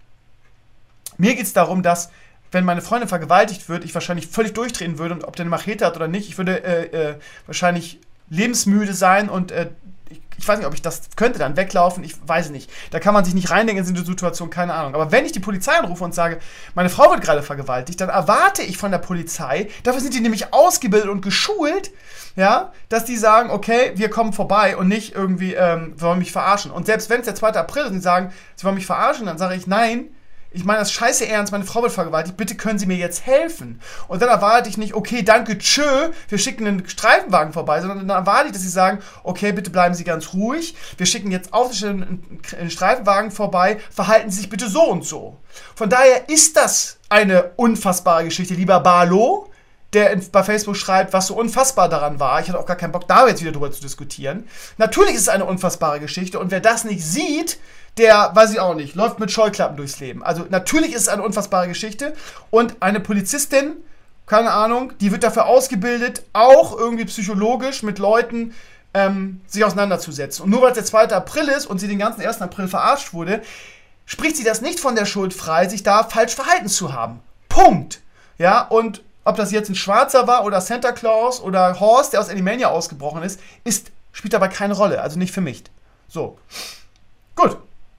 Mir geht es darum, dass, wenn meine Freundin vergewaltigt wird, ich wahrscheinlich völlig durchdrehen würde und ob der eine Machete hat oder nicht, ich würde wahrscheinlich lebensmüde sein und ich weiß nicht, ob ich das könnte, dann weglaufen, ich weiß nicht. Da kann man sich nicht reindenken in so eine Situation, keine Ahnung. Aber wenn ich die Polizei anrufe und sage, meine Frau wird gerade vergewaltigt, dann erwarte ich von der Polizei, dafür sind die nämlich ausgebildet und geschult, ja, dass die sagen, okay, wir kommen vorbei und nicht irgendwie, wollen mich verarschen. Und selbst wenn es der 2. April ist und die sagen, sie wollen mich verarschen, dann sage ich, nein, ich meine das scheiße ernst, meine Frau wird vergewaltigt, bitte können Sie mir jetzt helfen. Und dann erwarte ich nicht, okay, danke, tschö, wir schicken einen Streifenwagen vorbei, sondern dann erwarte ich, dass Sie sagen, okay, bitte bleiben Sie ganz ruhig, wir schicken jetzt auf einen Streifenwagen vorbei, verhalten Sie sich bitte so und so. Von daher ist das eine unfassbare Geschichte, lieber Barlow, der bei Facebook schreibt, was so unfassbar daran war. Ich hatte auch gar keinen Bock, da jetzt wieder drüber zu diskutieren. Natürlich ist es eine unfassbare Geschichte und wer das nicht sieht, der, weiß ich auch nicht, läuft mit Scheuklappen durchs Leben. Also natürlich ist es eine unfassbare Geschichte und eine Polizistin, keine Ahnung, die wird dafür ausgebildet, auch irgendwie psychologisch mit Leuten sich auseinanderzusetzen. Und nur weil es der 2. April ist und sie den ganzen 1. April verarscht wurde, spricht sie das nicht von der Schuld frei, sich da falsch verhalten zu haben. Punkt. Ja, und ob das jetzt ein Schwarzer war oder Santa Claus oder Horst, der aus Animania ausgebrochen ist, spielt dabei keine Rolle. Also nicht für mich. So. Gut.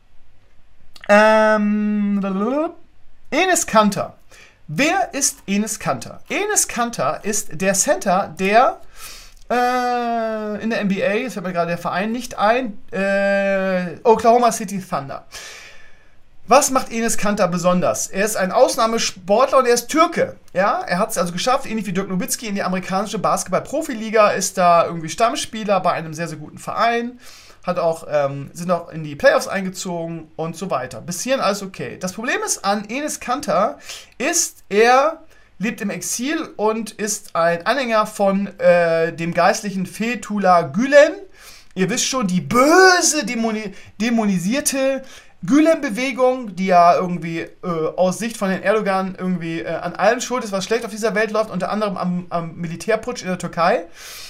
Enes Kanter. Wer ist Enes Kanter? Enes Kanter ist der Center, der in der NBA, jetzt fällt mir gerade der Verein nicht ein, Oklahoma City Thunder. Was macht Enes Kanter besonders? Er ist ein Ausnahmesportler und er ist Türke. Ja, er hat es also geschafft, ähnlich wie Dirk Nowitzki, in die amerikanische Basketball-Profiliga, ist da irgendwie Stammspieler bei einem sehr, sehr guten Verein. sind auch in die Playoffs eingezogen und so weiter. Bis hierhin alles okay. Das Problem ist an Enes Kanter er lebt im Exil und ist ein Anhänger von dem geistlichen Fethullah Gülen. Ihr wisst schon, die böse, dämonisierte Gülen-Bewegung, die ja irgendwie aus Sicht von Herrn Erdogan irgendwie an allem schuld ist, was schlecht auf dieser Welt läuft, unter anderem am Militärputsch in der Türkei.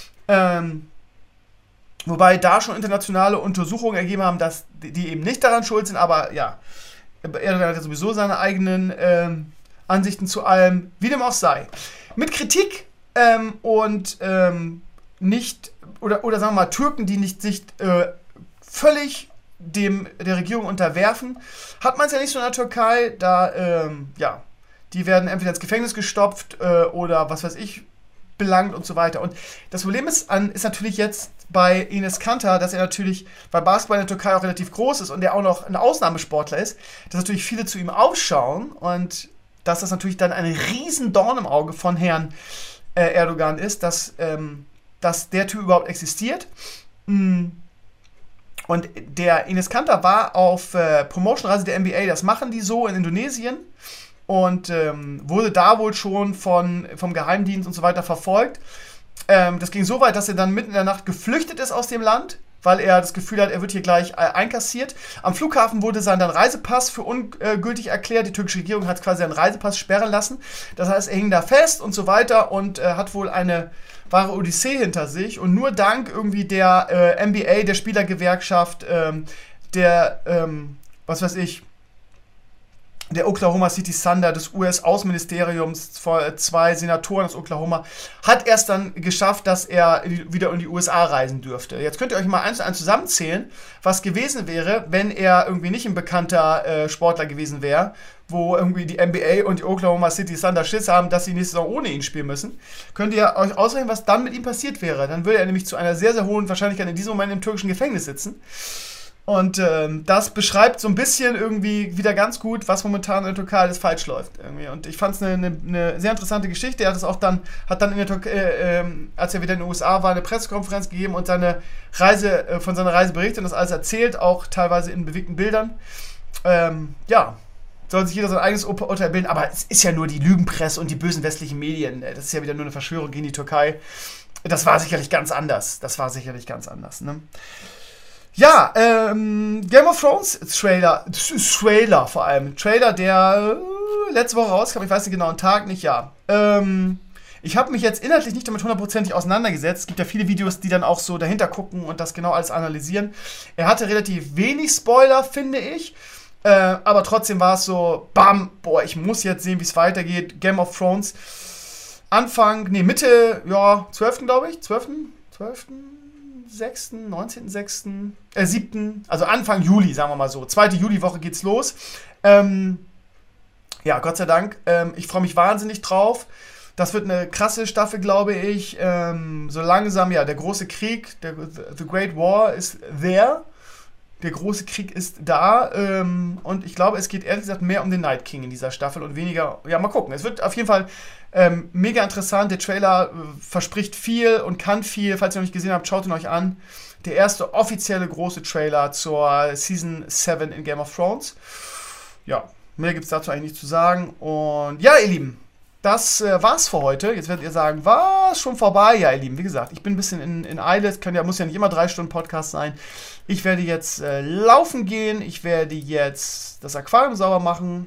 Wobei da schon internationale Untersuchungen ergeben haben, dass die eben nicht daran schuld sind, aber ja, Erdogan hat ja sowieso seine eigenen Ansichten zu allem, wie dem auch sei. Mit Kritik und nicht, oder sagen wir mal, Türken, die nicht sich völlig der Regierung unterwerfen, hat man es ja nicht so in der Türkei, da, die werden entweder ins Gefängnis gestopft oder was weiß ich, belangt und so weiter. Und das Problem ist natürlich jetzt bei Enes Kanter, dass er natürlich, weil Basketball in der Türkei auch relativ groß ist und er auch noch ein Ausnahmesportler ist, dass natürlich viele zu ihm aufschauen und dass das natürlich dann ein riesen Dorn im Auge von Herrn Erdogan ist, dass der Typ überhaupt existiert. Und der Enes Kanter war auf Promotion-Reise der NBA, das machen die so in Indonesien, und wurde da wohl schon vom Geheimdienst und so weiter verfolgt. Das ging so weit, dass er dann mitten in der Nacht geflüchtet ist aus dem Land, weil er das Gefühl hat, er wird hier gleich einkassiert. Am Flughafen wurde sein Reisepass für ungültig erklärt. Die türkische Regierung hat quasi seinen Reisepass sperren lassen. Das heißt, er hing da fest und so weiter und hat wohl eine wahre Odyssee hinter sich. Und nur dank irgendwie der NBA, der Spielergewerkschaft, der Oklahoma City Thunder, des US-Außenministeriums, 2 Senatoren aus Oklahoma, hat er es dann geschafft, dass er wieder in die USA reisen dürfte. Jetzt könnt ihr euch mal eins zu eins zusammenzählen, was gewesen wäre, wenn er irgendwie nicht ein bekannter Sportler gewesen wäre, wo irgendwie die NBA und die Oklahoma City Thunder Schiss haben, dass sie nächste Saison ohne ihn spielen müssen. Könnt ihr euch ausrechnen, was dann mit ihm passiert wäre? Dann würde er nämlich zu einer sehr, sehr hohen Wahrscheinlichkeit in diesem Moment im türkischen Gefängnis sitzen. Und das beschreibt so ein bisschen irgendwie wieder ganz gut, was momentan in der Türkei alles falsch läuft. Irgendwie. Und ich fand es eine sehr interessante Geschichte. Er hat es auch dann in der Türkei, als er wieder in den USA war, eine Pressekonferenz gegeben und von seiner Reise berichtet und das alles erzählt, auch teilweise in bewegten Bildern. Soll sich jeder sein eigenes Urteil bilden, aber es ist ja nur die Lügenpresse und die bösen westlichen Medien. Das ist ja wieder nur eine Verschwörung gegen die Türkei. Das war sicherlich ganz anders. Ne? Ja, Game of Thrones Trailer vor allem. Trailer, der letzte Woche rauskam, ich weiß den genauen Tag nicht, ja. Ich habe mich jetzt inhaltlich nicht damit 100% auseinandergesetzt. Es gibt ja viele Videos, die dann auch so dahinter gucken und das genau alles analysieren. Er hatte relativ wenig Spoiler, finde ich. Aber trotzdem war es so, bam, ich muss jetzt sehen, wie es weitergeht. Game of Thrones Mitte, 12. glaube ich, 12. 6., 19., 7., also Anfang Juli, sagen wir mal so. 2. Juliwoche geht's los. Gott sei Dank. Ich freue mich wahnsinnig drauf. Das wird eine krasse Staffel, glaube ich. So langsam, der große Krieg, The Great War ist there. Der große Krieg ist da. Und ich glaube, es geht ehrlich gesagt mehr um den Night King in dieser Staffel und weniger, mal gucken. Es wird auf jeden Fall mega interessant. Der Trailer verspricht viel und kann viel. Falls ihr noch nicht gesehen habt, schaut ihn euch an. Der erste offizielle große Trailer zur Season 7 in Game of Thrones. Ja, mehr gibt es dazu eigentlich nicht zu sagen. Und ja, ihr Lieben, das war's für heute. Jetzt werdet ihr sagen, war schon vorbei? Ja, ihr Lieben, wie gesagt, ich bin ein bisschen in Eile. Muss ja nicht immer 3 Stunden Podcast sein. Ich werde jetzt laufen gehen. Ich werde jetzt das Aquarium sauber machen.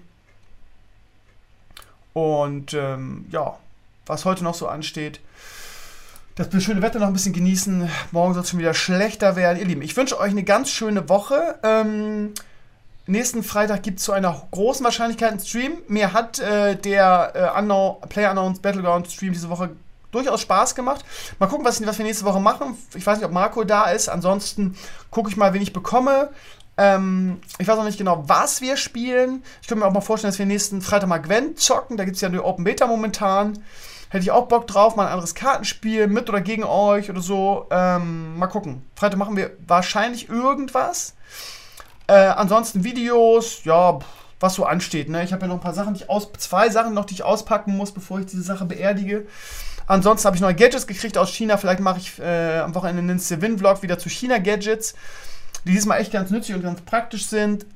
Und was heute noch so ansteht, das schöne Wetter noch ein bisschen genießen. Morgen soll es schon wieder schlechter werden. Ihr Lieben, ich wünsche euch eine ganz schöne Woche. Nächsten Freitag gibt es zu einer großen Wahrscheinlichkeit einen Stream. Mir hat der PlayerUnknown's Battleground Stream diese Woche durchaus Spaß gemacht. Mal gucken, was wir nächste Woche machen. Ich weiß nicht, ob Marco da ist. Ansonsten gucke ich mal, wen ich bekomme. Ich weiß noch nicht genau, was wir spielen. Ich könnte mir auch mal vorstellen, dass wir nächsten Freitag mal Gwent zocken. Da gibt es ja eine Open Beta momentan. Hätte ich auch Bock drauf, mal ein anderes Kartenspiel mit oder gegen euch oder so. Mal gucken. Freitag machen wir wahrscheinlich irgendwas. Ansonsten Videos, was so ansteht. Ne? Ich habe ja noch ein paar Sachen, 2 Sachen noch, die ich auspacken muss, bevor ich diese Sache beerdige. Ansonsten habe ich neue Gadgets gekriegt aus China. Vielleicht mache ich am Wochenende einen Win-Vlog wieder zu China-Gadgets. die diesmal echt ganz nützlich und ganz praktisch sind.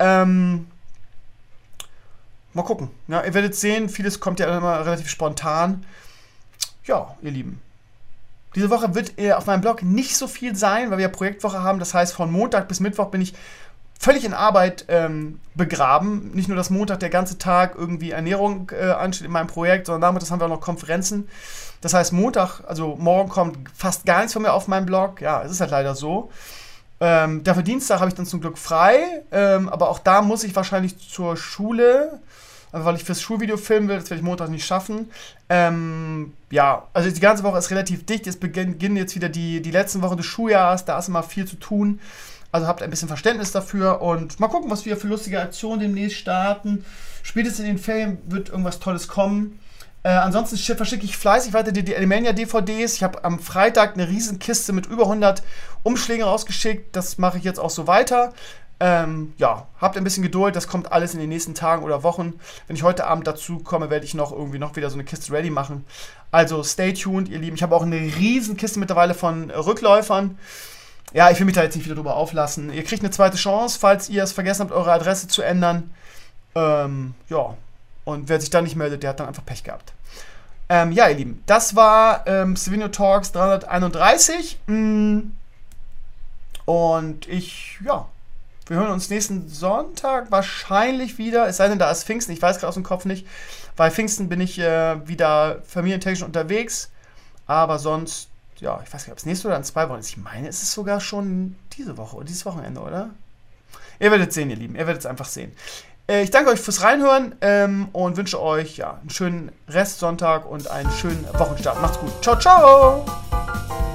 Mal gucken. Ja, ihr werdet sehen, vieles kommt ja immer relativ spontan. Ja, ihr Lieben. Diese Woche wird auf meinem Blog nicht so viel sein, weil wir ja Projektwoche haben. Das heißt, von Montag bis Mittwoch bin ich völlig in Arbeit begraben. Nicht nur, dass Montag der ganze Tag irgendwie Ernährung ansteht in meinem Projekt, sondern nachmittags haben wir auch noch Konferenzen. Das heißt, Montag, also morgen, kommt fast gar nichts von mir auf meinem Blog. Ja, es ist halt leider so. Dafür Dienstag habe ich dann zum Glück frei. Aber auch da muss ich wahrscheinlich zur Schule, weil ich fürs Schulvideo filmen will. Das werde ich Montag nicht schaffen. Ja, also die ganze Woche ist relativ dicht. Jetzt beginnen jetzt wieder die letzten Wochen des Schuljahres. Da ist immer viel zu tun. Also habt ein bisschen Verständnis dafür. Und mal gucken, was wir für lustige Aktionen demnächst starten. Spätestens in den Ferien wird irgendwas Tolles kommen. Ansonsten verschicke ich fleißig weiter die Alimania-DVDs. Ich habe am Freitag eine riesen Kiste mit über 100 Umschlägen rausgeschickt. Das mache ich jetzt auch so weiter. Ja, habt ein bisschen Geduld. Das kommt alles in den nächsten Tagen oder Wochen. Wenn ich heute Abend dazu komme, werde ich noch wieder so eine Kiste ready machen. Also stay tuned, ihr Lieben. Ich habe auch eine riesen Kiste mittlerweile von Rückläufern. Ja, ich will mich da jetzt nicht wieder drüber auflassen. Ihr kriegt eine zweite Chance, falls ihr es vergessen habt, eure Adresse zu ändern. Ja. Und wer sich da nicht meldet, der hat dann einfach Pech gehabt. Ja, ihr Lieben, das war Stevenio Talks 331. Und wir hören uns nächsten Sonntag wahrscheinlich wieder. Es sei denn, da ist Pfingsten. Ich weiß gerade aus dem Kopf nicht. Bei Pfingsten bin ich wieder familientechnisch unterwegs. Aber sonst, ja, ich weiß nicht, ob es nächste oder in 2 Wochen ist. Ich meine, es ist sogar schon diese Woche oder dieses Wochenende, oder? Ihr werdet es sehen, ihr Lieben. Ihr werdet es einfach sehen. Ich danke euch fürs Reinhören und wünsche euch einen schönen Restsonntag und einen schönen Wochenstart. Macht's gut. Ciao, ciao!